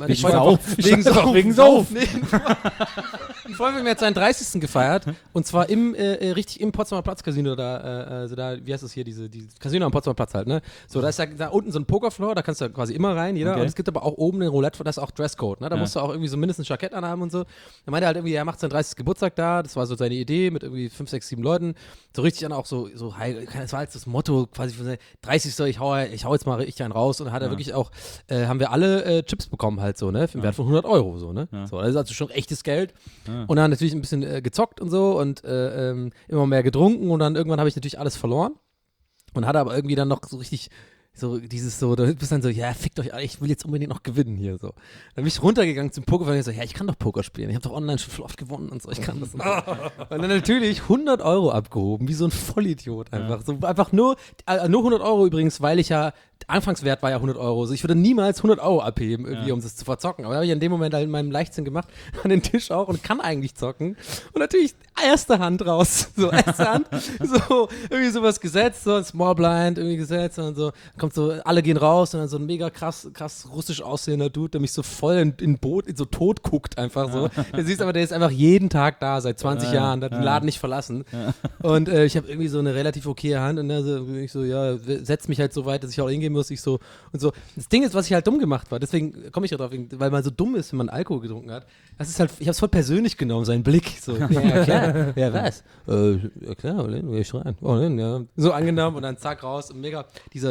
wegen Sauf. Nee, ein Freund von mir hat seinen 30. gefeiert und zwar richtig im Potsdamer Platz Casino da, wie heißt das hier, diese Casino am Potsdamer Platz halt, ne? So, da ist ja da unten so ein Pokerfloor, da kannst du ja quasi immer rein, jeder, Okay. und es gibt aber auch oben den Roulette, das ist auch Dresscode, ne? Da musst du auch irgendwie so mindestens ein Jackett anhaben und so. Da meinte er halt irgendwie, er macht seinen 30. Geburtstag da, das war so seine Idee mit irgendwie 5, 6, 7 Leuten, so richtig dann auch so das war halt das Motto quasi von 30. Ich hau jetzt mal richtig einen raus und hat er wirklich auch, haben wir alle Chips bekommen halt so, ne? Für einen Wert von 100 Euro so, ne? Ja. So, das ist also schon echtes Geld. Und dann natürlich ein bisschen gezockt und so und immer mehr getrunken und dann irgendwann habe ich natürlich alles verloren und hatte aber irgendwie dann noch so richtig so dieses so, da bist dann so, ja, fickt euch alle, ich will jetzt unbedingt noch gewinnen hier so. Dann bin ich runtergegangen zum Poker und ich so, ja, ich kann doch Poker spielen, ich habe doch online schon oft gewonnen und so, ich kann das. Und dann natürlich 100 Euro abgehoben, wie so ein Vollidiot einfach. So einfach nur 100 Euro übrigens, weil ich ja, Anfangswert war ja 100 Euro. Also ich würde niemals 100 Euro abheben, irgendwie, um das zu verzocken. Aber habe ich in dem Moment halt in meinem Leichtsinn gemacht, an den Tisch auch und kann eigentlich zocken. Und natürlich erste Hand raus. So, erste Hand, so, irgendwie sowas gesetzt, so ein Small Blind irgendwie gesetzt und so. Kommt so, alle gehen raus und dann so ein mega krass russisch aussehender Dude, der mich so voll in so tot guckt einfach so. Du siehst aber, der ist einfach jeden Tag da, seit 20 Jahren, hat den Laden nicht verlassen. Und ich habe irgendwie so eine relativ okaye Hand und ich so, ja, setz mich halt so weit, dass ich auch hingehen muss, ich so und so. Das Ding ist, was ich halt dumm gemacht war, deswegen komme ich ja drauf, weil man so dumm ist, wenn man Alkohol getrunken hat. Das ist halt, ich habe es voll persönlich genommen, seinen Blick. So, ja, klar. Ja, was? Ja, klar, will ich rein. Oh, ja. So angenommen und dann zack raus und mega,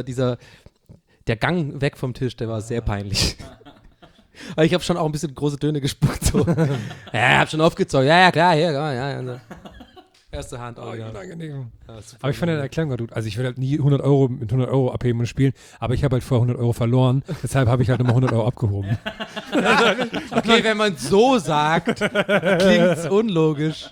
der Gang weg vom Tisch, der war sehr peinlich. Aber ich habe schon auch ein bisschen große Töne gespuckt. So. Ja, ich habe schon aufgezogen. Ja, klar, hier, ja. So. Erste Hand auch. Ja. Unangenehm. Ja, Aber ich fand deine Erklärung gerade gut. Also ich würde halt nie 100 Euro mit 100 Euro abheben und spielen, aber ich habe halt vorher 100 Euro verloren, deshalb habe ich halt immer 100 Euro abgehoben. Okay, wenn man so sagt, klingt's unlogisch.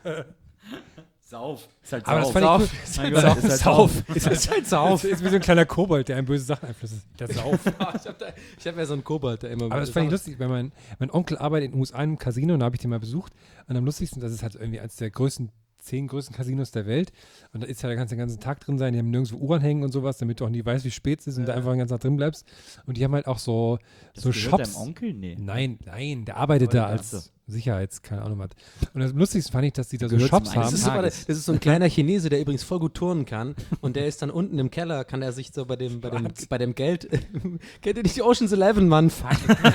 Sauf. Ist halt Aber das Sauf. fand ich Mein Gott, ist halt Sauf. Ist halt Sauf. Ist wie so ein kleiner Kobold, der einem böse Sachen einflößt. Der Sauf. Ich hab ja so einen Kobold, der immer. Aber das fand ich lustig, weil mein Onkel arbeitet in den USA in einem Casino und da habe ich den mal besucht. Und am lustigsten, das ist halt irgendwie eines der 10 größten Casinos der Welt. Und da ist ja, da kannst du den ganzen Tag drin sein. Die haben nirgendwo Uhren hängen und sowas, damit du auch nie weißt, wie spät es ist und da einfach den ganzen Tag drin bleibst. Und die haben halt auch so Gehört Shops. deinem Onkel? Nee. Nein, der arbeitet da als. keine Ahnung was. Und das Lustigste fand ich, dass die da so Gehört Shops zum haben. Das ist so ein kleiner Chinese, der übrigens voll gut turnen kann. Und der ist dann unten im Keller, kann er sich so bei dem Geld. Kennt ihr nicht Ocean's 11, Mann? Fuck.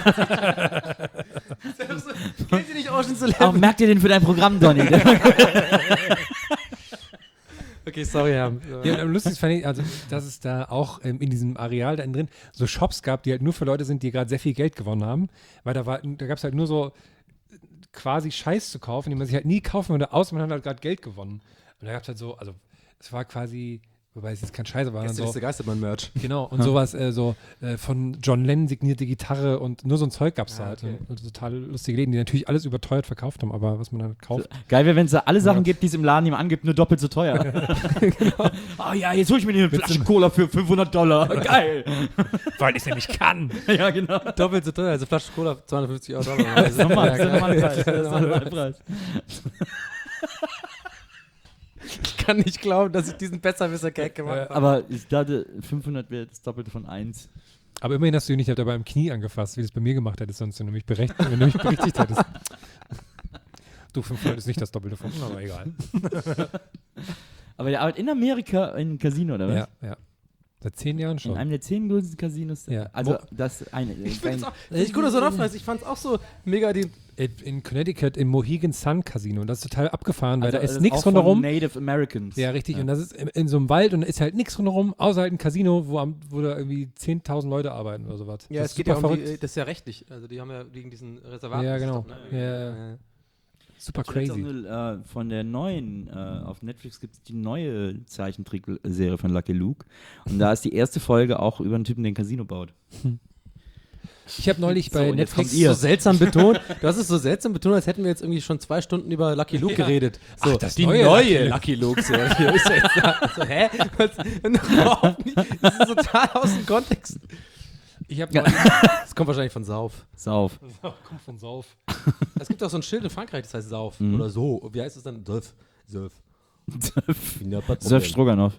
Kennt ihr nicht Ocean's 11? Aber merkt ihr den für dein Programm, Donny? Okay, sorry, Herr. Ja, und am lustigsten fand ich, also, dass es da auch in diesem Areal da innen drin so Shops gab, die halt nur für Leute sind, die gerade sehr viel Geld gewonnen haben. Weil da gab es halt nur so quasi Scheiß zu kaufen, den man sich halt nie kaufen würde, außer man hat halt gerade Geld gewonnen. Und da gab es halt so, also es war quasi, wobei es jetzt kein Scheiße war, Gäste so, der Geistermann-Merch. genau, und sowas, von John Lennon signierte Gitarre und nur so ein Zeug gab es da halt. okay. Und total lustige Läden, die natürlich alles überteuert verkauft haben, aber was man dann kauft. Geil wäre, wenn es da alle Sachen gibt, die es im Laden ihm angibt, nur doppelt so teuer. Genau. Oh ja, jetzt hol ich mir eine Flasche Cola für $500. Geil. Weil ich es nämlich kann. Ja, genau. Doppelt so teuer, also Flasche Cola, $250. Das ist normal, das ist normal Preis. Das ist normal Preis. Ich kann nicht glauben, dass ich diesen Besserwisser-Gag gemacht habe. Aber ich dachte, 500 wäre das Doppelte von 1. Aber immerhin hast du ihn nicht dabei im Knie angefasst, wie du es bei mir gemacht hättest, sonst wenn du mich berichtigt hättest. Du, 500 ist nicht das Doppelte von, aber egal. Aber der arbeitet in Amerika in einem Casino, oder was? Ja. Seit 10 Jahren In schon. einem der 10 größten Casinos. Ja. Also, das eine. Ich find's auch, ich gucke das so nachweis, ich fand's auch so mega In Connecticut im Mohegan Sun Casino. Und das ist total abgefahren, weil Also, da ist das nichts auch von rundherum. Native Americans. Ja, richtig. Und das ist in so einem Wald und da ist halt nichts rundherum, außer halt ein Casino, wo da irgendwie 10.000 Leute arbeiten oder sowas. Ja, das es geht ja super um verrückt. das ist ja rechtlich. Also die haben ja wegen diesen Reservaten. Ja, genau. Stopp, ne? Ja. Super Jetzt auch crazy. von der neuen, auf Netflix gibt es die neue Zeichentrickserie von Lucky Luke. Und da ist die erste Folge auch über einen Typen, der ein Casino baut. Ich habe neulich bei und jetzt Netflix kommt ihr. So seltsam betont. Du hast es so seltsam betont, als hätten wir jetzt irgendwie schon 2 Stunden über Lucky Luke geredet. So, Ach, das die neue neue Lucky Luke-Serie ist ja jetzt da. So, hä? Überhaupt nicht. Das ist total aus dem Kontext. Ich habe Das kommt wahrscheinlich von Sauf. Sauf. kommt von Sauf. Es gibt auch so ein Schild in Frankreich, das heißt Sauf. Oder so. Wie heißt es dann? Sauf. Sauf. Surf Stroganoff.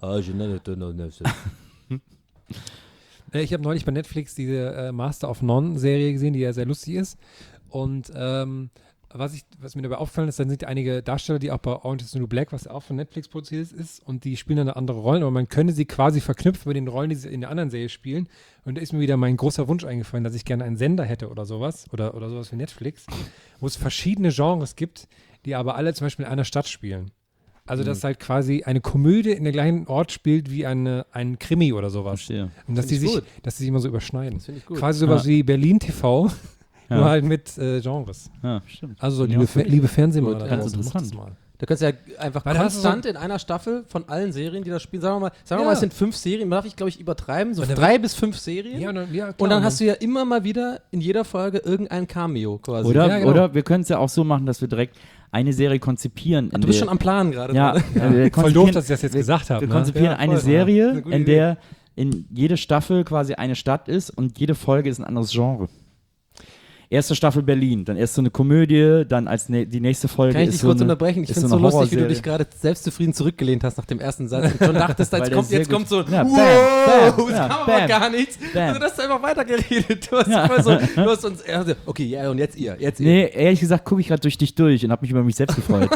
Ich habe neulich bei Netflix diese Master of None-Serie gesehen, die ja sehr lustig ist. Und was mir dabei aufgefallen ist, dann sind einige Darsteller, die auch bei Orange is the New Black, was ja auch von Netflix produziert ist, und die spielen dann eine andere Rollen, aber man könnte sie quasi verknüpfen mit den Rollen, die sie in der anderen Serie spielen. Und da ist mir wieder mein großer Wunsch eingefallen, dass ich gerne einen Sender hätte oder sowas, oder sowas wie Netflix, wo es verschiedene Genres gibt, die aber alle zum Beispiel in einer Stadt spielen. Also, dass halt quasi eine Komödie in der gleichen Ort spielt wie ein Krimi oder sowas. Verstehe. Und dass Find ich dass die sich immer so überschneiden. Das finde ich gut. Quasi sowas wie Berlin TV, Ja. nur halt mit Genres. Ja, stimmt. Also, so, Ja, liebe Fernsehmacher, Gut, da ganz draußen, macht interessant. das mal. Da kannst du ja einfach Weil da hast du konstant in einer Staffel von allen Serien, die das spielen, sagen wir Ja. mal, es sind 5 Serien, darf ich glaube ich übertreiben, so Und dann 3 bis 5 Serien. Ja, klar, und dann hast du ja immer mal wieder in jeder Folge irgendein Cameo quasi. Oder, Ja, genau. oder wir können es ja auch so machen, dass wir direkt eine Serie konzipieren. Du bist schon am Plan gerade. Ja, ne? Voll doof, dass ich das jetzt gesagt habe. Wir Ne? konzipieren Ja, eine voll. Serie, Eine gute in Idee. der in jede Staffel quasi eine Stadt ist und jede Folge ist ein anderes Genre. Erste Staffel Berlin, dann erst so eine Komödie, dann die nächste Folge Kann ich ist dich so kurz eine, unterbrechen? Ich ist finde es so so eine lustig, wie du Horrorserie. dich gerade selbstzufrieden zurückgelehnt hast nach dem ersten Satz und schon dachtest, Weil der ist sehr jetzt kommt so, Ja, bam, wow, bam, es ja, kam aber bam, gar nichts. bam. Also, du hast einfach weitergeredet. Du hast voll so, du hast uns, okay, ja, und jetzt ihr. Nee, ehrlich gesagt gucke ich gerade durch dich durch und habe mich über mich selbst gefreut.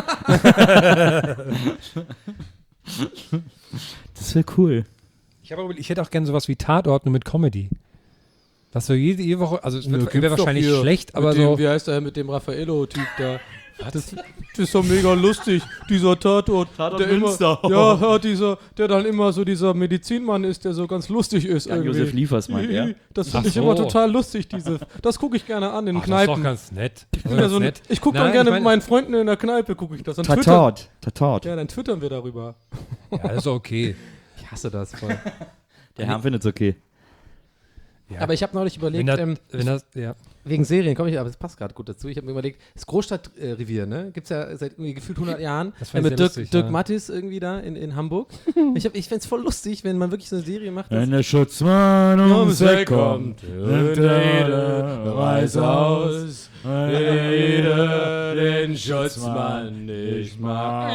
Das wäre cool. Ich hätte auch gerne sowas wie Tatort nur mit Comedy. Das so jede Woche, also es Gibt's wäre doch wahrscheinlich hier schlecht, aber mit dem, so. Wie heißt der mit dem Raffaello-Typ da? Das ist doch mega lustig, dieser Tatort. Tatort der Münster. Immer, ja, der dann immer so dieser Medizinmann ist, der so ganz lustig ist. irgendwie. Josef Liefers meint er. Das Ach finde ich so. immer total lustig, das gucke ich gerne an in Ach, das ist doch Kneipen. ganz nett. Ich bin ja so ein, ich gucke dann Nein, gerne ich mit meine- meinen Freunden in der Kneipe, gucke ich das. Dann Tatort. Ja, dann twittern wir darüber. Ja, das ist okay. Ich hasse das voll. Der Herr findet es okay. Ja. Aber ich habe neulich überlegt, wenn das, ja. wegen Serien komme ich, aber das passt gerade gut dazu. Ich habe mir überlegt, das Großstadtrevier, ne? Gibt es ja seit irgendwie gefühlt 100 Jahren. Das fand ich mit sehr Dirk, lustig, Dirk ja. Mattis irgendwie da in Hamburg. Ich fände es voll lustig, wenn man wirklich so eine Serie macht. Wenn der Schutzmann ums Eck kommt, nimmt jeder weiß aus, jeder den Schutzmann nicht mag.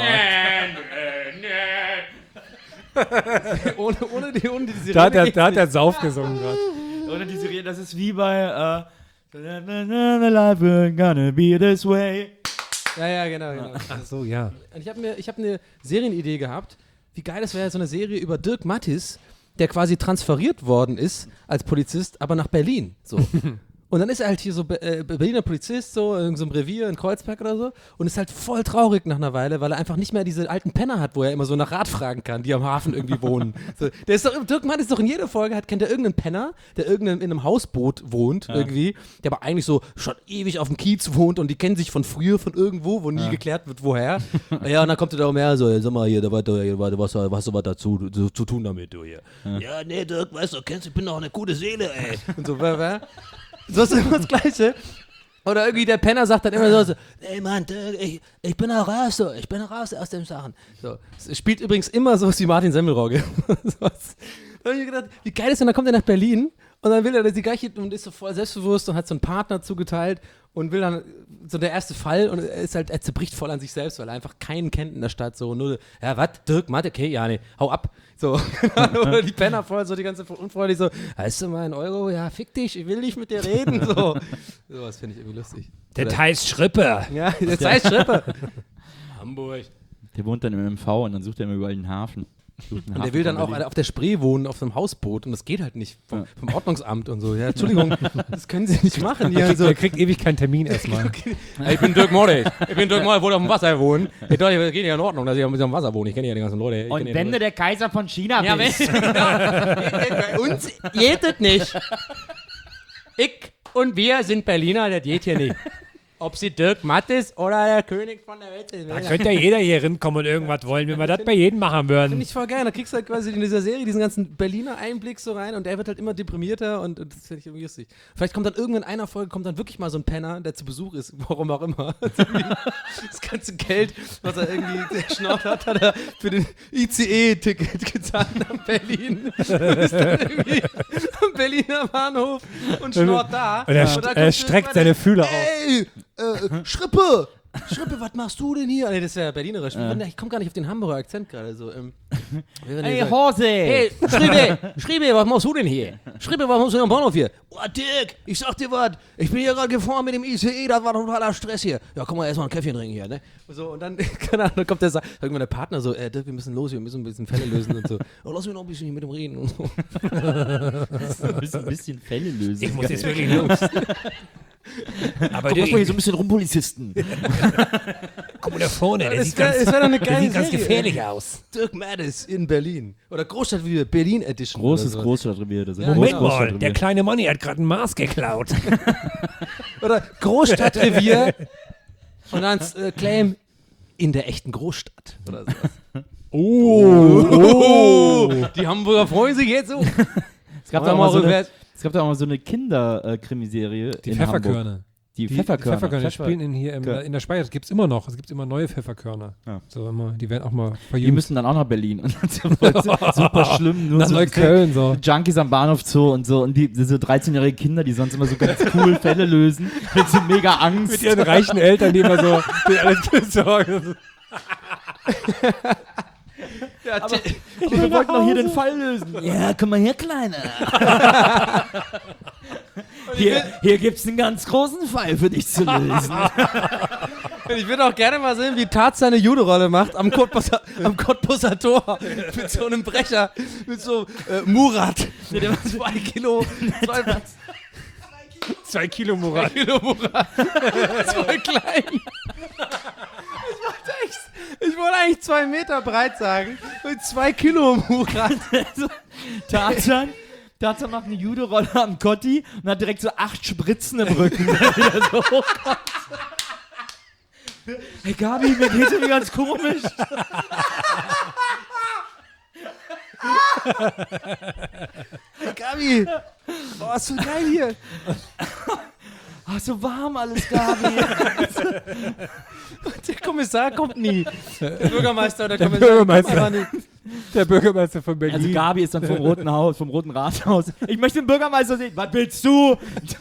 ohne die Da Sirene hat der Sauf gesungen gerade. Oder die Serie, das ist wie bei Life ain't gonna be this way. Ja, genau. Ach so, ja. Und ich hab eine Serienidee gehabt. Wie geil es wäre, so eine Serie über Dirk Mattis, der quasi transferiert worden ist als Polizist, aber nach Berlin. So. Und dann ist er halt hier so Berliner Polizist, so in so einem Revier in Kreuzberg oder so, und ist halt voll traurig nach einer Weile, weil er einfach nicht mehr diese alten Penner hat, wo er immer so nach Rat fragen kann, die am Hafen irgendwie wohnen. So, Dirk Mattis ist doch in jeder Folge, kennt er irgendeinen Penner, der in einem Hausboot wohnt irgendwie, der aber eigentlich so schon ewig auf dem Kiez wohnt und die kennen sich von früher, von irgendwo, wo nie geklärt wird, woher. Ja, und dann kommt er da umher, so, sag mal hier, was hast du was dazu zu tun damit, du hier. Ja, nee, Dirk, weißt du, ich bin doch eine gute Seele, ey. Und so, so ist immer das Gleiche. Oder irgendwie der Penner sagt dann immer so, ey Mann, ich bin auch raus, so, ich bin raus aus den Sachen. So. Es spielt übrigens immer sowas wie Martin Semmelrogge. Da hab ich mir gedacht, wie geil ist denn, dann kommt er nach Berlin und dann will er die gleiche und ist so voll selbstbewusst und hat so einen Partner zugeteilt und will dann so der erste Fall und er zerbricht voll an sich selbst, weil er einfach keinen kennt in der Stadt. So, nur, ja, was, Dirk, Mathe, okay, ja, nee, hau ab. So, oder die Penner voll, so die ganze unfreundlich so, heißt du mal 1 Euro? Ja, fick dich, ich will nicht mit dir reden. So, was finde ich irgendwie lustig. Das heißt Schrippe. Ja, das heißt Schrippe. Hamburg. Der wohnt dann im MV und dann sucht er immer überall den Hafen. Und der will dann auch auf der Spree wohnen, auf so einem Hausboot und das geht halt nicht vom Ordnungsamt und so. Ja, Entschuldigung, das können Sie nicht machen hier. Er kriegt ewig keinen Termin erstmal. Ich bin Dirk Mordig. Ich wollte auf dem Wasser wohnen. Ich dachte, das geht ja in Ordnung, dass ich auf dem Wasser wohne. Ich kenne ja die ganzen Leute. Und wenn du der Kaiser von China bist. Bei uns geht das nicht. Ich und wir sind Berliner, das geht hier nicht. Ob sie Dirk Mattis oder der König von der Welt sind. Da könnte ja jeder hier hinkommen und irgendwas wollen, wenn wir das bei jedem machen würden. Finde ich voll geil. Da kriegst du halt quasi in dieser Serie diesen ganzen Berliner Einblick so rein und der wird halt immer deprimierter und das finde ich irgendwie lustig. Vielleicht kommt dann irgendwann in einer Folge kommt dann wirklich mal so ein Penner, der zu Besuch ist, warum auch immer. Das ganze Geld, was er irgendwie geschnort hat, hat er für den ICE-Ticket gezahlt nach Berlin. Und ist dann irgendwie am Berliner Bahnhof und schnort da. Und er streckt seine Fühler aus. Ey, Schrippe! Schrippe, was machst du denn hier? Nee, das ist ja Berlinerisch. Ich komme gar nicht auf den Hamburger Akzent gerade so. Hey, Hose! Hey, Schriebe, was machst du denn hier? Schriebe, was machst du denn am Bahnhof hier? Oh, Dirk, ich sag dir was. Ich bin hier gerade gefahren mit dem ICE, das war totaler Stress hier. Ja, komm mal erstmal ein Käffchen trinken hier, ne? So, und dann, keine Ahnung, dann kommt irgendwann der Partner so, Dirk, wir müssen los, wir müssen ein bisschen Fälle lösen und so. Oh, lass mich noch ein bisschen hier mit dem reden und so. Ein bisschen Fälle lösen. Ich muss jetzt wirklich los. Aber komm, hier so ein bisschen rumpolizisten. Guck mal da vorne, der sieht Es wäre doch eine geile ganz Serie. gefährlich aus. Dirk Mattis in Berlin. Oder Großstadtrevier, Berlin Edition. Großes oder so. Großstadtrevier. Das ist Ja, Moment genau. mal, der kleine Manni hat gerade ein Maß geklaut. Oder Großstadtrevier und dann Claim in der echten Großstadt. Oder sowas. Oh, die Hamburger freuen sich jetzt so. Es gab da auch mal so eine Kinder-Krimiserie Die in Pfefferkörner. Hamburg. Die Pfefferkörner. Pfefferkörner spielen in der Speyer. Das gibt es immer noch. Es gibt immer neue Pfefferkörner. Ja. So immer, die werden auch mal Die verjüngt. müssen dann auch nach Berlin. Und dann super schlimm. Nur Nach so Neukölln so. Junkies am Bahnhof Zoo und so. Und diese 13-jährigen Kinder, die sonst immer so ganz cool Fälle lösen. Mit so mega Angst. Mit ihren reichen Eltern, die immer so die alles besorgen. Ja, Aber wir wollten doch hier den Fall lösen. Ja, komm mal her, Kleiner. Hier gibt's einen ganz großen Fall für dich zu lösen. ich würde auch gerne mal sehen, wie Tarzan eine Judo-Rolle macht am Cottbuser Tor mit so einem Brecher, mit so Murat, der war 2 Kilo, 2 Kilo Murat. zwei klein. Ich wollte eigentlich 2 Meter breit sagen, mit 2 Kilo Murat. Tarzan macht eine Judo-Rolle am Kotti und hat direkt so 8 Spritzen im Rücken. So hochkommt. Hey Gabi, mir geht's irgendwie ganz komisch. Hey Gabi, oh, ist so geil hier. Ach, so warm alles, Gabi. Der Kommissar kommt nie. Der Bürgermeister oder der Der Kommissar Bürgermeister. kommt aber nicht. Der Bürgermeister von Berlin. Also Gabi ist dann vom Roten Haus, vom Roten Rathaus. Ich möchte den Bürgermeister sehen. Was willst du?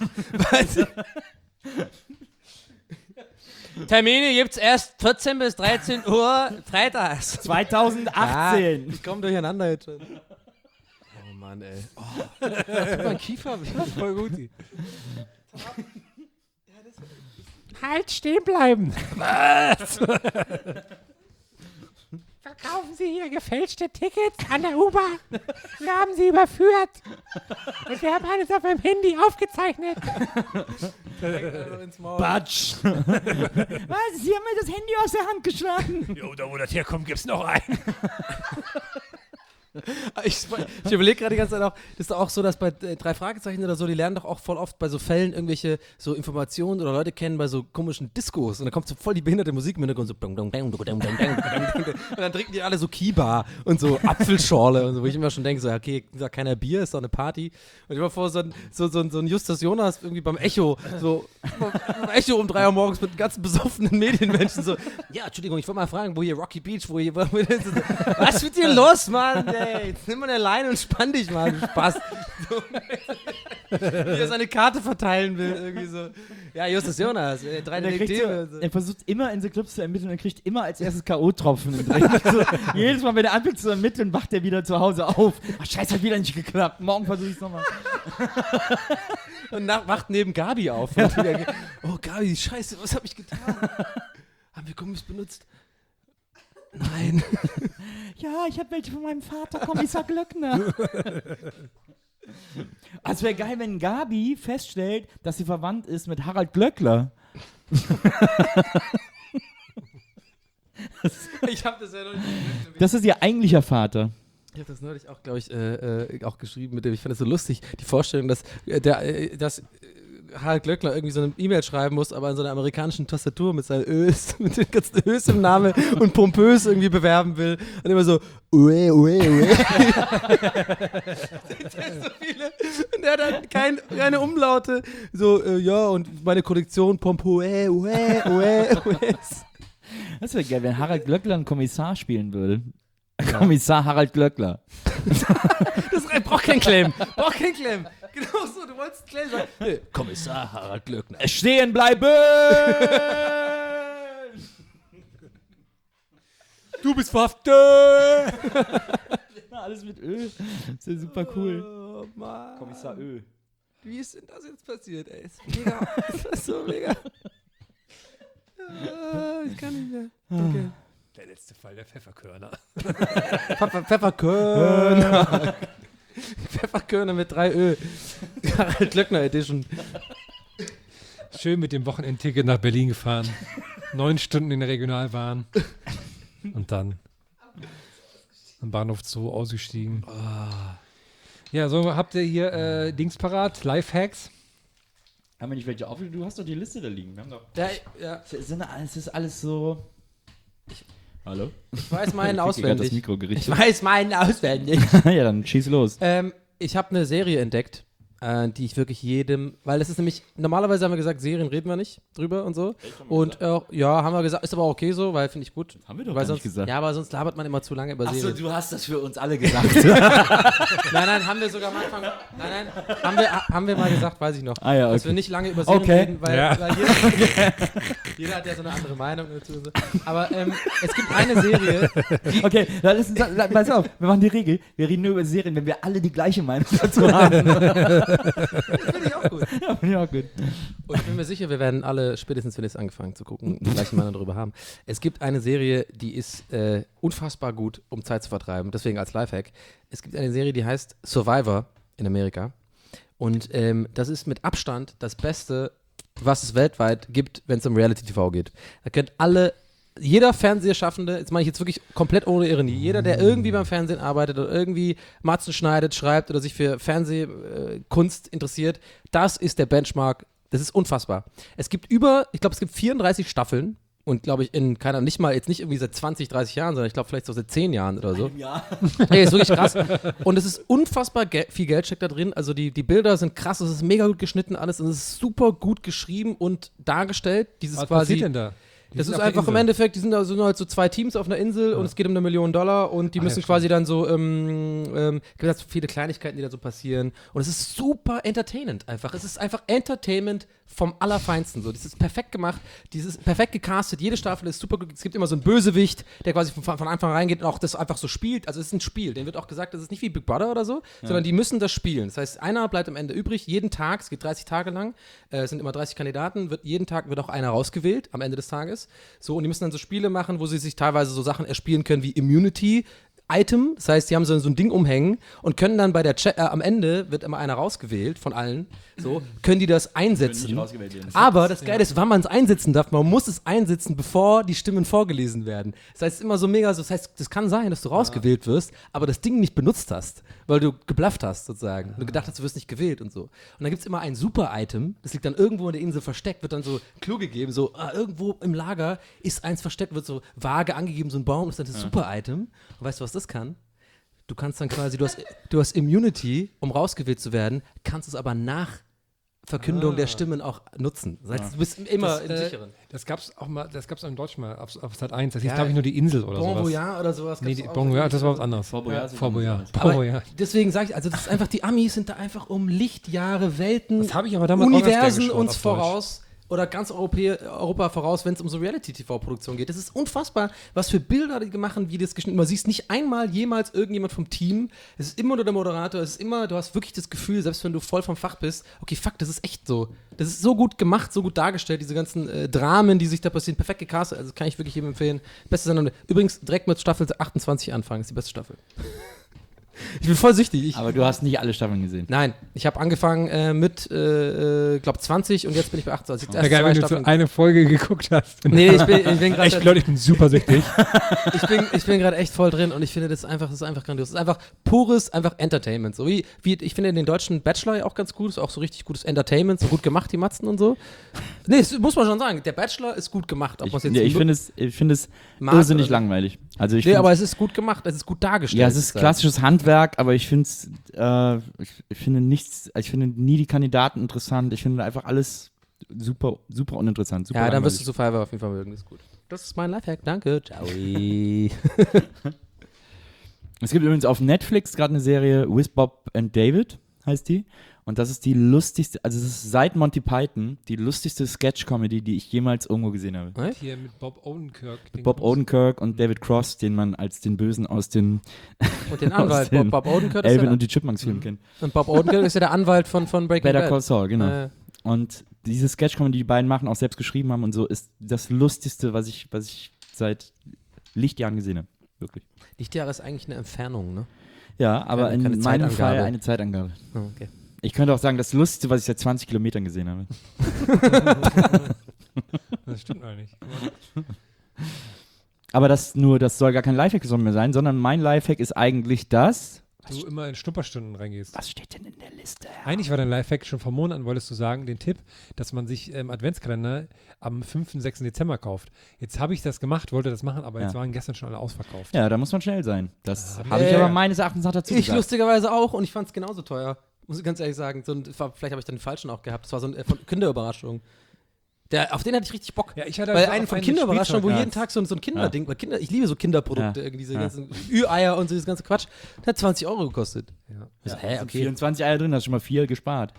Termine gibt's erst 14 bis 13 Uhr freitags. 2018. Ich komme durcheinander jetzt schon. Oh Mann, ey. Oh. Mein Kiefer. voll gut. Halt, stehen bleiben. Was? Verkaufen Sie hier gefälschte Tickets an der U-Bahn? Wir haben Sie überführt. Und wir haben alles auf meinem Handy aufgezeichnet. Batsch! Was? Sie haben mir das Handy aus der Hand geschlagen. Jo, da wo das herkommt, gibt's noch einen. Ich überlege gerade die ganze Zeit auch, das ist doch auch so, dass bei 3 Fragezeichen oder so, die lernen doch auch voll oft bei so Fällen irgendwelche so Informationen oder Leute kennen bei so komischen Diskos und dann kommt so voll die behinderte Musik im Hintergrund so und dann trinken die alle so Kiba und so Apfelschorle und so, wo ich immer schon denke, so, okay, ist ja keiner Bier, ist doch eine Party. Und ich war vor so ein Justus Jonas irgendwie beim Echo, so beim Echo um 3 Uhr morgens mit ganzen besoffenen Medienmenschen so, ja, Entschuldigung, ich wollte mal fragen, wo hier Rocky Beach, was ist mit dir los, Mann? Ey, jetzt nimm mal eine Leine und spann dich mal, du Spaß. So, wie er seine Karte verteilen will, irgendwie so. Ja, Justus Jonas, 3 Detektive. Er versucht immer in so Clubs zu ermitteln und kriegt immer als erstes K.O.-Tropfen im Drink. So, jedes Mal, wenn er anfängt zu ermitteln, wacht er wieder zu Hause auf. Ach, scheiße, hat wieder nicht geklappt. Morgen versuche ich es nochmal. Und wacht neben Gabi auf. Und wieder, oh, Gabi, scheiße, was hab ich getan? Haben wir Gummis benutzt? Nein. Ja, ich habe welche von meinem Vater, Kommissar Glöckner. Es wäre geil, wenn Gabi feststellt, dass sie verwandt ist mit Harald Glöckler. Ich habe das ja noch nicht. Das ist ihr eigentlicher Vater. Ich habe das neulich auch, glaube ich, auch geschrieben mit dem. Ich fand das so lustig, die Vorstellung, dass Harald Glöckler irgendwie so eine E-Mail schreiben muss, aber in so einer amerikanischen Tastatur mit seinen Ös, mit den ganzen Ös im Namen und pompös irgendwie bewerben will. Und immer so, ue. so viele. Und der hat dann keine Umlaute. So, ja, und meine Kollektion pompös, Das wäre geil, wenn Harald Glöckler einen Kommissar spielen würde. Ja. Kommissar Harald Glöckler. Das braucht kein Claim. Genau so, du wolltest Claim sagen. Nee, Kommissar Harald Glöckner. Stehen bleiben! Du bist verhaftet! Alles mit Ö. Das ist ja super cool. Oh, Mann. Kommissar Ö. Wie ist denn das jetzt passiert, ey? Ist mega. Das ist so mega. Ich kann nicht mehr. Okay. Der letzte Fall der Pfefferkörner. Pfefferkörner. Pfefferkörner mit 3 Ö. Harald Glöckner Edition. Schön mit dem Wochenendticket nach Berlin gefahren. 9 Stunden in der Regionalbahn. Und dann am Bahnhof Zoo ausgestiegen. Oh. Ja, so habt ihr hier Dings parat, Lifehacks. Haben wir nicht welche aufgeschrieben? Du hast doch die Liste da liegen. Wir haben doch. Ja. Es ist alles so. Hallo? Ich weiß meinen auswendig. Das Mikro gerichtet. Ich weiß meinen auswendig. Ja, dann schieß los. Ich habe eine Serie entdeckt, die ich wirklich jedem, weil das ist nämlich, normalerweise haben wir gesagt, Serien reden wir nicht drüber und so. Und ja, haben wir gesagt, ist aber auch okay so, weil finde ich gut. Haben wir doch weil gar sonst, nicht gesagt. Ja, aber sonst labert man immer zu lange über Serien. Achso, du hast das für uns alle gesagt. Nein, haben wir sogar am Anfang, haben wir mal gesagt, weiß ich noch, Ah, ja, okay. dass wir nicht lange über Serien reden, weil jeder hat ja so eine andere Meinung dazu. So. Aber es gibt eine Serie, die... Okay, pass auf, wir machen die Regel, wir reden nur über Serien, wenn wir alle die gleiche Meinung dazu haben. Finde ich auch gut. Ja, finde ich auch gut. Und ich bin mir sicher, wir werden alle spätestens, wenn wir es angefangen zu gucken, die gleiche Meinung darüber haben. Es gibt eine Serie, die ist unfassbar gut, um Zeit zu vertreiben, deswegen als Lifehack. Es gibt eine Serie, die heißt Survivor in Amerika. Und das ist mit Abstand das Beste, was es weltweit gibt, wenn es um Reality-TV geht. Da könnt jeder Fernsehschaffende, jetzt meine ich jetzt wirklich komplett ohne Ironie, jeder, der irgendwie beim Fernsehen arbeitet oder irgendwie Matzen schneidet, schreibt oder sich für Fernsehkunst interessiert, das ist der Benchmark. Das ist unfassbar. Es gibt ich glaube, es gibt 34 Staffeln und glaube ich nicht irgendwie seit 20, 30 Jahren, sondern ich glaube vielleicht so seit 10 Jahren oder so. Ja. Ey, ist wirklich krass. Und es ist unfassbar viel Geld steckt da drin. Also die Bilder sind krass, es ist mega gut geschnitten alles und es ist super gut geschrieben und dargestellt. Was passiert denn da? Das sind ist auf der einfach im Insel. Endeffekt, die sind da so halt so 2 Teams auf einer Insel und es geht um $1 Million und die Ah, müssen ja, quasi dann so, gibt halt so viele Kleinigkeiten, die da so passieren und es ist super entertainend einfach. Es ist einfach Entertainment vom Allerfeinsten. So. Das ist perfekt gemacht, dieses perfekt gecastet, jede Staffel ist super gut. Es gibt immer so einen Bösewicht, der quasi von Anfang an reingeht und auch das einfach so spielt. Also es ist ein Spiel, denen wird auch gesagt, das ist nicht wie Big Brother oder so, sondern die müssen das spielen. Das heißt, einer bleibt am Ende übrig, jeden Tag, es geht 30 Tage lang, es sind immer 30 Kandidaten, jeden Tag wird auch einer rausgewählt am Ende des Tages. So, und die müssen dann so Spiele machen, wo sie sich teilweise so Sachen erspielen können wie Immunity, Item, das heißt, die haben so ein Ding umhängen und können dann bei der am Ende wird immer einer rausgewählt von allen, so, können die das einsetzen. Aber das Geile ist, wann man es einsetzen darf, man muss es einsetzen, bevor die Stimmen vorgelesen werden. Das heißt, es ist immer so mega, das heißt, das kann sein, dass du rausgewählt wirst, aber das Ding nicht benutzt hast, weil du geblufft hast sozusagen. Du gedacht hast, du wirst nicht gewählt und so. Und dann gibt es immer ein Super-Item, das liegt dann irgendwo in der Insel versteckt, wird dann so Clou gegeben, so irgendwo im Lager ist eins versteckt, wird so vage angegeben, so ein Baum, ist dann das Super-Item. Und weißt du, was das kann? Du kannst dann quasi, du hast Immunity, um rausgewählt zu werden, kannst es aber nach Verkündung der Stimmen auch nutzen. Das heißt, du bist immer im Sicheren. Das gab's auch im Deutschen mal auf Sat 1. Das hieß, glaube ich, nur die Insel oder Bon sowas. Voyage oder sowas. Nee, gab's auch. Bon Voyage, das war was anderes. Fort Boyard. Fort Boyard. Aber Boyard. deswegen sage ich, also das ist einfach, die Amis sind da einfach um Lichtjahre, Welten, Das habe ich aber damals auch ganz Universen gern geschaut uns auf voraus oder ganz Europa voraus, wenn es um so Reality-TV-Produktion geht. Das ist unfassbar, was für Bilder die machen, wie das geschnitten. Man sieht nicht einmal jemals irgendjemand vom Team. Es ist immer nur der Moderator. Es ist immer, du hast wirklich das Gefühl, selbst wenn du voll vom Fach bist, okay, fuck, das ist echt so. Das ist so gut gemacht, so gut dargestellt, diese ganzen Dramen, die sich da passieren, perfekt gecastet. Also kann ich wirklich jedem empfehlen. Beste Sendung. Übrigens direkt mit Staffel 28 anfangen, ist die beste Staffel. Ich bin voll süchtig. Aber du hast nicht alle Staffeln gesehen. Nein, ich habe angefangen mit, glaube 20 und jetzt bin ich bei 28. Ja, geil, wenn du so eine Folge geguckt hast. Nee, ich bin Echt, Leute, ich bin super süchtig. ich bin gerade echt voll drin und ich finde, das ist einfach grandios. Das ist einfach pures, einfach Entertainment. So wie ich finde den deutschen Bachelor ja auch ganz gut, ist auch so richtig gutes Entertainment, so gut gemacht, die Matzen und so. Nee, das muss man schon sagen, der Bachelor ist gut gemacht. Ob man's jetzt Ich finde es mag irrsinnig oder- langweilig. Also ich Nee, find's- aber es ist gut gemacht, es ist gut dargestellt. ja, es ist klassisches Handwerk, aber ich finde ich finde nie die Kandidaten interessant. Ich finde einfach alles super, super uninteressant. Super Ja, dann wirst du langweilig. Survivor auf jeden Fall mögen, das ist gut. Das ist mein Lifehack, danke. Ciao. Es gibt übrigens auf Netflix gerade eine Serie, With Bob and David heißt die. Und das ist die lustigste, also es ist seit Monty Python die lustigste Sketch-Comedy, die ich jemals irgendwo gesehen habe. Hier mit Bob Odenkirk. Bob Odenkirk und David Cross, den man als den Bösen aus den Und den Anwalt, aus den Bob Odenkirk ist Alvin ja und die Chipmunks-Filmen kennt. und Bob Odenkirk ist ja der Anwalt von Breaking Better Bad. Call Saul, genau. Und diese Sketch-Comedy, die die beiden machen, auch selbst geschrieben haben und so, ist das Lustigste, was ich seit Lichtjahren gesehen habe. Wirklich. Lichtjahre ist eigentlich eine Entfernung, ne? Ja, aber Keine in meinem Zeitangabe. Fall eine Zeitangabe. Oh, okay. Ich könnte auch sagen, das Lustigste, was ich seit 20 Kilometern gesehen habe. Das stimmt eigentlich. Aber das soll gar kein Lifehack mehr sein, sondern mein Lifehack ist eigentlich das. Du immer in Schnupperstunden reingehst. Was steht denn in der Liste? Eigentlich war dein Lifehack schon vor Monaten, wolltest du sagen, den Tipp, dass man sich im Adventskalender am 5. und 6. Dezember kauft. Jetzt habe ich das gemacht, wollte das machen, aber jetzt Ja. waren gestern schon alle ausverkauft. Ja, da muss man schnell sein. Das Ah, habe ich ja. aber meines Erachtens noch dazu Ich gesagt. lustigerweise auch und ich fand es genauso teuer. Muss ich ganz ehrlich sagen. Vielleicht habe ich dann den falschen auch gehabt. Das war so ein von Kinderüberraschung. Auf den hatte ich richtig Bock. Ja, ich hatte Weil also einen auf von einen Kinderüberraschung, wo Spielzeug- jeden Tag so ein Kinderding, weil ich liebe so Kinderprodukte, Ja. irgendwie diese Ja. ganzen Ü-Eier und so dieses ganze Quatsch. Das hat 20 € gekostet. Ja. Ich so, Ja, hä, sind okay. 24 Eier drin, hast schon mal 4 gespart.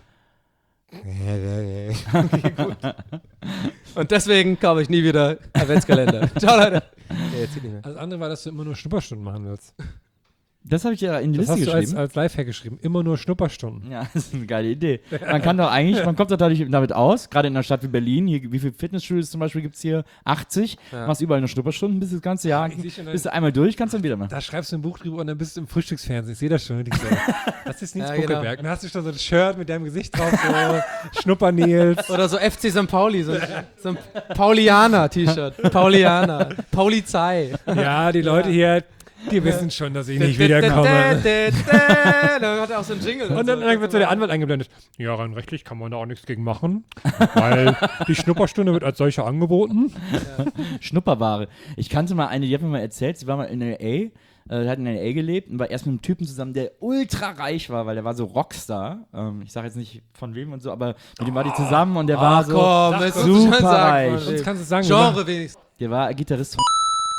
Und deswegen kaufe ich nie wieder Adventskalender. Ciao, Leute. Okay, jetzt geht nicht mehr. Das andere war, dass du immer nur Schnupperstunden machen willst. Das habe ich ja in die Das Liste hast du geschrieben. als Lifehack geschrieben. Immer nur Schnupperstunden. Ja, das ist eine geile Idee. Man kommt doch dadurch damit aus, gerade in einer Stadt wie Berlin, hier, wie viele Fitnessstudios zum Beispiel gibt es hier? 80. Ja. Machst überall nur Schnupperstunden bis das ganze Jahr. Ich seh schon, Bist du einmal durch, kannst dann wieder machen. Da schreibst du ein Buch drüber und dann bist du im Frühstücksfernsehen. Ich sehe das schon. Und ich so, das ist Nils Ja, genau. Buckelberg. Dann hast du schon so ein Shirt mit deinem Gesicht drauf, so Schnupper-Nils. Oder so FC St. Pauli, so ein Paulianer-T-Shirt. Paulianer. Polizei. Ja, die Leute hier, die wissen schon, dass ich nicht wiederkomme. Dann hat er auch so einen Jingle. Und dann wird so der Anwalt eingeblendet. Ja, rein rechtlich kann man da auch nichts gegen machen, weil die Schnupperstunde wird als solche angeboten. Schnupperware. Ich kannte mal eine, die hat mir mal erzählt, sie war mal in L.A., hat in L.A. gelebt und war erst mit einem Typen zusammen, der ultra reich war, weil der war so Rockstar. Ich sage jetzt nicht von wem und so, aber mit dem war die zusammen und der war so komm, sag jetzt doch, musst du schon super sagen, reich. von Sonst wem. kannst du sagen, Genre wenigstens. Der war Gitarrist von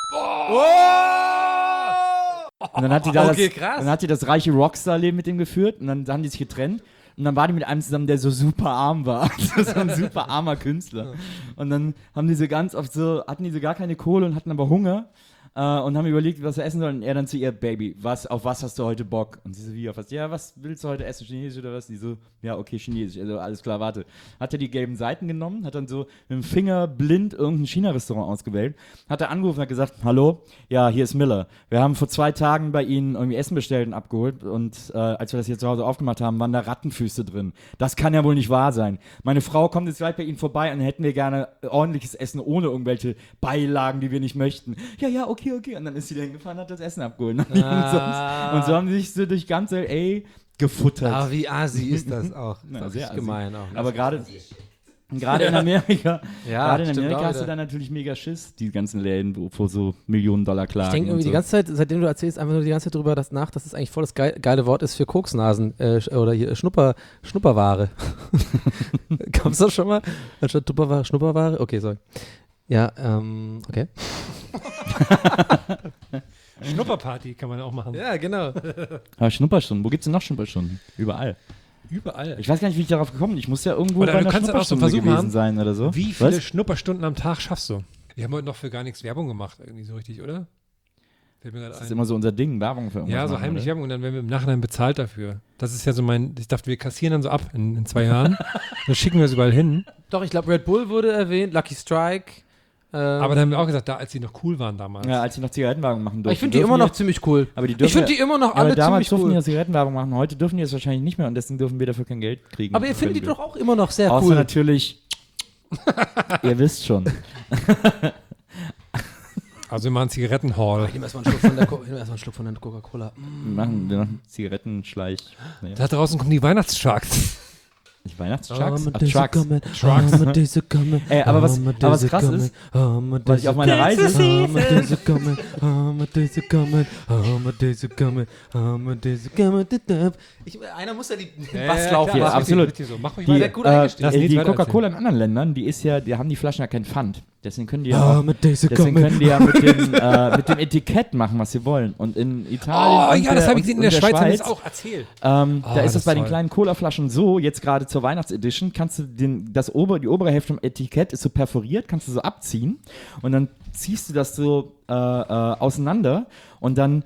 Und dann hat die da dann hat die das reiche Rockstar-Leben mit ihm geführt und dann haben die sich getrennt. Und dann war die mit einem zusammen, der so super arm war. So ein super armer Künstler. Und dann haben die so ganz oft hatten die so gar keine Kohle und hatten aber Hunger. Und haben überlegt, was sie essen sollen. Und er dann zu ihr, Baby, auf was hast du heute Bock? Und sie so, wie auf was? Ja, was willst du heute essen? Chinesisch oder was? Die so, ja, okay, Chinesisch. Also alles klar, warte. Hat er die gelben Seiten genommen, hat dann so mit dem Finger blind irgendein China-Restaurant ausgewählt, hat er angerufen und hat gesagt, hallo, ja, hier ist Miller. Wir haben vor 2 Tagen bei Ihnen irgendwie Essen bestellt und abgeholt. Und als wir das hier zu Hause aufgemacht haben, waren da Rattenfüße drin. Das kann ja wohl nicht wahr sein. Meine Frau kommt jetzt gleich bei Ihnen vorbei und dann hätten wir gerne ordentliches Essen ohne irgendwelche Beilagen, die wir nicht möchten. Ja, okay. Und dann ist sie da hingefahren und hat das Essen abgeholt. Und so haben sie sich so durch ganz L.A. gefuttert. Ah, wie assi ist das auch. Na, Das sehr ist assi. gemein auch. Aber gerade in Amerika, Ja, stimmt auch hast du wieder. da natürlich mega Schiss, die ganzen Läden, wo so Millionen Dollar klagen. Ich denke irgendwie und so. die ganze Zeit, seitdem du erzählst, einfach nur die ganze Zeit drüber dass es eigentlich voll das geile Wort ist für Koksnasen oder hier Schnupperware. Gab es das schon mal? Anstatt Tupperware, Schnupperware? Okay, sorry. Ja, okay. Schnupperparty kann man auch machen. Ja, genau. Aber Schnupperstunden, wo gibt's denn noch Schnupperstunden? Überall. Überall. Ich weiß gar nicht, wie ich darauf gekommen bin. Ich muss ja irgendwo Oder bei du einer kannst ja auch so einen Schnupperstunde Versuch gewesen machen. sein oder so. Wie viele Was? Schnupperstunden am Tag schaffst du? Wir haben heute noch für gar nichts Werbung gemacht, irgendwie so richtig, oder? Fällt mir gerade Das ist ein. immer so unser Ding, Werbung für irgendwas Ja, so machen, heimlich oder? Werbung und dann werden wir im Nachhinein bezahlt dafür. Das ist ja so ich dachte, wir kassieren dann so ab in 2 Jahren. Dann schicken wir es überall hin. Doch, ich glaube, Red Bull wurde erwähnt, Lucky Strike. Aber dann haben wir auch gesagt, als die noch cool waren damals. Ja, als sie noch Zigarettenwerbung machen durften. ich finde die immer noch ziemlich cool. Aber die Ich dürfen finde die immer noch aber alle damals ziemlich durften die cool. noch Zigarettenwerbung machen. Heute dürfen die es wahrscheinlich nicht mehr und deswegen dürfen wir dafür kein Geld kriegen. Aber ihr findet die doch auch immer noch sehr Außer cool. natürlich, ihr wisst schon. Also wir machen Zigarettenhall. Ich nehme erstmal einen Schluck von der Coca-Cola. Wir machen Zigarettenschleich. Naja. Da draußen kommen die Weihnachtstrucks. Nicht Weihnachtstrucks? Trucks. Aber was krass ist, was ich auf meiner Reise einer muss ja die Basslauf hier, absolut. So. Mach ruhig Die, weiter. gut eingestiegen. Lass Nils die weiter Coca-Cola in anderen Ländern, die haben die Flaschen ja kein Pfand. Deswegen können die ja Ah, auch, mit dem Etikett machen, was sie wollen. Und in Italien Oh und ja, das habe ich und gesehen in der Schweiz, haben die Schweiz es auch erzählt. da das ist es ist bei den toll. kleinen Cola-Flaschen so, jetzt gerade zur Weihnachtsedition, kannst du die obere Hälfte vom Etikett ist so perforiert, kannst du so abziehen und dann ziehst du das so auseinander und dann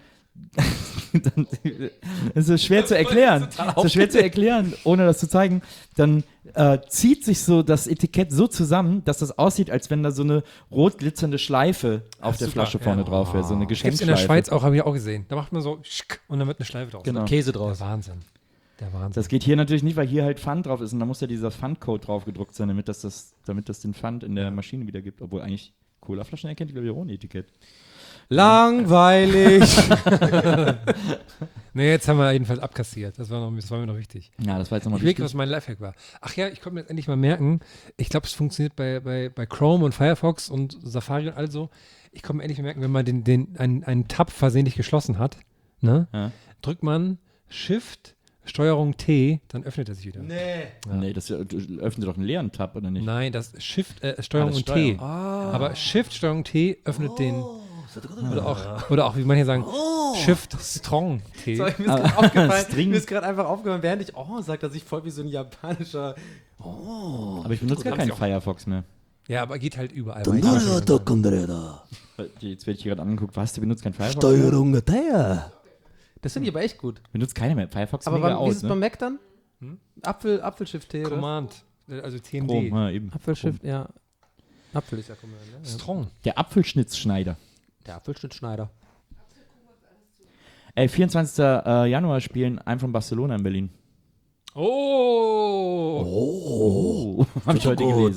es ist schwer zu erklären. Es ist schwer zu erklären, ohne das zu zeigen. Dann zieht sich so das Etikett so zusammen, dass das aussieht, als wenn da so eine rot glitzernde Schleife auf der super. Flasche vorne drauf wäre. So eine Gibt es in Geschenkschleife. der Schweiz auch, habe ich auch gesehen. Da macht man so und dann wird eine Schleife draus. Genau. Käse Der draus. Wahnsinn. Der Wahnsinn. Das geht hier natürlich nicht, weil hier halt Pfand drauf ist und da muss ja dieser Pfandcode drauf gedruckt sein, damit das den Pfand in der Maschine wieder gibt. Obwohl eigentlich Colaflaschen erkennt die, glaube ich, ohne Etikett. Langweilig. Nee, jetzt haben wir jedenfalls abkassiert. Das war mir noch wichtig. Ja, das war jetzt nochmal Ich will, was mein Lifehack war. Ach ja, ich konnte mir jetzt endlich mal merken, ich glaube, es funktioniert bei Chrome und Firefox und Safari und all so. Ich konnte mir endlich mal merken, wenn man einen Tab versehentlich geschlossen hat, ne, Ja. drückt man Shift, Steuerung T, dann öffnet er sich wieder. Nee. Nee, das öffnet doch einen leeren Tab, oder nicht? Nein, das Shift, Steuerung das und T. Steuerung. Aber Shift, Steuerung T öffnet den. Oder auch, wie manche sagen, Shift, Strong T. Sorry, mir ist gerade aufgefallen, String. mir ist gerade einfach aufgefallen, während ich sagt, dass ich voll wie so ein japanischer. Aber ich benutze gar keinen Firefox mehr. Ja, aber geht halt überall. Jetzt Jetzt werde ich hier gerade angeguckt, was, du benutzt keinen Firefox? Steuerung der. Das finde ich aber echt gut. Benutzt keiner mehr. Firefox Aber mega wie ist es aus, beim ne? Mac dann? Apfel-Shift T, oder? Command, also TMD. Chrome, ja, eben. Apfel-Shift, ja. Apfel ist ja Command, ne? Ja. Strong. Der Apfelschnitzschneider. Der Apfelschnittschneider. 24. Januar spielen ein von Barcelona in Berlin. Oh! Oh, hab ich heute gelesen.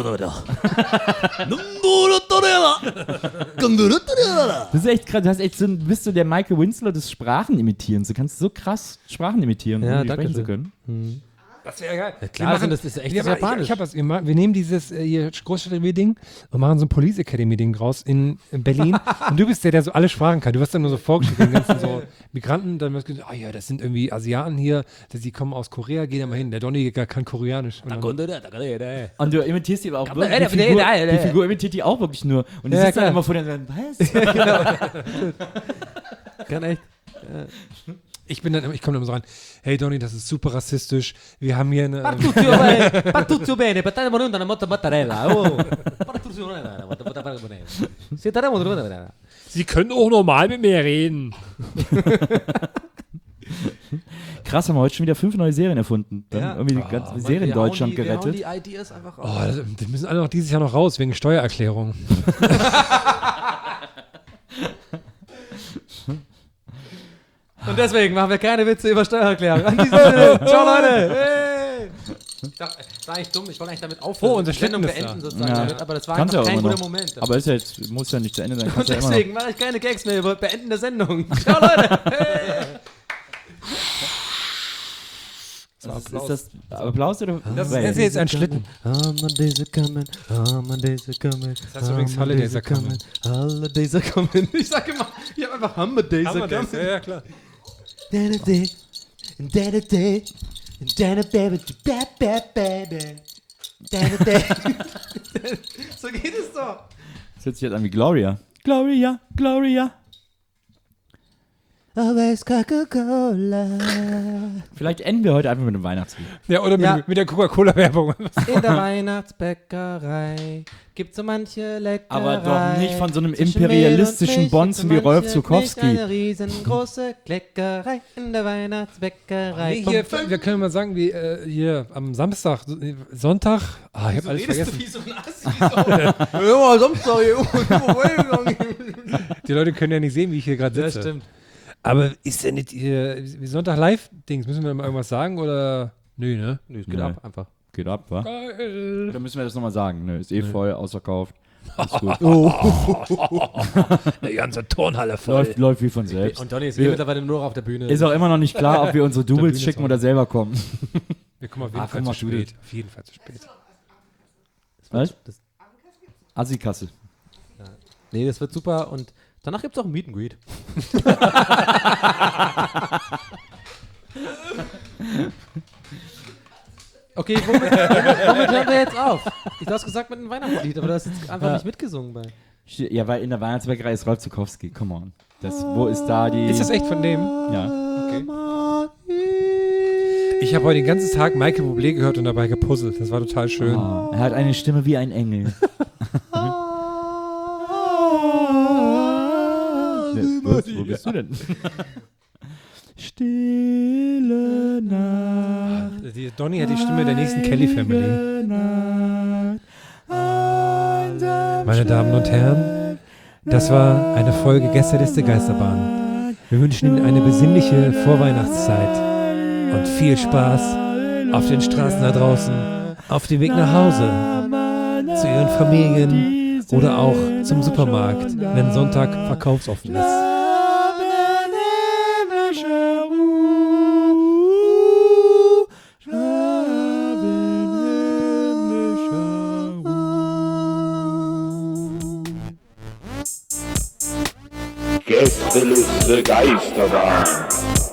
Das ist echt krass. Du hast echt so, bist du der Michael Winslow des Sprachenimitierens. Du kannst so krass Sprachen imitieren, Ja, die danke sprechen zu schön. können. Das wäre geil. Ja, klar, das ist echt japanisch. Ich hab was, wir nehmen dieses hier Großstadtrevier-Ding und machen so ein Police Academy-Ding draus in Berlin. Und du bist der so alle Sprachen kann. Du wirst dann nur so vorgestellt, den ganzen so Migranten, dann wirst du gesagt, ja, das sind irgendwie Asiaten hier, die kommen aus Korea, geh da mal hin. Der Donny kann Koreanisch. Und du imitierst die aber auch wirklich. Die Figur imitiert die auch wirklich nur. Und die sitzt dann immer vor dir und sagt, was? Kann echt. ich komme dann immer so rein, hey Donny, das ist super rassistisch. Wir haben hier eine... Tutto bene, patate monunda, una motta mattarella. Sie können auch normal mit mir reden. Krass, haben wir heute schon wieder 5 neue Serien erfunden. Dann irgendwie die ganze Serie in Deutschland gerettet. Die Ideas einfach raus. Die müssen alle noch dieses Jahr noch raus, wegen Steuererklärung. Und deswegen machen wir keine Witze über Steuererklärung. An dieser Stelle. Ciao, Leute. Hey. Ich dachte, das war eigentlich dumm. Ich wollte eigentlich damit aufhören. unser Schlitten beenden sozusagen ja. damit. Aber das war Kannst einfach kein immer guter noch. Moment. Aber ist ja jetzt, muss ja nicht zu Ende sein. Und deswegen mache ich keine Gags mehr über Beenden der Sendung. Ciao, Leute. Hey. Ist das Applaus oder? Das ist jetzt ein Schlitten. Holidays are coming. Holidays are coming. Das heißt übrigens Holidays are coming. Holidays are coming. Ich sag immer, ich hab einfach Holidays are coming. Ja, klar. So geht es doch. Das hört sich jetzt an wie Gloria. Gloria, Gloria. Always Coca-Cola. Vielleicht enden wir heute einfach mit einem Weihnachtslied. Ja, oder mit der Coca-Cola-Werbung. In der Weihnachtsbäckerei gibt's so manche Leckerei. Aber doch nicht von so einem imperialistischen Bonzen wie Rolf Zukowski. Eine riesengroße Kleckerei in der Weihnachtsbäckerei. Nee, hier, wir können mal sagen, wie hier am Samstag, Sonntag. Ich hab alles vergessen. Wie so ein Assi. Ja, Samstag. Die Leute können ja nicht sehen, wie ich hier gerade sitze. Das stimmt. Aber ist denn nicht wie Sonntag Live-Dings? Müssen wir mal irgendwas sagen oder? Nö, ne? Nö, es geht ab einfach. Geht ab, wa? Geil. Dann müssen wir das nochmal sagen. Ne, ist voll, ausverkauft. Ist gut. Die ganze Turnhalle voll. Läuft wie von selbst. Und Donny ist mittlerweile nur noch auf der Bühne. Ist auch immer noch nicht klar, ob wir unsere Doubles schicken oder selber kommen. Wir kommen auf jeden Fall zu spät. Auf jeden Fall zu spät. Was? Assi-Kasse. Ja. Nee, das wird super und danach gibt es auch ein Meet and Greet. Okay, womit hören wir jetzt auf? Du hast gesagt mit einem Weihnachtslied, aber du hast jetzt einfach nicht mitgesungen bei. Ja, weil in der Weihnachtsbäckerei ist Rolf Zukowski. Come on. Wo ist da die... Ist das echt von dem? Ja. Okay. Ich habe heute den ganzen Tag Michael Bublé gehört und dabei gepuzzelt. Das war total schön. Oh, er hat eine Stimme wie ein Engel. Wo bist du denn? Stille Nacht. Die Donny hat die Stimme der nächsten Kelly Family. Meine Damen und Herren, das war eine Folge Gästeliste Geisterbahn. Wir wünschen Ihnen eine besinnliche Vorweihnachtszeit und viel Spaß auf den Straßen da draußen, auf dem Weg nach Hause, zu Ihren Familien oder auch zum Supermarkt, wenn Sonntag verkaufsoffen ist. Gästeliste Geisterbahn.